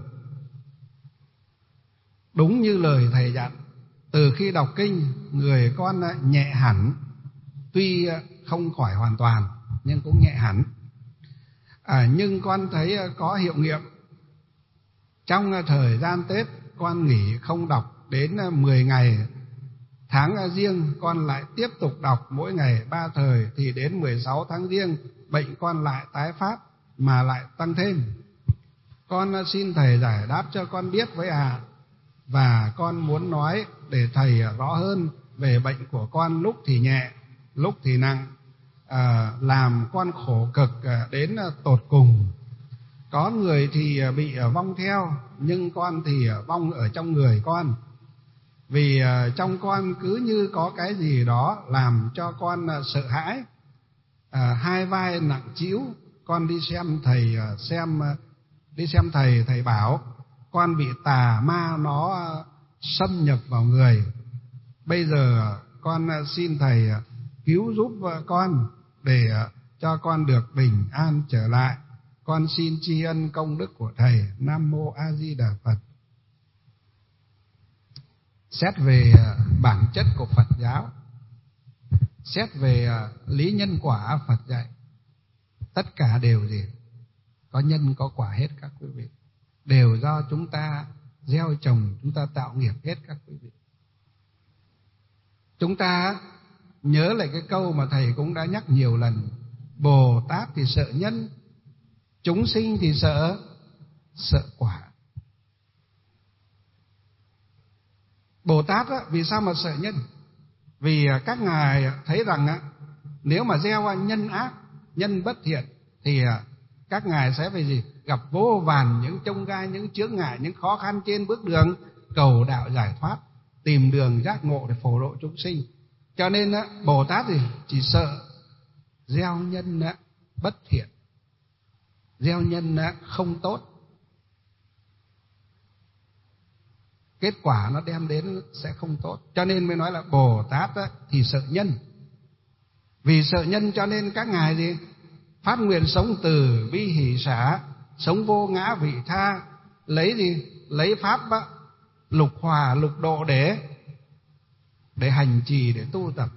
S1: Đúng như lời thầy dặn, từ khi đọc kinh, người con nhẹ hẳn, tuy không khỏi hoàn toàn nhưng cũng nhẹ hẳn. À, nhưng con thấy có hiệu nghiệm. Trong thời gian Tết, con nghỉ không đọc đến mười ngày. Tháng Giêng con lại tiếp tục đọc mỗi ngày ba thời, thì đến mười sáu tháng Giêng bệnh con lại tái phát mà lại tăng thêm. Con xin thầy giải đáp cho con biết với ạ. À. Và con muốn nói để thầy rõ hơn về bệnh của con, lúc thì nhẹ, lúc thì nặng, à, làm con khổ cực đến tột cùng. Có người thì bị vong theo, nhưng con thì vong ở trong người con. Vì trong con cứ như có cái gì đó làm cho con sợ hãi. À, hai vai nặng trĩu, con đi xem thầy xem đi xem thầy thầy bảo con bị tà ma nó xâm nhập vào người. Bây giờ con xin thầy cứu giúp con để cho con được bình an trở lại. Con xin tri ân công đức của thầy. Nam mô A Di Đà Phật. Xét về bản chất của Phật giáo, xét về lý nhân quả Phật dạy, tất cả đều gì? Có nhân có quả hết các quý vị. Đều do chúng ta gieo trồng, chúng ta tạo nghiệp hết các quý vị. Chúng ta nhớ lại cái câu mà thầy cũng đã nhắc nhiều lần. Bồ Tát thì sợ nhân, chúng sinh thì sợ sợ quả. Bồ Tát á, vì sao mà sợ nhân? Vì các ngài thấy rằng á, nếu mà gieo nhân ác, nhân bất thiện, thì các ngài sẽ phải gì? Gặp vô vàn những chông gai, những chướng ngại, những khó khăn trên bước đường cầu đạo giải thoát, tìm đường giác ngộ để phổ độ chúng sinh. Cho nên á, Bồ Tát thì chỉ sợ gieo nhân á, bất thiện, gieo nhân á, không tốt, kết quả nó đem đến sẽ không tốt. Cho nên mới nói là Bồ Tát á, thì sợ nhân. Vì sợ nhân cho nên các ngài gì? Phát nguyện sống từ bi hỷ xả, sống vô ngã vị tha, lấy gì? Lấy pháp á, lục hòa lục độ để để hành trì, để tu tập.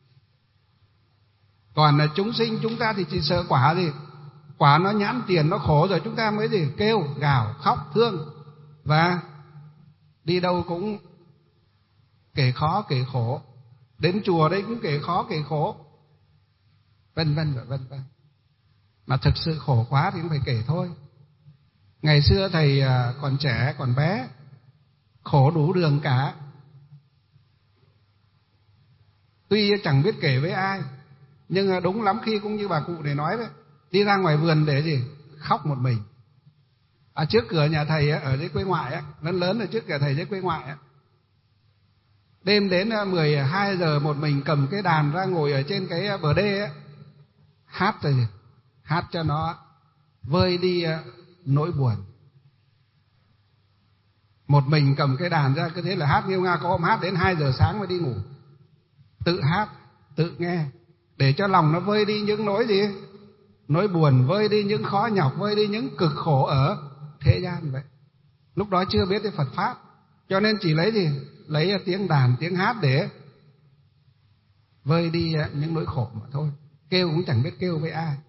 S1: Còn là chúng sinh chúng ta thì chỉ sợ quả gì? Quả nó nhãn tiền, nó khổ rồi chúng ta mới gì? Kêu, gào, khóc, thương. Và đi đâu cũng kể khó kể khổ. Đến chùa đây cũng kể khó kể khổ, vân vân và vân vân. Mà thực sự khổ quá thì cũng phải kể thôi. Ngày xưa thầy còn trẻ, còn bé, khổ đủ đường cả. Tuy chẳng biết kể với ai, nhưng đúng lắm khi cũng như bà cụ này nói đấy, đi ra ngoài vườn để gì? Khóc một mình. À, trước cửa nhà thầy ở dưới quê ngoại á, lớn lớn ở trước cửa thầy dưới quê ngoại á, đêm đến mười hai giờ một mình cầm cái đàn ra ngồi ở trên cái bờ đê á, hát rồi gì? Hát cho nó vơi đi nỗi buồn. Một mình cầm cái đàn ra cứ thế là hát nghêu ngao, có hôm hát đến hai giờ sáng mới đi ngủ. Tự hát, tự nghe, để cho lòng nó vơi đi những nỗi gì? Nỗi buồn, vơi đi những khó nhọc, vơi đi những cực khổ ở thế gian vậy. Lúc đó chưa biết đến Phật Pháp, cho nên chỉ lấy gì? Lấy tiếng đàn, tiếng hát để vơi đi những nỗi khổ mà thôi. Kêu cũng chẳng biết kêu với ai.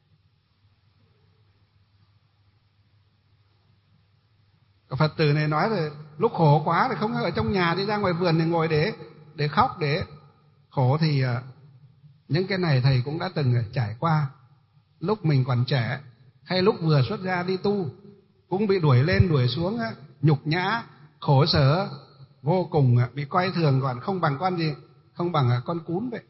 S1: Phật tử này nói rồi, lúc khổ quá thì không ở trong nhà, đi ra ngoài vườn thì ngồi để để khóc, để khổ thì Những cái này thầy cũng đã từng trải qua. Lúc mình còn trẻ hay lúc vừa xuất gia đi tu cũng bị đuổi lên đuổi xuống, nhục nhã, khổ sở vô cùng, bị coi thường, còn không bằng con gì, không bằng con cún vậy.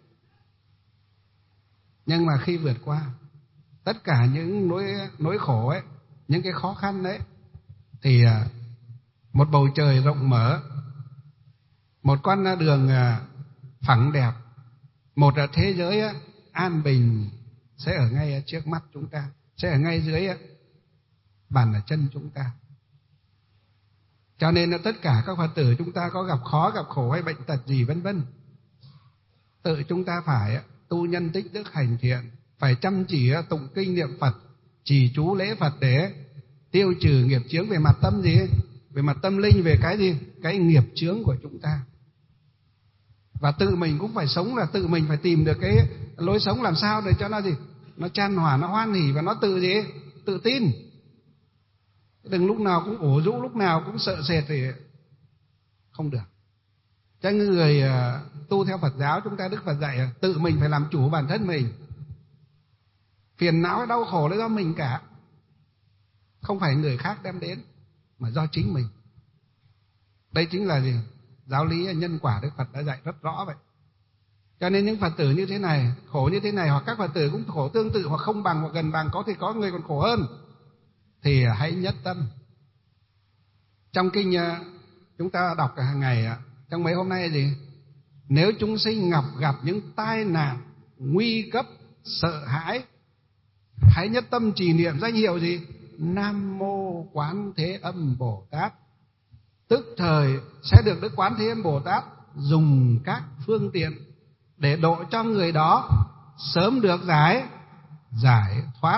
S1: Nhưng mà khi vượt qua tất cả những nỗi nỗi khổ ấy, những cái khó khăn đấy, thì một bầu trời rộng mở, một con đường phẳng đẹp, một thế giới an bình sẽ ở ngay trước mắt chúng ta, sẽ ở ngay dưới bàn chân chúng ta. Cho nên là tất cả các Phật tử chúng ta có gặp khó, gặp khổ hay bệnh tật gì vân vân, tự chúng ta phải tu nhân tích đức hành thiện, phải chăm chỉ tụng kinh niệm Phật, trì chú lễ Phật để tiêu trừ nghiệp chướng về mặt tâm gì? Về mặt tâm linh, về cái gì? Cái nghiệp chướng của chúng ta. Và tự mình cũng phải sống, là tự mình phải tìm được cái lối sống làm sao để cho nó gì? Nó chan hòa, nó hoan hỉ và nó tự gì? Tự tin. Đừng lúc nào cũng ủ rũ, lúc nào cũng sợ sệt thì không được. Cho người tu theo Phật giáo, chúng ta Đức Phật dạy tự mình phải làm chủ bản thân mình. Phiền não đau khổ là do mình cả, không phải người khác đem đến, mà do chính mình. Đây chính là gì? Giáo lý nhân quả Đức Phật đã dạy rất rõ vậy. Cho nên những Phật tử như thế này, khổ như thế này, hoặc các Phật tử cũng khổ tương tự, hoặc không bằng hoặc gần bằng, có thì có người còn khổ hơn, thì hãy nhất tâm. Trong kinh chúng ta đọc hàng ngày, trong mấy hôm nay gì? Nếu chúng sinh gặp gặp những tai nạn nguy cấp sợ hãi, hãy nhất tâm trì niệm danh hiệu gì? Nam Mô Quán Thế Âm Bồ Tát. Tức thời sẽ được Đức Quán Thế Âm Bồ Tát dùng các phương tiện để độ cho người đó sớm được giải giải thoát.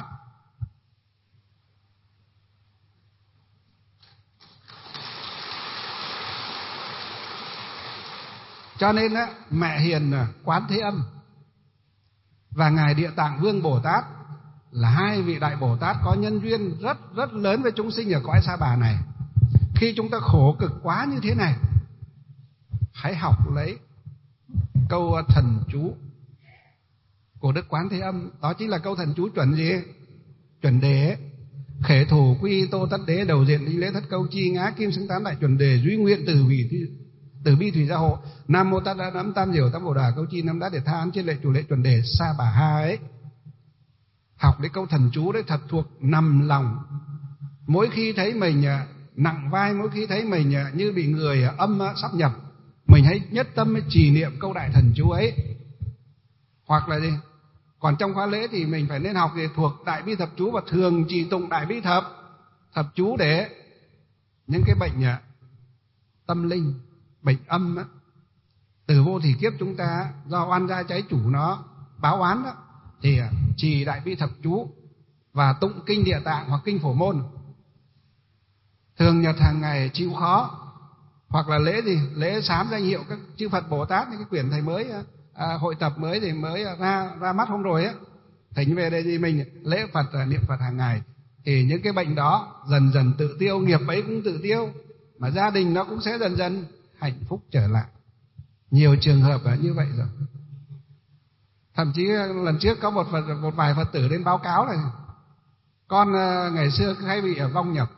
S1: Cho nên á, mẹ Hiền Quán Thế Âm và ngài Địa Tạng Vương Bồ Tát là hai vị đại Bồ Tát có nhân duyên rất rất lớn với chúng sinh ở cõi Sa Bà này. Khi chúng ta khổ cực quá như thế này, hãy học lấy câu thần chú của Đức Quán Thế Âm. Đó chính là câu thần chú chuẩn gì? Chuẩn đề. Khể thủ quy tô tất đế, đầu diện linh lễ thất câu chi ngã kim xứng tán đại chuẩn đề, duy nguyện từ vị từ bi thủy gia hộ. Nam Mô Tát Đa Nắm Tam Diệu Tam Bồ Đà câu chi năm đá để tha án trên lệ chủ lệ chuẩn đề Sa Bà Ha ấy. Học đấy câu thần chú đấy thật thuộc nằm lòng. Mỗi khi thấy mình nặng vai, mỗi khi thấy mình như bị người âm sắp nhập, mình hãy nhất tâm trì niệm câu đại thần chú ấy. Hoặc là gì? Còn trong khóa lễ thì mình phải nên học thì thuộc đại bi thập chú và thường trì tụng đại bi thập thập chú để những cái bệnh tâm linh, bệnh âm á, từ vô thỉ kiếp chúng ta do oan gia trái chủ nó báo oán đó, thì trì đại bi thập chú và tụng kinh Địa Tạng hoặc kinh Phổ Môn. Thường nhật hàng ngày chịu khó, hoặc là lễ gì? Lễ sám danh hiệu các chư Phật Bồ Tát, những cái quyển thầy mới à, hội tập mới thì mới ra ra mắt hôm rồi á, thỉnh về đây thì mình lễ Phật niệm Phật hàng ngày, thì những cái bệnh đó dần dần tự tiêu, nghiệp ấy cũng tự tiêu, mà gia đình nó cũng sẽ dần dần hạnh phúc trở lại. Nhiều trường hợp là như vậy rồi. Thậm chí lần trước có một Phật, một vài Phật tử đến báo cáo này, con ngày xưa hay bị vong nhập,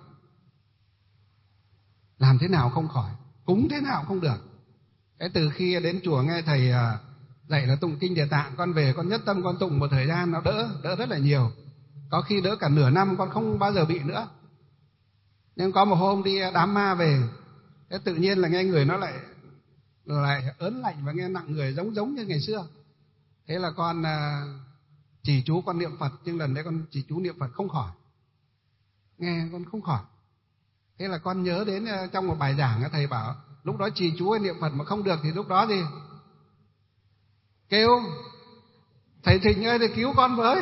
S1: làm thế nào không khỏi, cúng thế nào không được. Cái từ khi đến chùa nghe thầy dạy là tụng kinh Địa Tạng, con về con nhất tâm con tụng một thời gian nó đỡ, đỡ rất là nhiều. Có khi đỡ cả nửa năm con không bao giờ bị nữa. Nhưng có một hôm đi đám ma về, thế tự nhiên là nghe người nó lại lại ớn lạnh và nghe nặng người giống giống như ngày xưa. Thế là con chỉ chú con niệm Phật, nhưng lần đấy con chỉ chú niệm Phật không khỏi, nghe con không khỏi. Thế là con nhớ đến trong một bài giảng thầy bảo lúc đó trì chú hay niệm Phật mà không được thì lúc đó gì? Kêu thầy Thịnh ơi, thầy cứu con với.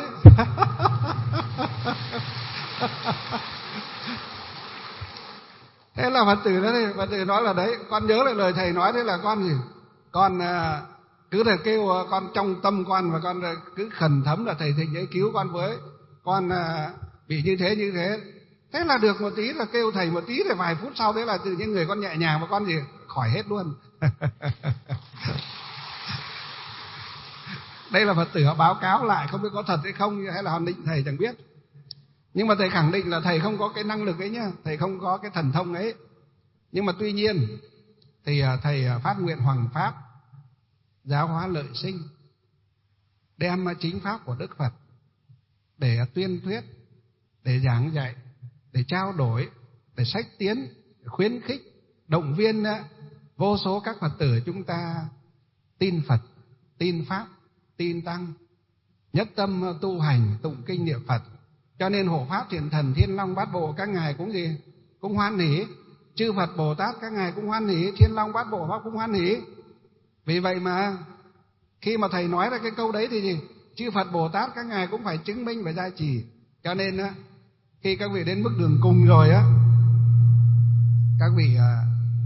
S1: Thế là Phật tử đó, Phật tử nói là đấy, con nhớ lại lời thầy nói, thế là con gì? Con cứ là kêu con trong tâm con, và con cứ khẩn thấm là thầy Thịnh ấy cứu con với, con bị như thế như thế. Thế là được một tí là kêu thầy một tí, rồi vài phút sau đấy là tự nhiên người con nhẹ nhàng và con gì khỏi hết luôn. Đây là Phật tử họ báo cáo lại, không biết có thật hay không hay là họ định thầy chẳng biết. Nhưng mà thầy khẳng định là thầy không có cái năng lực ấy nhá, thầy không có cái thần thông ấy. Nhưng mà tuy nhiên thì thầy phát nguyện hoằng pháp, giáo hóa lợi sinh, đem chính pháp của Đức Phật để tuyên thuyết, để giảng dạy, để trao đổi, để sách tiến, để khuyến khích, động viên vô số các Phật tử chúng ta tin Phật, tin Pháp, tin Tăng, nhất tâm tu hành, tụng kinh niệm Phật. Cho nên hộ Pháp Thiện Thần, Thiên Long Bát Bộ các ngài cũng gì? Cũng hoan hỉ. Chư Phật Bồ Tát các ngài cũng hoan hỉ, Thiên Long Bát Bộ Pháp cũng hoan hỉ. Vì vậy mà khi mà thầy nói ra cái câu đấy thì gì? Chư Phật Bồ Tát các ngài cũng phải chứng minh và gia trì. Cho nên á, khi các vị đến mức đường cùng rồi á, các vị à,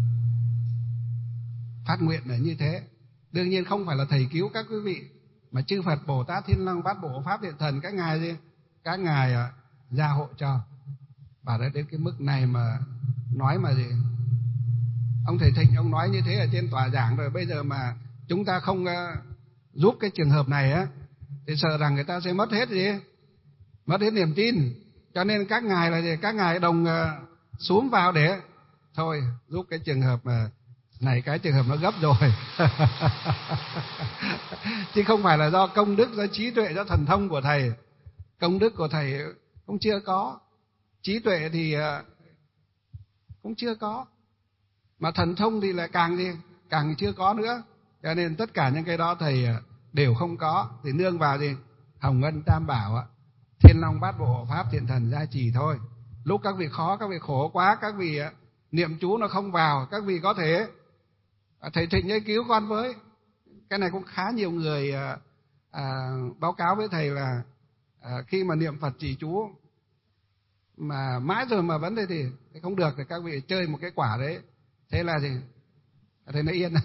S1: phát nguyện là như thế. Đương nhiên không phải là thầy cứu các quý vị, mà chư Phật Bồ Tát, Thiên Long Bát Bộ Pháp Thiện Thần các ngài gì? Các ngài à, gia hộ cho. Và đến cái mức này mà nói mà gì? Ông thầy Thịnh ông nói như thế ở trên tòa giảng rồi, bây giờ mà chúng ta không uh, giúp cái trường hợp này á thì sợ rằng người ta sẽ mất hết gì? Mất hết niềm tin. Cho nên các ngài là gì? Các ngài đồng uh, xuống vào để thôi giúp cái trường hợp mà này, cái trường hợp nó gấp rồi. Chứ không phải là do công đức, do trí tuệ, do thần thông của thầy. Công đức của thầy cũng chưa có, trí tuệ thì uh, cũng chưa có, mà thần thông thì lại càng gì? Càng chưa có nữa. Cho nên tất cả những cái đó thầy đều không có, thì nương vào gì? Hồng Ân Tam Bảo, Thiên Long Bát Bộ Pháp Thiện Thần gia trì thôi. Lúc các vị khó, các vị khổ quá, các vị niệm chú nó không vào, các vị có thể thầy Thịnh ấy cứu con với. Cái này cũng khá nhiều người à, à, báo cáo với thầy là à, khi mà niệm Phật trì chú mà mãi rồi mà vấn đề thì không được, thì các vị chơi một cái quả đấy. Thế là gì? Thầy nó yên.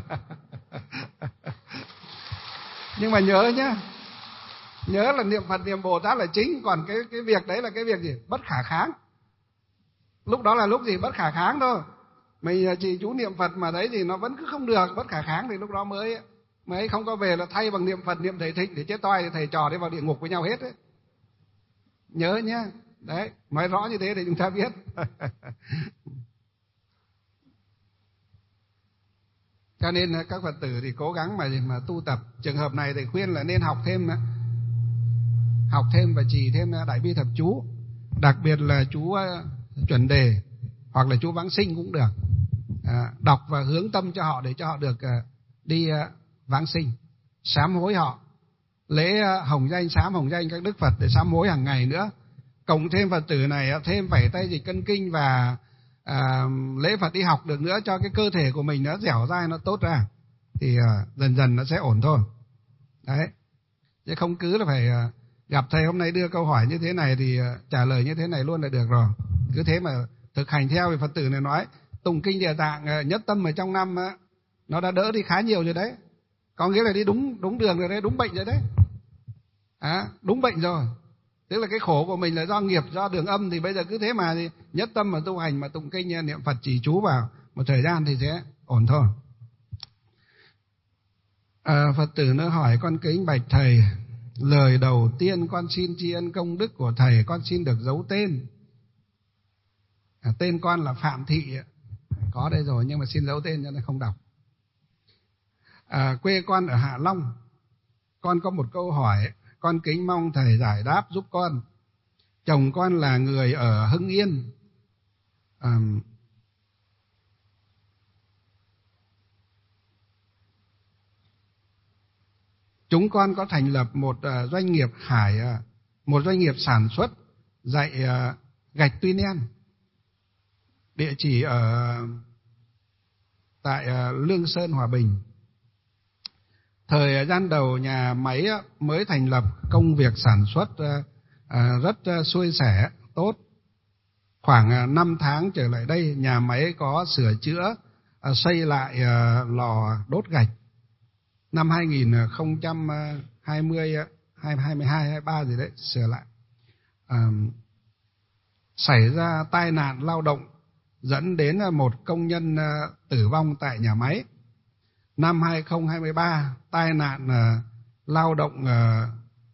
S1: Nhưng mà nhớ nhá, nhớ là niệm Phật niệm Bồ Tát là chính, còn cái cái việc đấy là cái việc gì? Bất khả kháng. Lúc đó là lúc gì? Bất khả kháng thôi. Mình chỉ chú niệm Phật mà đấy thì nó vẫn cứ không được, bất khả kháng thì lúc đó mới mới không có về là thay bằng niệm Phật niệm thầy Thịnh thì chết toi, thì thầy trò đi vào địa ngục với nhau hết đấy. Nhớ nhá. Đấy, nói rõ như thế để chúng ta biết. Cho nên các Phật tử thì cố gắng mà mà tu tập. Trường hợp này thì khuyên là nên học thêm học thêm và trì thêm Đại Bi Thập Chú, đặc biệt là chú chuẩn đề hoặc là chú vãng sinh cũng được. À, đọc và hướng tâm cho họ để cho họ được uh, đi uh, vãng sinh, sám hối họ, lễ uh, hồng danh, sám hồng danh các Đức Phật để sám hối hàng ngày nữa. Cộng thêm Phật tử này uh, thêm vẩy tay dịch cân kinh và À, lễ Phật đi học được nữa, cho cái cơ thể của mình nó dẻo dai, nó tốt ra, thì à, dần dần nó sẽ ổn thôi. Đấy, chứ không cứ là phải à, gặp thầy hôm nay đưa câu hỏi như thế này thì à, trả lời như thế này luôn là được rồi. Cứ thế mà thực hành theo. Thì Phật tử này nói tụng kinh Địa Tạng à, nhất tâm ở trong năm à, nó đã đỡ đi khá nhiều rồi đấy. Có nghĩa là đi đúng đúng đường rồi đấy, đúng bệnh rồi đấy. À, đúng bệnh rồi. Tức là cái khổ của mình là do nghiệp, do đường âm, thì bây giờ cứ thế mà thì nhất tâm mà tu hành, mà tụng kinh niệm Phật chỉ chú vào một thời gian thì sẽ ổn thôi. À, Phật tử nữa hỏi: con kính bạch thầy, lời đầu tiên con xin tri ân công đức của thầy, con xin được giấu tên. À, tên con là Phạm Thị, có đây rồi nhưng mà xin giấu tên cho nên không đọc. À, quê con ở Hạ Long. Con có một câu hỏi, con kính mong thầy giải đáp giúp con. Chồng con là người ở Hưng Yên. À, chúng con có thành lập một uh, doanh nghiệp hải, uh, một doanh nghiệp sản xuất dạy uh, gạch tuy nen. Địa chỉ ở tại uh, Lương Sơn, Hòa Bình. Thời gian đầu nhà máy mới thành lập, công việc sản xuất rất suôn sẻ, tốt. Khoảng năm tháng trở lại đây, nhà máy có sửa chữa, xây lại lò đốt gạch. Năm hai nghìn không trăm hai mươi, hai mươi hai, hai mươi hai ba gì đấy, sửa lại. À, xảy ra tai nạn lao động, dẫn đến một công nhân tử vong tại nhà máy. Năm hai nghìn không trăm hai mươi ba, tai nạn lao động uh,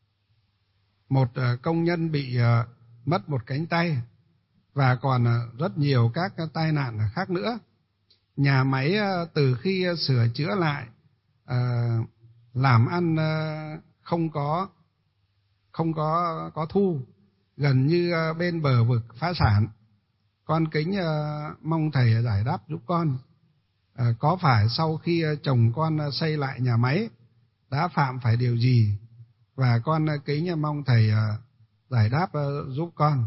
S1: một uh, công nhân bị uh, mất một cánh tay và còn uh, rất nhiều các uh, tai nạn khác nữa. Nhà máy uh, từ khi uh, sửa chữa lại uh, làm ăn uh, không có không có có thu, gần như uh, bên bờ vực phá sản. Con kính uh, mong thầy giải đáp giúp con, uh, có phải sau khi uh, chồng con uh, xây lại nhà máy đã phạm phải điều gì, và con uh, kính uh, mong thầy uh, giải đáp uh, giúp con.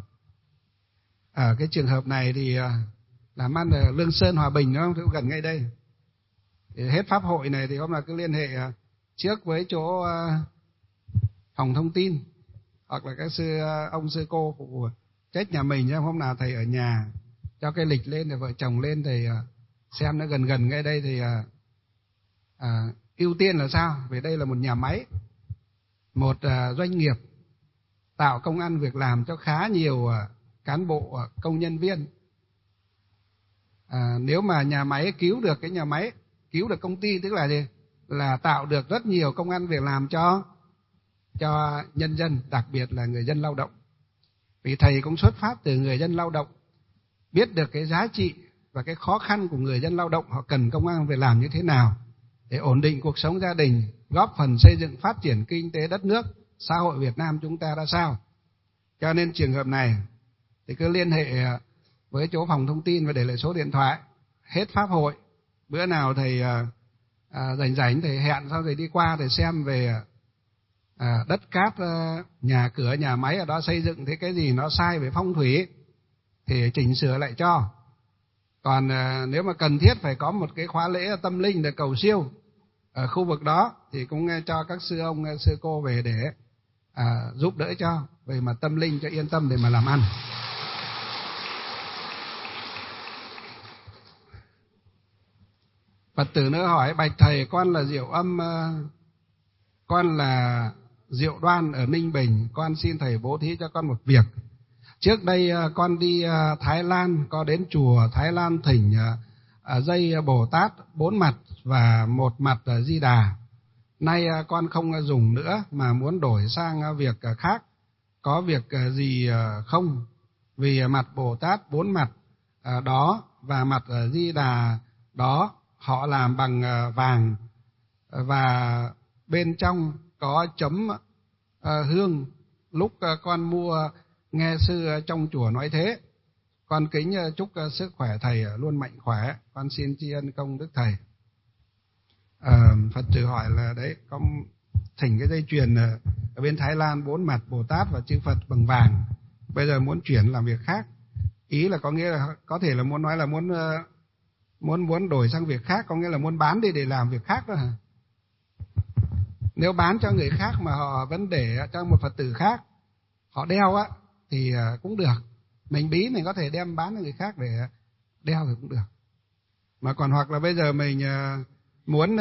S1: Ở cái trường hợp này thì uh, làm ăn ở Lương Sơn, Hòa Bình, đúng không? Thì gần ngay đây. Thì hết pháp hội này thì hôm nào cứ liên hệ uh, trước với chỗ uh, phòng thông tin, hoặc là các sư uh, ông sư cô phụ trách nhà mình, hôm nào thầy ở nhà cho cái lịch lên, để vợ chồng lên thì uh, xem nó gần gần ngay đây thì uh, uh, ưu tiên là sao? Vì đây là một nhà máy, một uh, doanh nghiệp tạo công ăn việc làm cho khá nhiều uh, cán bộ, uh, công nhân viên. Uh, nếu mà nhà máy cứu được cái nhà máy, cứu được công ty, tức là gì? Là tạo được rất nhiều công ăn việc làm cho cho nhân dân, đặc biệt là người dân lao động. Vì thầy cũng xuất phát từ người dân lao động, biết được cái giá trị và cái khó khăn của người dân lao động, họ cần công ăn việc làm như thế nào để ổn định cuộc sống gia đình, góp phần xây dựng phát triển kinh tế đất nước, xã hội Việt Nam chúng ta ra sao. Cho nên trường hợp này thì cứ liên hệ với chỗ phòng thông tin và để lại số điện thoại. Hết pháp hội, bữa nào thầy à, à, rảnh rảnh thầy hẹn sau rồi đi qua để xem về à, đất cát, à, nhà cửa, nhà máy ở đó xây dựng, thế cái gì nó sai về phong thủy thì chỉnh sửa lại cho. Còn à, nếu mà cần thiết phải có một cái khóa lễ tâm linh để cầu siêu ở khu vực đó thì cũng cho các sư ông, sư cô về để à, giúp đỡ cho về mặt tâm linh cho yên tâm để mà làm ăn. Phật tử nữa hỏi: bạch thầy, con là Diệu Âm, con là Diệu Đoan ở Ninh Bình, con xin thầy bố thí cho con một việc. Trước đây con đi Thái Lan, có đến chùa Thái Lan thỉnh dây Bồ Tát bốn mặt và một mặt Di Đà. Nay con không dùng nữa mà muốn đổi sang việc khác, có việc gì không? Vì mặt Bồ Tát bốn mặt đó và mặt Di Đà đó họ làm bằng vàng và bên trong có chấm hương. Lúc con mua nghe sư trong chùa nói thế. Con kính chúc sức khỏe thầy luôn mạnh khỏe. Con xin tri ân công đức thầy. À, Phật tử hỏi là đấy, có thỉnh cái dây chuyền ở bên Thái Lan bốn mặt Bồ Tát và chư Phật bằng vàng, bây giờ muốn chuyển làm việc khác. Ý là có nghĩa là có thể là muốn nói là muốn muốn muốn đổi sang việc khác, có nghĩa là muốn bán đi để làm việc khác đó hả? Nếu bán cho người khác mà họ vẫn để cho một Phật tử khác họ đeo á thì cũng được. Mình bí mình có thể đem bán cho người khác để đeo thì cũng được. Mà còn hoặc là bây giờ mình muốn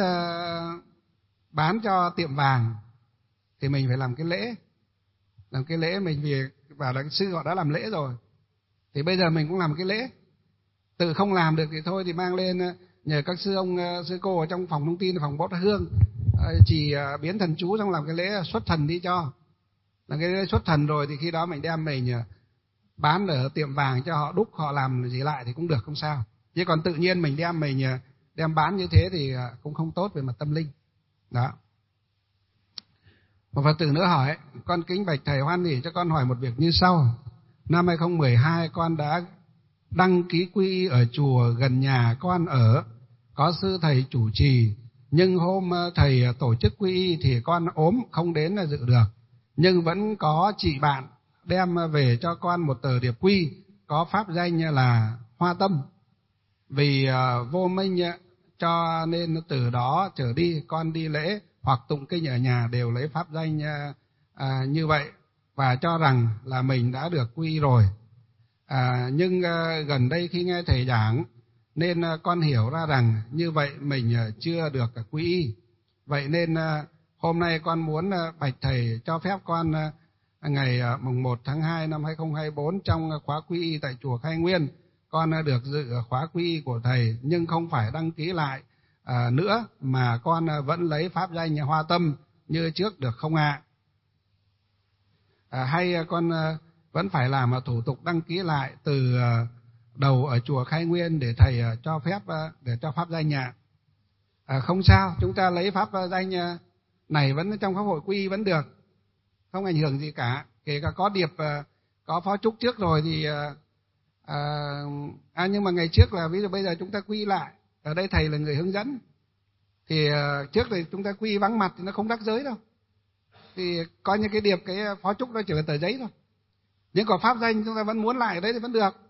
S1: bán cho tiệm vàng thì mình phải làm cái lễ. Làm cái lễ mình vì bảo là sư họ đã làm lễ rồi, thì bây giờ mình cũng làm cái lễ. Tự không làm được thì thôi thì mang lên nhờ các sư ông, sư cô ở trong phòng thông tin, phòng bót hương chỉ biến thần chú xong làm cái lễ xuất thần đi cho. Là cái lễ xuất thần rồi thì khi đó mình đem mình bán ở tiệm vàng cho họ đúc, họ làm gì lại thì cũng được, không sao. Chứ còn tự nhiên mình đem mình đem bán như thế thì cũng không tốt về mặt tâm linh. Đó. Một Phật tử nữa hỏi: con kính bạch thầy hoan hỉ cho con hỏi một việc như sau. Năm hai không một hai con đã đăng ký quy y ở chùa gần nhà con ở, có sư thầy chủ trì, nhưng hôm thầy tổ chức quy y thì con ốm không đến là dự được. Nhưng vẫn có chị bạn đem về cho con một tờ điệp quy có pháp danh là Hoa Tâm. Vì uh, vô minh cho nên từ đó trở đi con đi lễ hoặc tụng kinh ở nhà đều lấy pháp danh uh, uh, như vậy và cho rằng là mình đã được quy y rồi. À, nhưng uh, gần đây khi nghe thầy giảng nên uh, con hiểu ra rằng như vậy mình uh, chưa được uh, quy y. Vậy nên uh, hôm nay con muốn uh, bạch thầy cho phép con uh, ngày uh, mùng một tháng hai năm hai không hai tư trong uh, khóa quy y tại chùa Khai Nguyên, con uh, được dự khóa quy y của thầy nhưng không phải đăng ký lại uh, nữa, mà con uh, vẫn lấy pháp danh Hoa Tâm như trước được không ạ? À, hay con vẫn phải làm thủ tục đăng ký lại từ đầu ở chùa Khai Nguyên để thầy cho phép để cho pháp danh ạ? À, không sao, chúng ta lấy pháp danh này vẫn trong pháp hội quy y vẫn được, không ảnh hưởng gì cả. Kể cả có điệp, có phó trúc trước rồi thì à, à, nhưng mà ngày trước là ví dụ bây giờ chúng ta quy lại, ở đây thầy là người hướng dẫn, thì trước thì chúng ta quy vắng mặt thì nó không đắc giới đâu, thì coi như cái điệp, cái phó trúc nó chỉ là tờ giấy thôi. Nhưng còn pháp danh chúng ta vẫn muốn lại ở đấy thì vẫn được.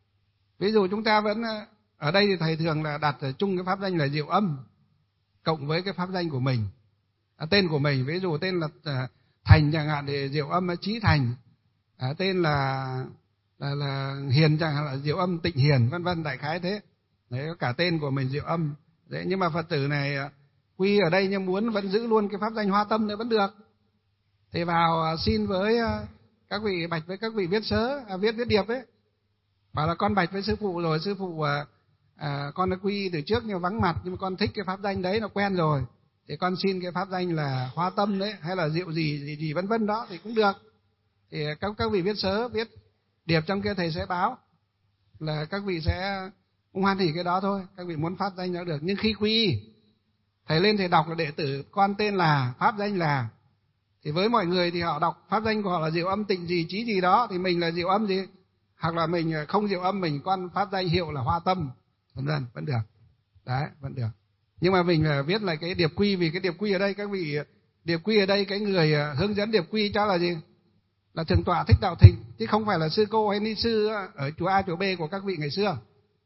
S1: Ví dụ chúng ta vẫn ở đây thì thầy thường là đặt chung cái pháp danh là Diệu Âm cộng với cái pháp danh của mình, à, tên của mình. Ví dụ tên là Thành chẳng hạn thì Diệu Âm Chí Thành, à, tên là là, là Hiền chẳng hạn là Diệu Âm Tịnh Hiền, vân vân, đại khái thế. Đấy, cả tên của mình Diệu Âm. Đấy, nhưng mà Phật tử này quy ở đây nhưng muốn vẫn giữ luôn cái pháp danh Hoa Tâm nữa vẫn được. Thì vào xin với các vị, bạch với các vị viết sớ, à, viết viết điệp ấy, bảo là con bạch với sư phụ rồi, sư phụ à, à, con đã quy từ trước nhưng vắng mặt, nhưng mà con thích cái pháp danh đấy, nó quen rồi, thì con xin cái pháp danh là Hoa Tâm đấy, hay là Diệu gì gì gì vân vân đó thì cũng được. Thì các các vị viết sớ, viết điệp trong kia thầy sẽ báo là các vị sẽ cũng hoan hỉ cái đó thôi, các vị muốn pháp danh nó được. Nhưng khi quy thầy lên thầy đọc là đệ tử con tên là, pháp danh là, thì với mọi người thì họ đọc pháp danh của họ là Diệu Âm Tịnh gì chí gì đó, thì mình là Diệu Âm gì, hoặc là mình không Diệu Âm, mình con pháp danh hiệu là Hoa Tâm, vân vân, vẫn được. Đấy, vẫn được. Nhưng mà mình là viết lại cái điệp quy, vì cái điệp quy ở đây các vị, điệp quy ở đây cái người hướng dẫn điệp quy cho là gì, là Thượng tọa Thích Đạo Thịnh, chứ không phải là sư cô hay ni sư ở chùa A chùa B của các vị ngày xưa.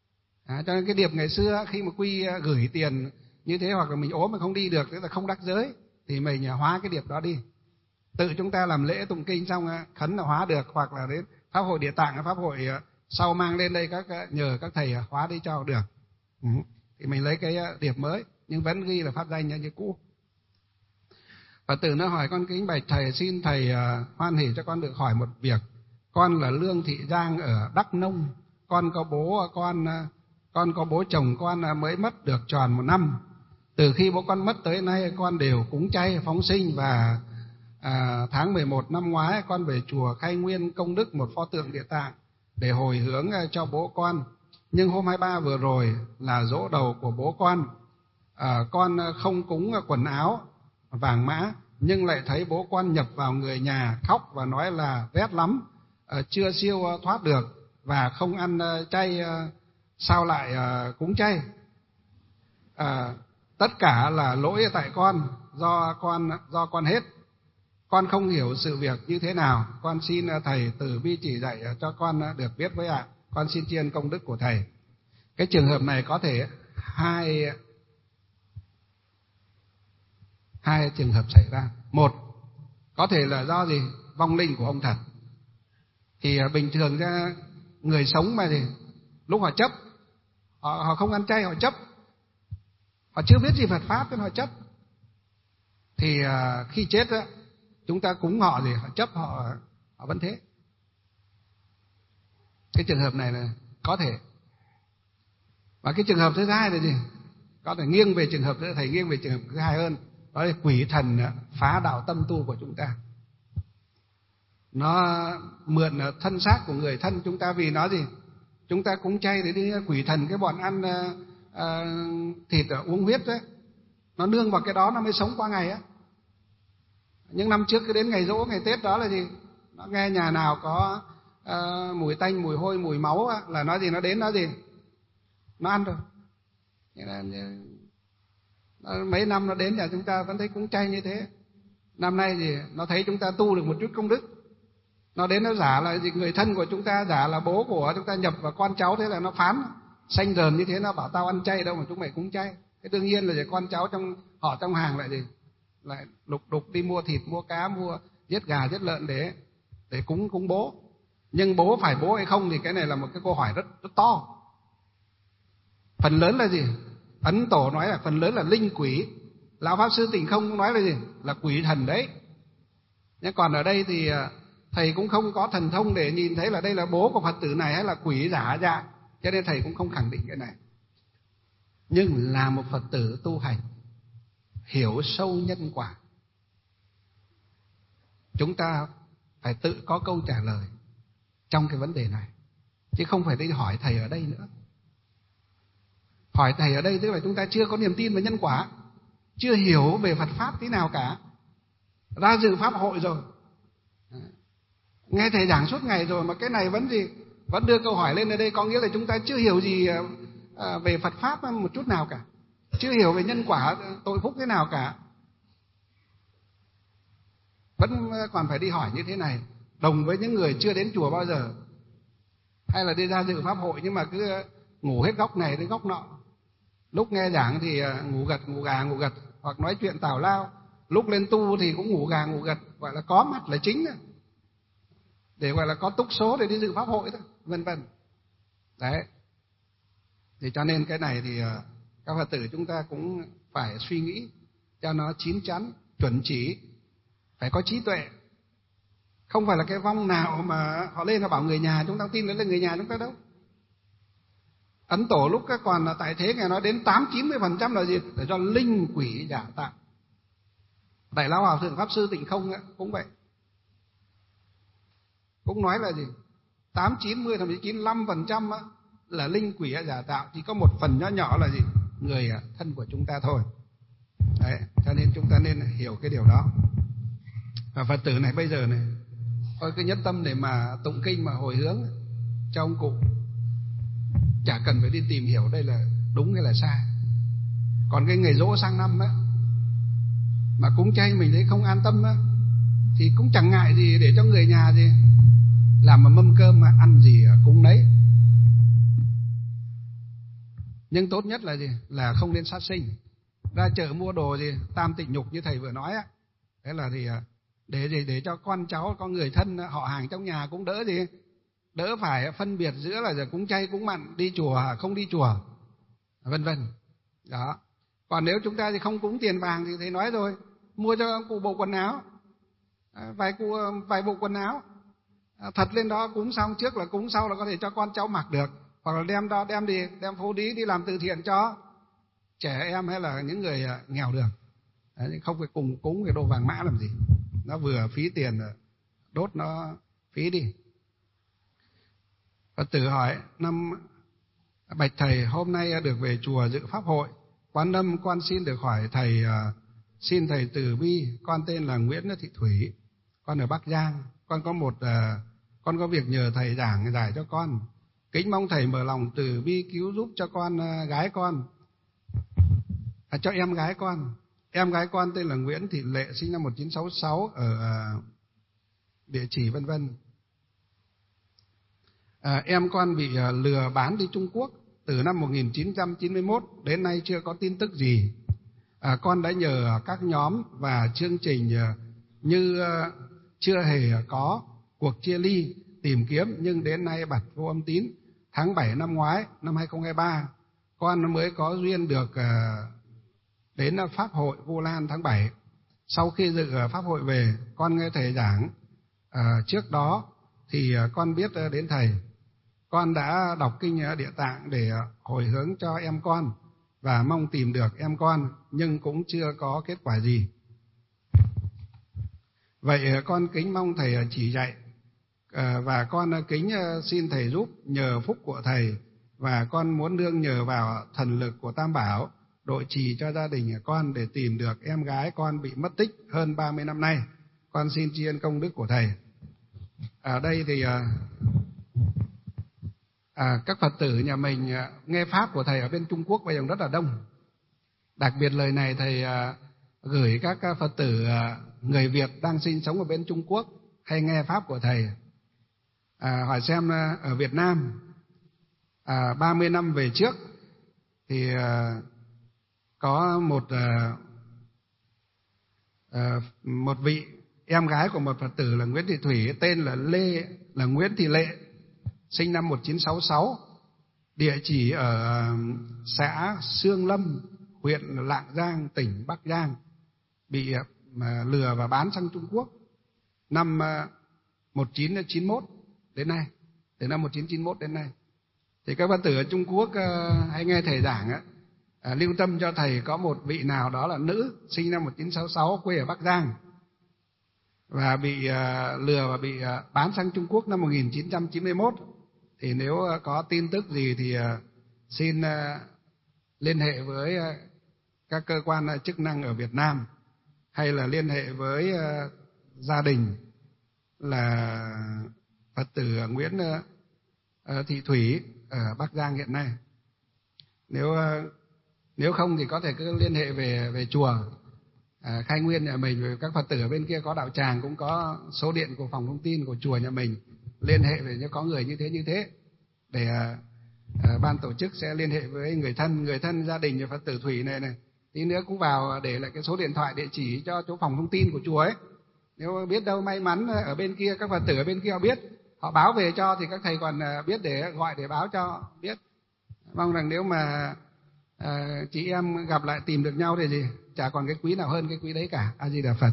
S1: À, cho nên cái điệp ngày xưa khi mà quy gửi tiền như thế, hoặc là mình ốm mà không đi được, tức là không đắc giới, thì mình hóa cái điệp đó đi. Tự chúng ta làm lễ tụng kinh xong khấn là hóa được, hoặc là đến pháp hội Địa Tạng, pháp hội sau mang lên đây các nhờ các thầy hóa đi cho được. Ừ. Thì mình lấy cái điệp mới nhưng vẫn ghi là pháp danh như cũ. Phật tử nó hỏi: con kính bạch thầy, xin thầy uh, hoan hỉ cho con được hỏi một việc. Con là Lương Thị Giang ở Đắk Nông. Con có bố con uh, con có bố chồng con uh, mới mất được tròn một năm. Từ khi bố con mất tới nay con đều cúng chay phóng sinh, và à, tháng mười một năm ngoái con về chùa Khai Nguyên công đức một pho tượng Địa Tạng để hồi hướng uh, cho bố con. Nhưng hôm hai mươi ba vừa rồi là giỗ đầu của bố con, à, con không cúng quần áo vàng mã, nhưng lại thấy bố con nhập vào người nhà khóc và nói là rét lắm, à, chưa siêu thoát được và không ăn chay, sao lại cúng chay? À, tất cả là lỗi tại con, do con do con hết. Con không hiểu sự việc như thế nào, con xin thầy từ bi chỉ dạy cho con được biết với ạ. Con xin tri ân công đức của thầy. Cái trường hợp này có thể hai hai trường hợp xảy ra. Một, có thể là do gì? Vong linh của ông thật. Thì bình thường ra người sống mà thì lúc họ chấp, họ, họ không ăn chay, họ chấp, họ chưa biết gì Phật pháp nên họ chấp. Thì uh, khi chết á, chúng ta cúng họ gì, họ chấp, họ họ vẫn thế. Cái trường hợp này là có thể. Và cái trường hợp thứ hai là gì? Có thể nghiêng về trường hợp thứ thầy nghiêng về trường hợp thứ hai hơn, đó là quỷ thần phá đạo tâm tu của chúng ta. Nó mượn thân xác của người thân chúng ta, vì nó gì? Chúng ta cúng chay để đi quỷ thần, cái bọn ăn uh, uh, thịt uh, uống huyết đấy, nó nương vào cái đó nó mới sống qua ngày á. Những năm trước cứ đến ngày giỗ, ngày Tết đó là gì? Nó nghe nhà nào có uh, mùi tanh, mùi hôi, mùi máu á, là nó gì? Nó đến nó gì? Nó ăn rồi. Mấy năm nó đến nhà chúng ta vẫn thấy cúng chay như thế. Năm nay thì nó thấy chúng ta tu được một chút công đức, nó đến nó giả là gì? Người thân của chúng ta, giả là bố của chúng ta nhập vào con cháu, thế là nó phán xanh rờn như thế, nó bảo tao ăn chay đâu mà chúng mày cúng chay. Thế đương nhiên là gì? Con cháu trong họ trong hàng lại gì? Lại lục đục đi mua thịt, mua cá, mua giết gà, giết lợn để để cúng cúng bố. Nhưng bố phải bố hay không thì cái này là một cái câu hỏi rất rất to. Phần lớn là gì? Ấn Tổ nói là phần lớn là linh quỷ. Lão Pháp Sư Tịnh Không cũng nói là gì? Là quỷ thần đấy. Nhưng còn ở đây thì thầy cũng không có thần thông để nhìn thấy là đây là bố của Phật tử này hay là quỷ giả dạng, cho nên thầy cũng không khẳng định cái này. Nhưng là một Phật tử tu hành, hiểu sâu nhân quả, chúng ta phải tự có câu trả lời trong cái vấn đề này, chứ không phải đi hỏi thầy ở đây nữa. Hỏi thầy ở đây tức là chúng ta chưa có niềm tin về nhân quả, chưa hiểu về Phật pháp thế nào cả. Ra dự pháp hội rồi, nghe thầy giảng suốt ngày rồi mà cái này vẫn gì vẫn đưa câu hỏi lên ở đây, có nghĩa là chúng ta chưa hiểu gì về Phật pháp một chút nào cả, chưa hiểu về nhân quả tội phúc thế nào cả, vẫn còn phải đi hỏi như thế này. Đồng với những người chưa đến chùa bao giờ, hay là đi ra dự pháp hội nhưng mà cứ ngủ hết góc này đến góc nọ. Lúc nghe giảng thì ngủ gật ngủ gà ngủ gật, hoặc nói chuyện tào lao. Lúc lên tu thì cũng ngủ gà ngủ gật, gọi là có mặt là chính đó, để gọi là có túc số để đi dự pháp hội thôi, vân vân. Đấy. Thì cho nên cái này thì các Phật tử chúng ta cũng phải suy nghĩ cho nó chín chắn, chuẩn chỉ, phải có trí tuệ. Không phải là cái vong nào mà họ lên họ bảo người nhà chúng ta tin đấy là người nhà chúng ta đâu. Ấn Tổ lúc các còn tại thế Ngài nói đến tám chín mươi phần trăm là gì? Để cho linh quỷ giả tạo. Đại Lão Hòa Thượng Pháp Sư Tịnh Không ấy, cũng vậy. Cũng nói là gì? tám chín mươi thậm chí chín mươi lăm phần trăm là linh quỷ giả tạo, chỉ có một phần nhỏ nhỏ là gì? Người thân của chúng ta thôi. Đấy, cho nên chúng ta nên hiểu cái điều đó. Và Phật tử này bây giờ này, thôi cứ nhất tâm để mà tụng kinh mà hồi hướng cho ông cụ, chả cần phải đi tìm hiểu đây là đúng hay là sai. Còn cái ngày giỗ sang năm á, mà cúng chay mình thấy không an tâm á, thì cũng chẳng ngại gì để cho người nhà gì làm mà mâm cơm mà ăn gì cúng đấy. Nhưng tốt nhất là gì? Là không nên sát sinh. Ra chợ mua đồ gì tam tịnh nhục như thầy vừa nói á, thế là thì để gì để cho con cháu, con người thân họ hàng trong nhà cũng đỡ gì, đỡ phải phân biệt giữa là giờ cúng chay cúng mặn, đi chùa không đi chùa, vân vân. Đó. Còn nếu chúng ta thì không cúng tiền vàng thì thầy nói rồi, mua cho cụ bộ quần áo, vài cụ vài bộ quần áo thật lên đó, cúng xong trước là cúng, sau là có thể cho con cháu mặc được, hoặc là đem đó đem đi đem phố đi đi làm từ thiện cho trẻ em hay là những người nghèo được. Đấy, không phải cùng cúng cái đồ vàng mã làm gì, nó vừa phí tiền, đốt nó phí đi. Phật tử hỏi: năm bạch thầy, hôm nay được về chùa dự pháp hội Quán Âm, con xin được hỏi thầy, xin thầy từ bi, con tên là Nguyễn Thị Thủy, con ở Bắc Giang, con có một con có việc nhờ thầy giảng giải cho con, kính mong thầy mở lòng từ bi cứu giúp cho con gái con, à, cho em gái con. Em gái con tên là Nguyễn Thị Lệ, sinh năm một nghìn chín trăm sáu mươi sáu, ở địa chỉ vân vân. À, em con bị lừa bán đi Trung Quốc từ năm một nghìn chín trăm chín mươi mốt đến nay chưa có tin tức gì. À, con đã nhờ các nhóm và chương trình như chưa hề có cuộc chia ly tìm kiếm, nhưng đến nay bật vô âm tín. Tháng bảy năm ngoái, năm hai không hai ba, con mới có duyên được đến Pháp hội Vu Lan tháng bảy. Sau khi dự Pháp hội về, con nghe thầy giảng. À, trước đó thì con biết đến thầy. Con đã đọc kinh Địa Tạng để hồi hướng cho em con và mong tìm được em con, nhưng cũng chưa có kết quả gì. Vậy con kính mong thầy chỉ dạy, à, và con kính xin thầy giúp nhờ phúc của thầy, và con muốn nương nhờ vào thần lực của Tam Bảo độ trì cho gia đình con để tìm được em gái con bị mất tích hơn ba mươi năm nay. Con xin tri ân công đức của thầy. Ở đây thì à, các Phật tử nhà mình nghe pháp của thầy ở bên Trung Quốc bây giờ rất là đông. Đặc biệt lời này thầy à, gửi các Phật tử à, người Việt đang sinh sống ở bên Trung Quốc hay nghe pháp của thầy. À, hỏi xem à, ở Việt Nam à, ba mươi năm về trước thì à, có một à, à, một vị em gái của một Phật tử là Nguyễn Thị Thủy, tên là Lê là Nguyễn Thị Lệ, sinh năm một nghìn chín trăm sáu mươi sáu, địa chỉ ở xã Xương Lâm, huyện Lạng Giang, tỉnh Bắc Giang, bị mà lừa và bán sang Trung Quốc năm một nghìn chín trăm chín mươi mốt đến nay, từ năm một nghìn chín trăm chín mươi mốt đến nay. Thì các Phật tử ở Trung Quốc hay nghe thầy giảng á, à, lưu tâm cho thầy có một vị nào đó là nữ, sinh năm một nghìn chín trăm sáu mươi sáu, quê ở Bắc Giang. và bị uh, lừa và bị uh, bán sang Trung Quốc năm một nghìn chín trăm chín mươi mốt. Thì nếu uh, có tin tức gì thì uh, xin uh, liên hệ với uh, các cơ quan uh, chức năng ở Việt Nam, hay là liên hệ với uh, gia đình là Phật tử Nguyễn uh, Thị Thủy ở Bắc Giang hiện nay. Nếu uh, nếu không thì có thể cứ liên hệ về về chùa À, Khai Nguyên nhà mình, các Phật tử ở bên kia có đạo tràng cũng có số điện của phòng thông tin của chùa nhà mình, liên hệ về nếu có người như thế như thế để à, à, ban tổ chức sẽ liên hệ với người thân người thân gia đình Phật tử Thủy này này, tí nữa cũng vào để lại cái số điện thoại địa chỉ cho chỗ phòng thông tin của chùa ấy. Nếu biết đâu may mắn ở bên kia các Phật tử ở bên kia họ biết, họ báo về cho thì các thầy còn biết để gọi để báo cho biết. Mong rằng nếu mà à, chị em gặp lại tìm được nhau thì gì chả còn cái quý nào hơn cái quý đấy cả. A Di Đà Phật.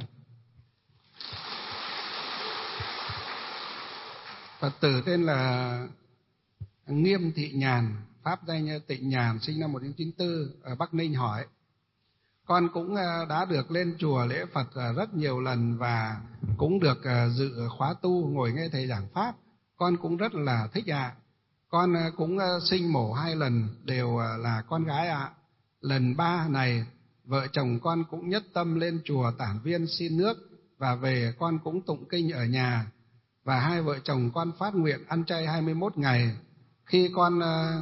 S1: Phật tử tên là Nghiêm Thị Nhàn, pháp danh Tịnh Nhàn, sinh năm một nghìn chín trăm chín mươi tư ở Bắc Ninh hỏi: con cũng đã được lên chùa lễ Phật rất nhiều lần và cũng được dự khóa tu, ngồi nghe thầy giảng pháp, con cũng rất là thích ạ. À. Con cũng sinh mổ hai lần, đều là con gái ạ. À. Lần ba này vợ chồng con cũng nhất tâm lên chùa Tản Viên xin nước và về con cũng tụng kinh ở nhà, và hai vợ chồng con phát nguyện ăn chay hai mươi mốt ngày. Khi con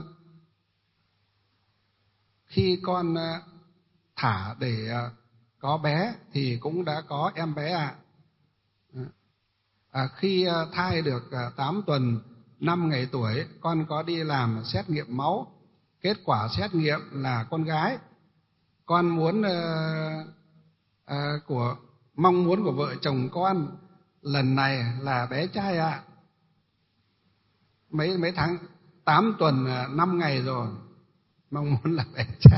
S1: khi con thả để có bé thì cũng đã có em bé ạ. À. À, khi thai được tám tuần năm ngày tuổi, con có đi làm xét nghiệm máu, kết quả xét nghiệm là con gái. Con muốn uh, uh, của mong muốn của vợ chồng con lần này là bé trai ạ. À. Mấy mấy tháng tám tuần năm ngày rồi, mong muốn là bé trai.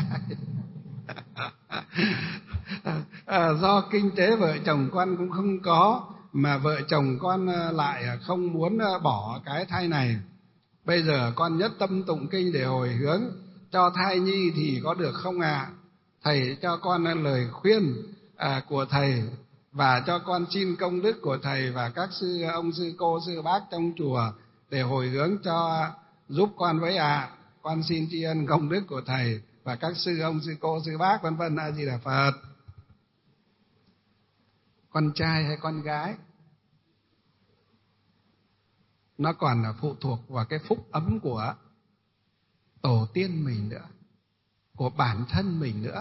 S1: à, do kinh tế vợ chồng con cũng không có, mà vợ chồng con lại không muốn bỏ cái thai này. Bây giờ con nhất tâm tụng kinh để hồi hướng cho thai nhi thì có được không ạ? À? Thầy cho con lời khuyên à, của thầy, và cho con xin công đức của thầy và các sư ông sư cô sư bác trong chùa để hồi hướng cho giúp con với ạ. À. Con xin tri ân công đức của thầy và các sư ông sư cô sư bác vân vân. A Di Đà Phật. Con trai hay con gái nó còn là phụ thuộc vào cái phúc ấm của tổ tiên mình nữa, của bản thân mình nữa.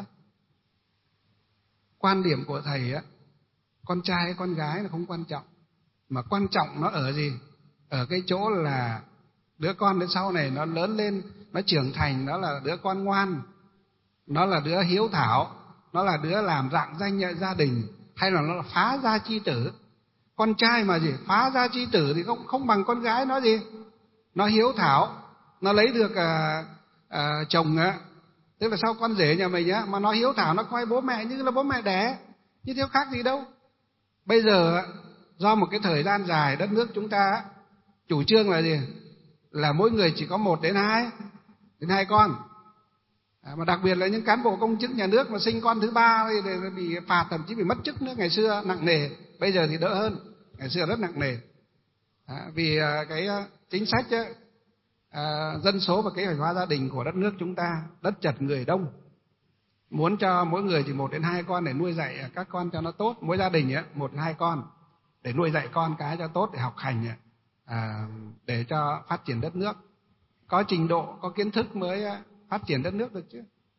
S1: Quan điểm của thầy á, con trai hay con gái là không quan trọng, mà quan trọng nó ở gì? Ở cái chỗ là đứa con đến sau này nó lớn lên, nó trưởng thành, nó là đứa con ngoan, nó là đứa hiếu thảo, nó là đứa làm rạng danh gia đình, hay là nó là phá gia chi tử. Con trai mà gì phá gia chi tử thì không không bằng con gái nó gì. Nó hiếu thảo, nó lấy được à, à, chồng á, tức là sau con rể nhà mình á, mà nó hiếu thảo, nó coi bố mẹ như là bố mẹ đẻ, chứ thiếu khác gì đâu. Bây giờ do một cái thời gian dài đất nước chúng ta chủ trương là gì? Là mỗi người chỉ có một đến hai đến hai con. À, mà đặc biệt là những cán bộ công chức nhà nước mà sinh con thứ ba thì bị phạt, thậm chí bị mất chức nữa. Ngày xưa nặng nề, bây giờ thì đỡ hơn, ngày xưa rất nặng nề. À, vì à, cái à, chính sách á, à, dân số và kế hoạch hóa gia đình của đất nước chúng ta, đất chật người đông, muốn cho mỗi người chỉ một đến hai con để nuôi dạy các con cho nó tốt. Mỗi gia đình á, một đến hai con để nuôi dạy con cái cho tốt, để học hành, à, để cho phát triển đất nước. Có trình độ, có kiến thức mới phát triển đất nước được chứ.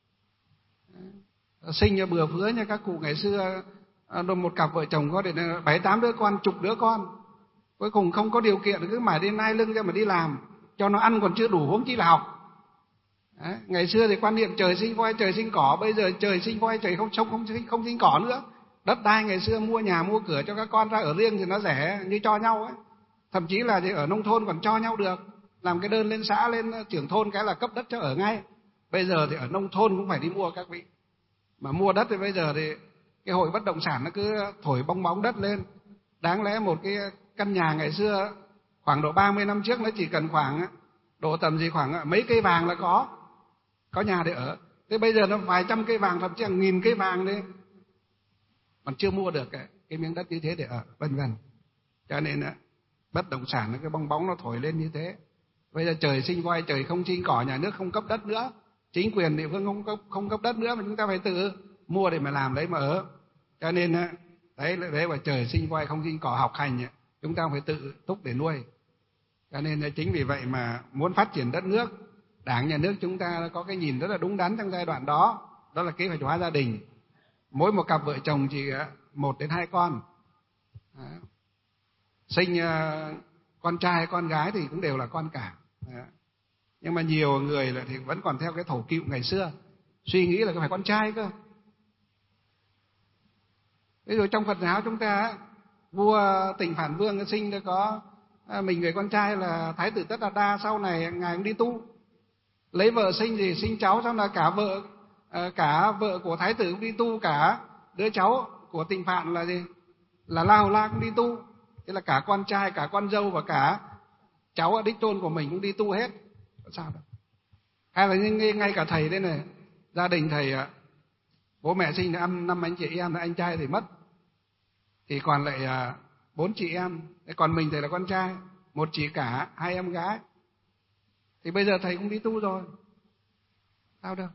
S1: Sinh cho bừa phứa nha các cụ ngày xưa, một cặp vợ chồng có đến bảy tám đứa con, chục đứa con, cuối cùng không có điều kiện cứ mải đi nai lưng ra mà đi làm cho nó ăn còn chưa đủ, huống chi là học. Đấy, ngày xưa thì quan niệm trời sinh voi trời sinh cỏ, bây giờ trời sinh voi trời không không không không sinh cỏ nữa. Đất đai ngày xưa mua nhà mua cửa cho các con ra ở riêng thì nó rẻ như cho nhau ấy, thậm chí là ở nông thôn còn cho nhau được, làm cái đơn lên xã lên trưởng thôn cái là cấp đất cho ở ngay. Bây giờ thì ở nông thôn cũng phải đi mua các vị, mà mua đất thì bây giờ thì cái hội bất động sản nó cứ thổi bong bóng đất lên. Đáng lẽ một cái căn nhà ngày xưa khoảng độ ba mươi năm trước nó chỉ cần khoảng độ tầm gì khoảng mấy cây vàng là có có nhà để ở. Thế bây giờ nó vài trăm cây vàng, thậm chí hàng nghìn cây vàng đi. còn chưa mua được cái, cái miếng đất như thế để ở, vân vân. Cho nên á, bất động sản nó cái bong bóng nó thổi lên như thế. Bây giờ trời sinh voi trời không sinh cỏ, nhà nước không cấp đất nữa, chính quyền địa phương không cấp không cấp đất nữa, mà chúng ta phải tự mua để mà làm đấy mà ở. Cho nên á, đấy đấy là trời sinh voi không sinh cỏ, học hành chúng ta phải tự túc để nuôi. Cho nên chính vì vậy mà muốn phát triển đất nước, Đảng nhà nước chúng ta có cái nhìn rất là đúng đắn trong giai đoạn đó, đó là kế hoạch hóa gia đình. Mỗi một cặp vợ chồng chỉ một đến hai con. Đó. Sinh con trai con gái thì cũng đều là con cả. Đó. Nhưng mà nhiều người là thì vẫn còn theo cái thổ cựu ngày xưa, suy nghĩ là phải con trai cơ. Ví dụ trong Phật giáo chúng ta, vua Tịnh Phản Vương sinh ra có mình người con trai là Thái tử Tất Đạt Đa, sau này ngài cũng đi tu. Lấy vợ sinh gì sinh cháu, xong là cả vợ cả vợ của Thái tử cũng đi tu, cả đứa cháu của Tịnh Phạn là gì? Là La Hầu La cũng đi tu. Thế là cả con trai, cả con dâu và cả cháu ở đích tôn của mình cũng đi tu hết. Sao đâu? Hay là ngay cả thầy đây này, gia đình thầy bố mẹ sinh là năm anh chị em, là anh trai thì mất, thì còn lại bốn chị em, còn mình thầy là con trai, một chị cả, hai em gái. Thì bây giờ thầy cũng đi tu rồi, sao đâu?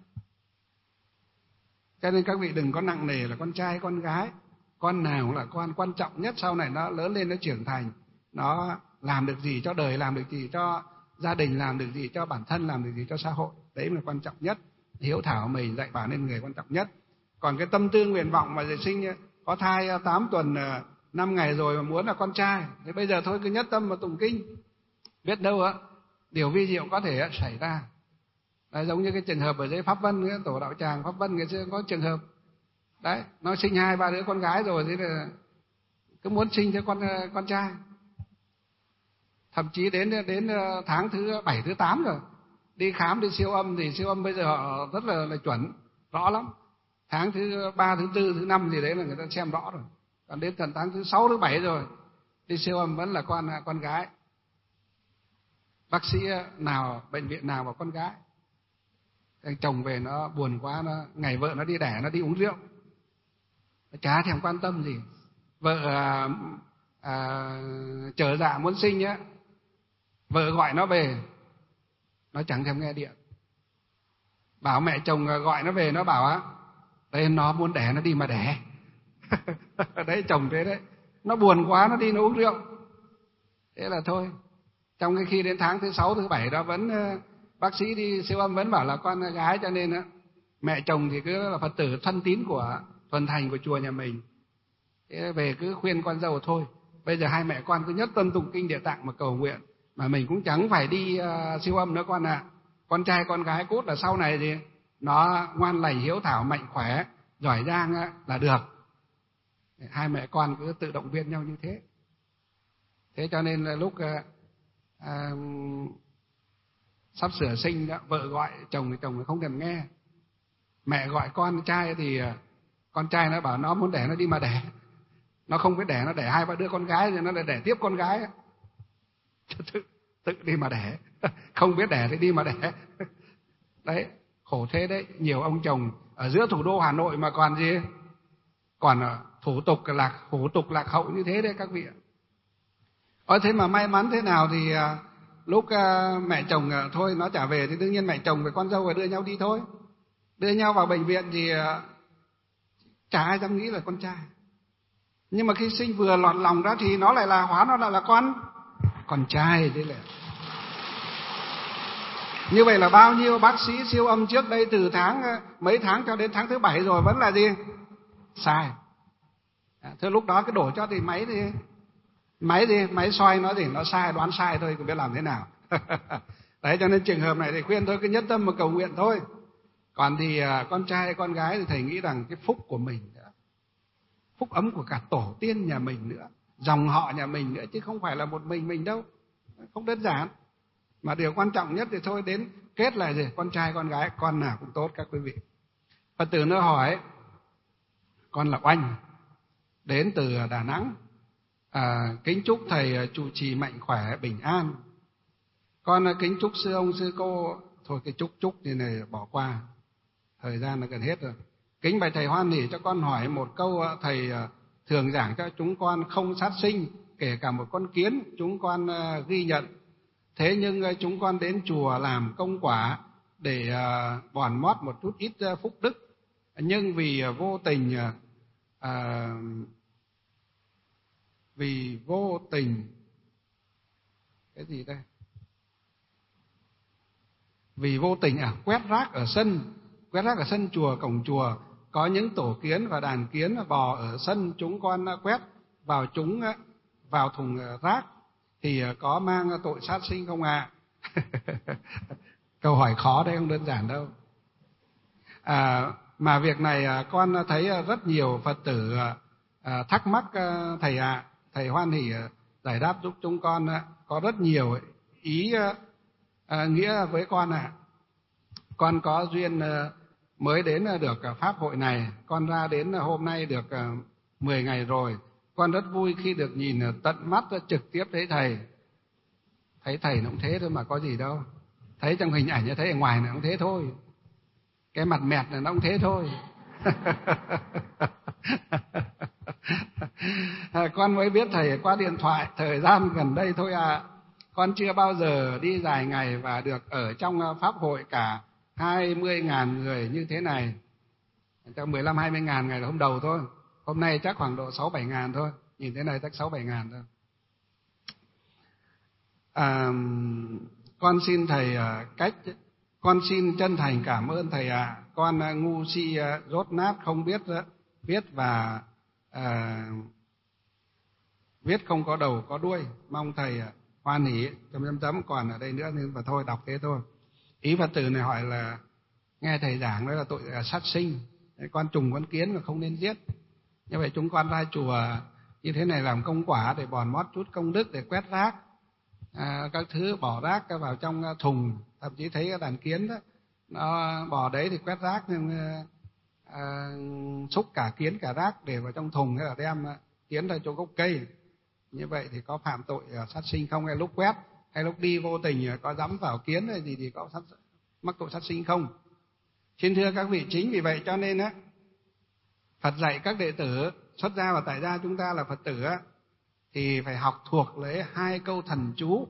S1: Cho nên các vị đừng có nặng nề là con trai con gái, con nào cũng là con, quan trọng nhất sau này nó lớn lên nó trưởng thành, nó làm được gì cho đời, làm được gì cho gia đình, làm được gì cho bản thân, làm được gì cho xã hội, đấy là quan trọng nhất. Hiếu thảo mình dạy bảo nên người quan trọng nhất. Còn cái tâm tư nguyện vọng mà sinh có thai tám tuần năm ngày rồi mà muốn là con trai, thì bây giờ thôi cứ nhất tâm mà tụng kinh, biết đâu á điều vi diệu có thể xảy ra. Đấy, giống như cái trường hợp ở dưới Pháp Vân, cái tổ đạo tràng Pháp Vân ngày xưa có trường hợp đấy, nó sinh hai ba đứa con gái rồi, thế là cứ muốn sinh cho con con trai. Thậm chí đến đến tháng thứ bảy thứ tám rồi, đi khám đi siêu âm thì siêu âm bây giờ họ rất là, là chuẩn, rõ lắm. Tháng thứ ba thứ tư thứ năm gì đấy là người ta xem rõ rồi. Còn đến tận tháng thứ sáu thứ bảy rồi, đi siêu âm vẫn là con con gái. Bác sĩ nào, bệnh viện nào mà con gái. Thằng chồng về nó buồn quá, nó ngày vợ nó đi đẻ, nó đi uống rượu, nó chả thèm quan tâm gì. Vợ à, à, trở dạ muốn sinh á, vợ gọi nó về, nó chẳng thèm nghe điện. Bảo mẹ chồng gọi nó về, nó bảo á, đây nó muốn đẻ nó đi mà đẻ. Đấy, chồng thế đấy, nó buồn quá nó đi nó uống rượu. Thế là thôi. Trong cái khi đến tháng thứ sáu thứ bảy đó vẫn bác sĩ đi siêu âm vẫn bảo là con gái, cho nên á mẹ chồng thì cứ là Phật tử thân tín của thuần thành của chùa nhà mình. Thế về cứ khuyên con dâu thôi, bây giờ hai mẹ con cứ nhất tâm tụng kinh Địa Tạng mà cầu nguyện, mà mình cũng chẳng phải đi uh, siêu âm nữa con ạ. À. Con trai con gái cốt là sau này thì nó ngoan lành hiếu thảo mạnh khỏe giỏi giang là được. Hai mẹ con cứ tự động viên nhau như thế. Thế cho nên là lúc uh, uh, sắp sửa sinh đó, vợ gọi chồng thì chồng không thèm nghe. Mẹ gọi con trai thì uh, con trai nó bảo nó muốn đẻ nó đi mà đẻ. Nó không biết đẻ, nó đẻ hai ba đứa con gái rồi nó lại đẻ tiếp con gái. Tự, tự đi mà đẻ. Không biết đẻ thì đi mà đẻ. Đấy, khổ thế đấy. Nhiều ông chồng ở giữa thủ đô Hà Nội mà còn gì, còn thủ tục lạc thủ tục lạc hậu như thế đấy các vị ạ. Ôi thế mà may mắn thế nào thì à, lúc à, mẹ chồng à, thôi nó trả về thì đương nhiên mẹ chồng và con dâu phải đưa nhau đi thôi. Đưa nhau vào bệnh viện thì à, chả ai dám nghĩ là con trai. Nhưng mà khi sinh vừa lọt lòng ra thì nó lại là hóa nó lại là con con trai. Thế là như vậy là bao nhiêu bác sĩ siêu âm trước đây từ tháng mấy tháng cho đến tháng thứ bảy rồi vẫn là gì? Sai. À, thế lúc đó cái đổ cho thì máy thì máy gì máy soi nó thì nó sai, đoán sai thôi, không biết làm thế nào. Đấy, cho nên trường hợp này thì khuyên thôi cứ nhất tâm mà cầu nguyện thôi. Còn thì à, con trai con gái thì thầy nghĩ rằng cái phúc của mình nữa, phúc ấm của cả tổ tiên nhà mình nữa, dòng họ nhà mình nữa, chứ không phải là một mình mình đâu, không đơn giản. Mà điều quan trọng nhất thì thôi đến kết là gì? Con trai con gái con nào cũng tốt các quý vị. Phật tử nó hỏi, con là Oanh, đến từ Đà Nẵng, à, kính chúc thầy trụ trì mạnh khỏe bình an. Con kính chúc sư ông sư cô, thôi cái chúc chúc như này bỏ qua, thời gian nó gần hết rồi. Kính bạch thầy hoan hỉ cho con hỏi một câu, thầy thường giảng cho chúng con không sát sinh, kể cả một con kiến chúng con ghi nhận. Thế nhưng chúng con đến chùa làm công quả để bòn mót một chút ít phúc đức, nhưng vì vô tình à, vì vô tình cái gì đây vì vô tình à quét rác ở sân quét rác ở sân chùa, cổng chùa có những tổ kiến và đàn kiến bò ở sân, chúng con quét vào chúng vào thùng rác thì có mang tội sát sinh không ạ? À? Câu hỏi khó đấy, không đơn giản đâu. À, mà việc này con thấy rất nhiều Phật tử thắc mắc thầy ạ. À. Thầy hoan hỉ giải đáp giúp chúng con, có rất nhiều ý nghĩa với con ạ. À. Con có duyên mới đến được pháp hội này, con ra đến hôm nay được mười ngày rồi. Con rất vui khi được nhìn tận mắt trực tiếp thấy thầy. Thấy thầy nó cũng thế thôi mà có gì đâu. Thấy trong hình ảnh, thấy ở ngoài nó cũng thế thôi. Cái mặt mẹt này nó cũng thế thôi. Con mới biết thầy qua điện thoại thời gian gần đây thôi à. Con chưa bao giờ đi dài ngày và được ở trong pháp hội cả hai mươi ngàn người như thế này. Trong mười lăm hai mươi ngàn ngày là hôm đầu thôi. Hôm nay chắc khoảng độ sáu bảy ngàn thôi. Nhìn thế này chắc sáu bảy ngàn thôi. À, con xin thầy cách con xin chân thành cảm ơn thầy ạ. À. Con ngu si rốt nát không biết viết và à, viết không có đầu có đuôi. Mong thầy hoan hỉ chấm chấm chấm còn ở đây nữa nên mà thôi đọc thế thôi. Ý Phật tử này hỏi là nghe thầy giảng đó là tội là sát sinh, con trùng con kiến mà không nên giết. Như vậy chúng con ra chùa như thế này làm công quả để bòn mót chút công đức, để quét rác à, các thứ, bỏ rác vào trong thùng. Thậm chí thấy cái đàn kiến đó nó bỏ đấy thì quét rác, nhưng à, xúc cả kiến cả rác để vào trong thùng, hay là đem kiến ra chỗ gốc cây. Như vậy thì có phạm tội sát sinh không? Hay lúc quét hay lúc đi vô tình có dẫm vào kiến hay gì thì có sát, mắc tội sát sinh không? Xin thưa các vị, chính vì vậy cho nên á, Phật dạy các đệ tử xuất gia và tại gia chúng ta là Phật tử á, thì phải học thuộc lấy hai câu thần chú.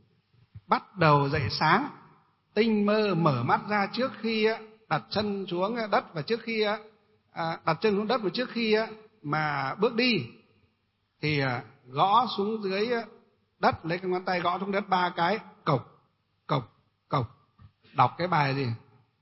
S1: Bắt đầu dậy sáng, tinh mơ mở mắt ra trước khi đặt chân xuống đất, và trước khi à, đặt chân xuống đất và trước khi mà bước đi thì gõ xuống dưới đất, lấy cái ngón tay gõ xuống đất ba cái, cộc cộc cộc, đọc cái bài gì?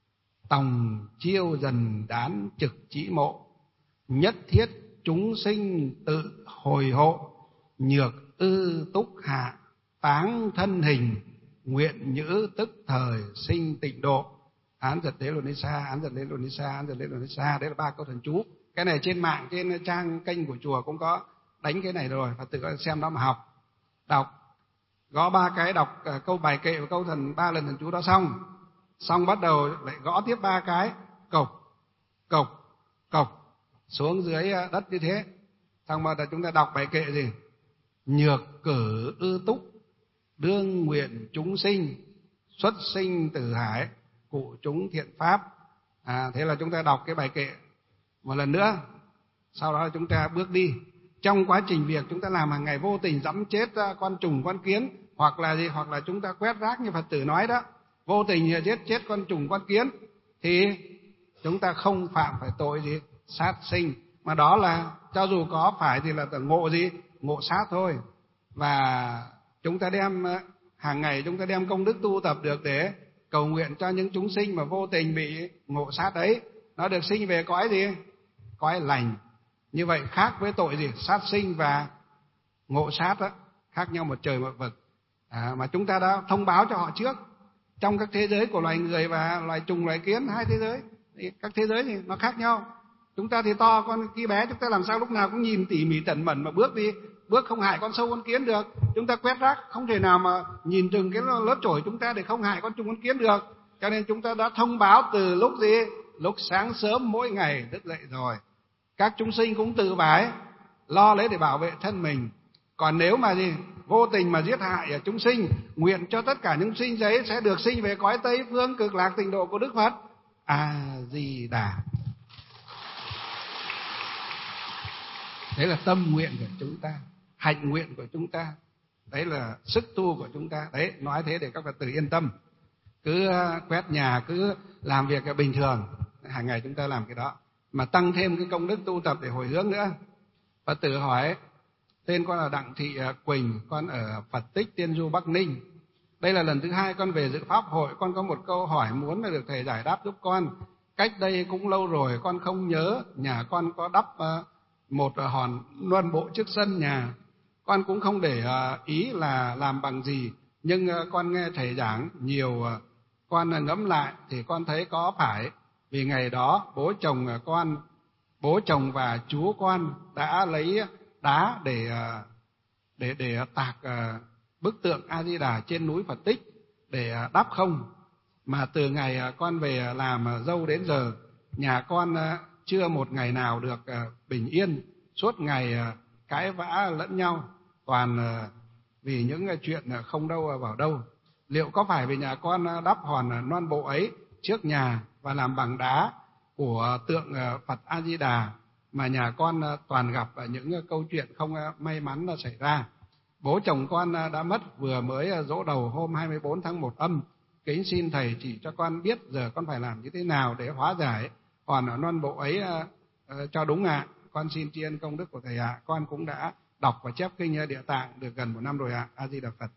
S1: Tòng chiêu dần đán trực chỉ mộ, nhất thiết chúng sinh tự hồi hộ, nhược ư túc hạ táng thân hình, nguyện nhữ tức thời sinh tịnh độ. Án giật đế lùn đi xa, án giật đế lùn đi xa, án giật đế lùn đi xa. Đấy là ba câu thần chú. Cái này trên mạng, trên trang kênh của chùa cũng có đánh cái này rồi, Phật tử có xem đó mà học. Đọc gõ ba cái, đọc câu bài kệ và câu thần ba lần thần chú đó xong, xong bắt đầu lại gõ tiếp ba cái, cộc cộc cộc xuống dưới đất như thế. Xong bắt đầu chúng ta đọc bài kệ gì? Nhược cử ư túc, đương nguyện chúng sinh, xuất sinh từ hải, cụ chúng thiện pháp. À, thế là chúng ta đọc cái bài kệ một lần nữa. Sau đó chúng ta bước đi. Trong quá trình việc chúng ta làm hàng ngày vô tình dẫm chết con trùng con kiến, hoặc là gì, hoặc là chúng ta quét rác như Phật tử nói đó, vô tình giết chết con trùng con kiến, thì chúng ta không phạm phải tội gì sát sinh, mà đó là cho dù có phải thì là ngộ gì, ngộ sát thôi. Và chúng ta đem hàng ngày chúng ta đem công đức tu tập được để cầu nguyện cho những chúng sinh mà vô tình bị ngộ sát ấy, nó được sinh về cõi gì, cõi lành. Như vậy khác với tội gì, sát sinh và ngộ sát đó, khác nhau một trời một vực. À, mà chúng ta đã thông báo cho họ trước. Trong các thế giới của loài người và loài trùng loài kiến, hai thế giới, các thế giới thì nó khác nhau. Chúng ta thì to, con kia bé, chúng ta làm sao lúc nào cũng nhìn tỉ mỉ tẩn mẩn mà bước đi, bước không hại con sâu con kiến được. Chúng ta quét rác không thể nào mà nhìn từng cái lớp chổi chúng ta để không hại con trùng con kiến được. Cho nên chúng ta đã thông báo từ lúc gì, lúc sáng sớm mỗi ngày thức dậy rồi. Các chúng sinh cũng tự phải lo lấy để bảo vệ thân mình. Còn nếu mà gì vô tình mà giết hại chúng sinh, nguyện cho tất cả những sinh ấy sẽ được sinh về cõi Tây Phương cực lạc tịnh độ của Đức Phật. A Di Đà. Đấy là tâm nguyện của chúng ta, hạnh nguyện của chúng ta, đấy là sức tu của chúng ta. Đấy, nói thế để các Phật tử yên tâm. Cứ quét nhà, cứ làm việc bình thường, hàng ngày chúng ta làm cái đó, mà tăng thêm cái công đức tu tập để hồi hướng nữa. Phật tử hỏi, tên con là Đặng Thị Quỳnh, con ở Phật Tích Tiên Du Bắc Ninh. Đây là lần thứ hai con về dự pháp hội, con có một câu hỏi muốn được thầy giải đáp giúp con. Cách đây cũng lâu rồi con không nhớ, nhà con có đắp một hòn luân bộ trước sân nhà. Con cũng không để ý là làm bằng gì, nhưng con nghe thầy giảng nhiều, con ngẫm lại thì con thấy có phải vì ngày đó bố chồng con, bố chồng và chú con đã lấy đá để để để tạc bức tượng A Di Đà trên núi Phật Tích để đắp không? Mà từ ngày con về làm dâu đến giờ, nhà con chưa một ngày nào được bình yên, suốt ngày cãi vã lẫn nhau, toàn vì những chuyện không đâu vào đâu. Liệu có phải vì nhà con đắp hòn non bộ ấy trước nhà và làm bằng đá của tượng Phật A Di Đà mà nhà con toàn gặp những câu chuyện không may mắn xảy ra? Bố chồng con đã mất vừa mới giỗ đầu hôm hai mươi bốn tháng một âm. Kính xin thầy chỉ cho con biết giờ con phải làm như thế nào để hóa giải hòn non bộ ấy cho đúng ạ. Con xin tri ân công đức của thầy ạ. Con cũng đã đọc và chép kinh Địa Tạng được gần một năm rồi ạ. A Di Đà Phật.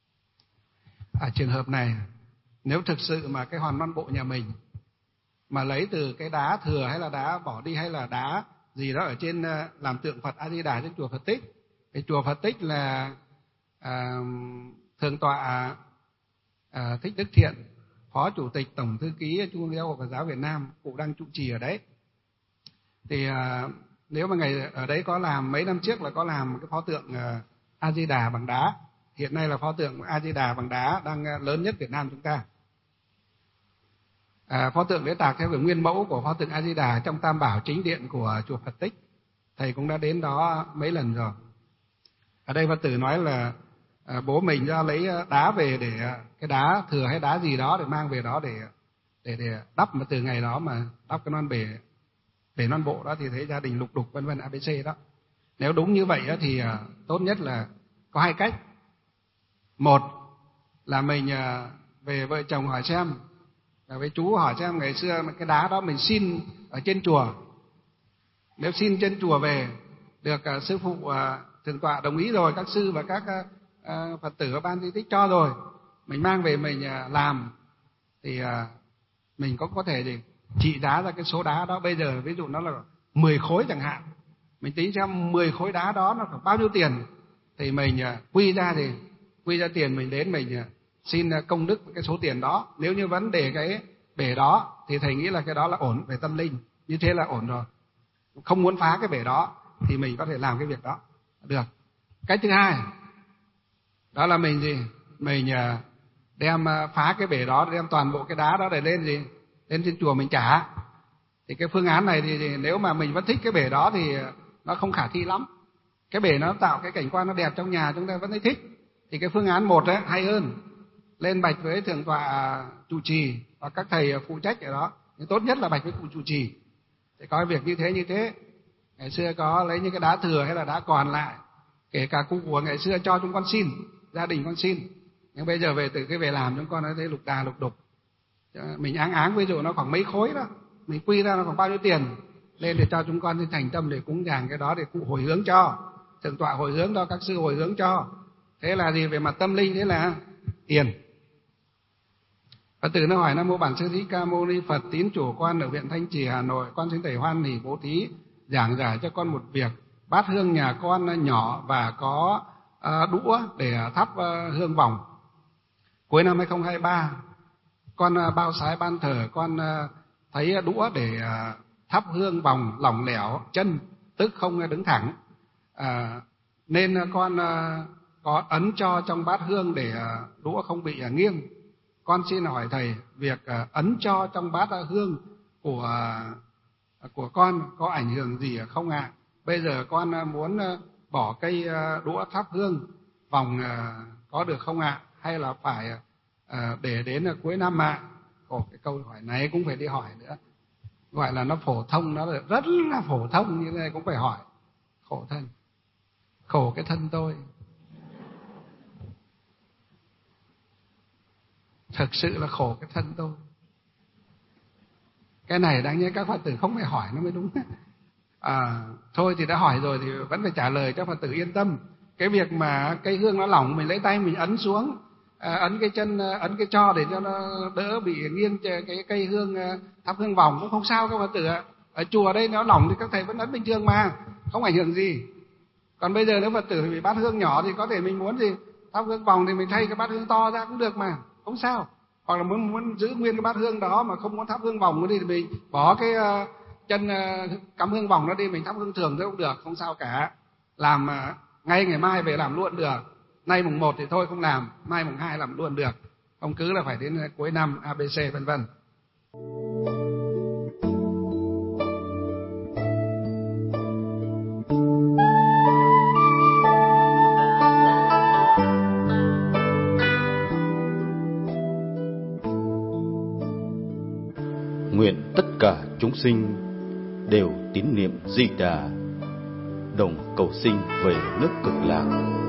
S1: À, trường hợp này, nếu thực sự mà cái hòn non bộ nhà mình mà lấy từ cái đá thừa hay là đá bỏ đi hay là đá gì đó ở trên làm tượng Phật A Di Đà trên chùa Phật Tích, cái chùa Phật Tích là à, thượng tọa à, Thích Đức Thiện, phó chủ tịch tổng thư ký Trung ương Giáo hội Phật giáo Việt Nam, cụ đang trụ trì ở đấy. Thì à, nếu mà ngày ở đấy có làm, mấy năm trước là có làm cái pho tượng à, A Di Đà bằng đá. Hiện nay là pho tượng A Di Đà bằng đá đang lớn nhất Việt Nam chúng ta. À, pho tượng đấy tạc theo cái nguyên mẫu của pho tượng A Di Đà trong Tam Bảo chính điện của chùa Phật Tích. Thầy cũng đã đến đó mấy lần rồi. Ở đây Phật tử nói là à, bố mình ra lấy đá về để cái đá thừa hay đá gì đó để mang về đó để để để đắp, mà từ ngày đó mà đắp cái non bể bể non bộ đó thì thấy gia đình lục đục vân vân a bê xê đó. Nếu đúng như vậy đó thì à, tốt nhất là có hai cách. Một là mình à, về vợ chồng hỏi xem, với chú hỏi xem ngày xưa cái đá đó mình xin ở trên chùa, nếu xin trên chùa về được uh, sư phụ uh, thượng tọa đồng ý rồi, các sư và các uh, Phật tử ở ban di tích cho rồi, mình mang về mình uh, làm thì uh, mình có có thể thì trị giá ra cái số đá đó. Bây giờ ví dụ nó là mười khối chẳng hạn, mình tính xem mười khối đá đó nó khoảng bao nhiêu tiền, thì mình uh, quy ra thì quy ra tiền mình đến mình uh, xin công đức cái số tiền đó. Nếu như vấn đề cái bể đó thì thầy nghĩ là cái đó là ổn về tâm linh, như thế là ổn rồi. Không muốn phá cái bể đó thì mình có thể làm cái việc đó được. Cách thứ hai đó là mình gì mình đem phá cái bể đó, đem toàn bộ cái đá đó để lên gì lên trên chùa mình trả. Thì cái phương án này thì, thì nếu mà mình vẫn thích cái bể đó thì nó không khả thi lắm. Cái bể nó tạo cái cảnh quan nó đẹp trong nhà, chúng ta vẫn thấy thích. Thì cái phương án một đấy hay hơn, lên bạch với thượng tọa trụ trì và các thầy phụ trách ở đó. Nhưng tốt nhất là bạch với cụ trụ trì để có việc như thế như thế. Ngày xưa có lấy những cái đá thừa hay là đá còn lại, kể cả cụ của ngày xưa cho chúng con xin, gia đình con xin, nhưng bây giờ về từ cái về làm chúng con thấy lục đà lục đục. Mình áng áng ví dụ nó khoảng mấy khối đó, mình quy ra nó khoảng bao nhiêu tiền lên để cho chúng con thì thành tâm để cúng dường cái đó để cụ hồi hướng cho, thượng tọa hồi hướng cho, các sư hồi hướng cho. Thế là gì, về mặt tâm linh thế là tiền. Phật tử nó hỏi: Nam mô Bản Sư Thích Ca Mâu Ni Phật, tín chủ con ở huyện Thanh Trì, Hà Nội, con xin thầy hoan hỉ bố thí giảng giải cho con một việc. Bát hương nhà con nhỏ và có uh, đũa để thắp uh, hương vòng. Cuối năm hai không hai ba, con uh, bao sái ban thờ, con uh, thấy đũa để uh, thắp hương vòng lỏng lẻo chân, tức không đứng thẳng, uh, nên con uh, có ấn cho trong bát hương để uh, đũa không bị uh, nghiêng. Con xin hỏi thầy, việc uh, ấn cho trong bát uh, hương của uh, của con có ảnh hưởng gì không ạ? À? Bây giờ con uh, muốn uh, bỏ cây uh, đũa thắp hương vòng uh, có được không ạ? À? Hay là phải uh, để đến uh, cuối năm ạ? À? Ồ, cái câu hỏi này cũng phải đi hỏi nữa. Gọi là nó phổ thông, nó rất là phổ thông, như thế này cũng phải hỏi. khổ thân, khổ cái thân tôi. Thực sự là khổ cái thân tôi. Cái này đáng nhớ các Phật tử không phải hỏi nó mới đúng. À, thôi thì đã hỏi rồi thì vẫn phải trả lời cho Phật tử yên tâm. Cái việc mà cây hương nó lỏng, mình lấy tay mình ấn xuống, à, ấn cái chân, ấn cái tro để cho nó đỡ bị nghiêng cái cây hương, thắp hương vòng cũng không sao các Phật tử ạ. Ở chùa đây nó lỏng thì các thầy vẫn ấn bình thường mà, không ảnh hưởng gì. Còn bây giờ nếu Phật tử bị bát hương nhỏ thì có thể mình muốn gì thắp hương vòng thì mình thay cái bát hương to ra cũng được mà, không sao. Hoặc là muốn muốn giữ nguyên cái bát hương đó mà không muốn thắp hương vòng thì mình bỏ cái uh, chân uh, cắm hương vòng nó đi, mình thắp hương thường thế cũng được, không sao cả. Làm uh, ngay ngày mai về làm luôn được. Nay mùng một thì thôi không làm, mai mùng hai làm luôn được. Không cứ là phải đến cuối năm a bê xê vân vân.
S2: Nguyện tất cả chúng sinh đều tín niệm Di Đà, đồng cầu sinh về nước Cực Lạc.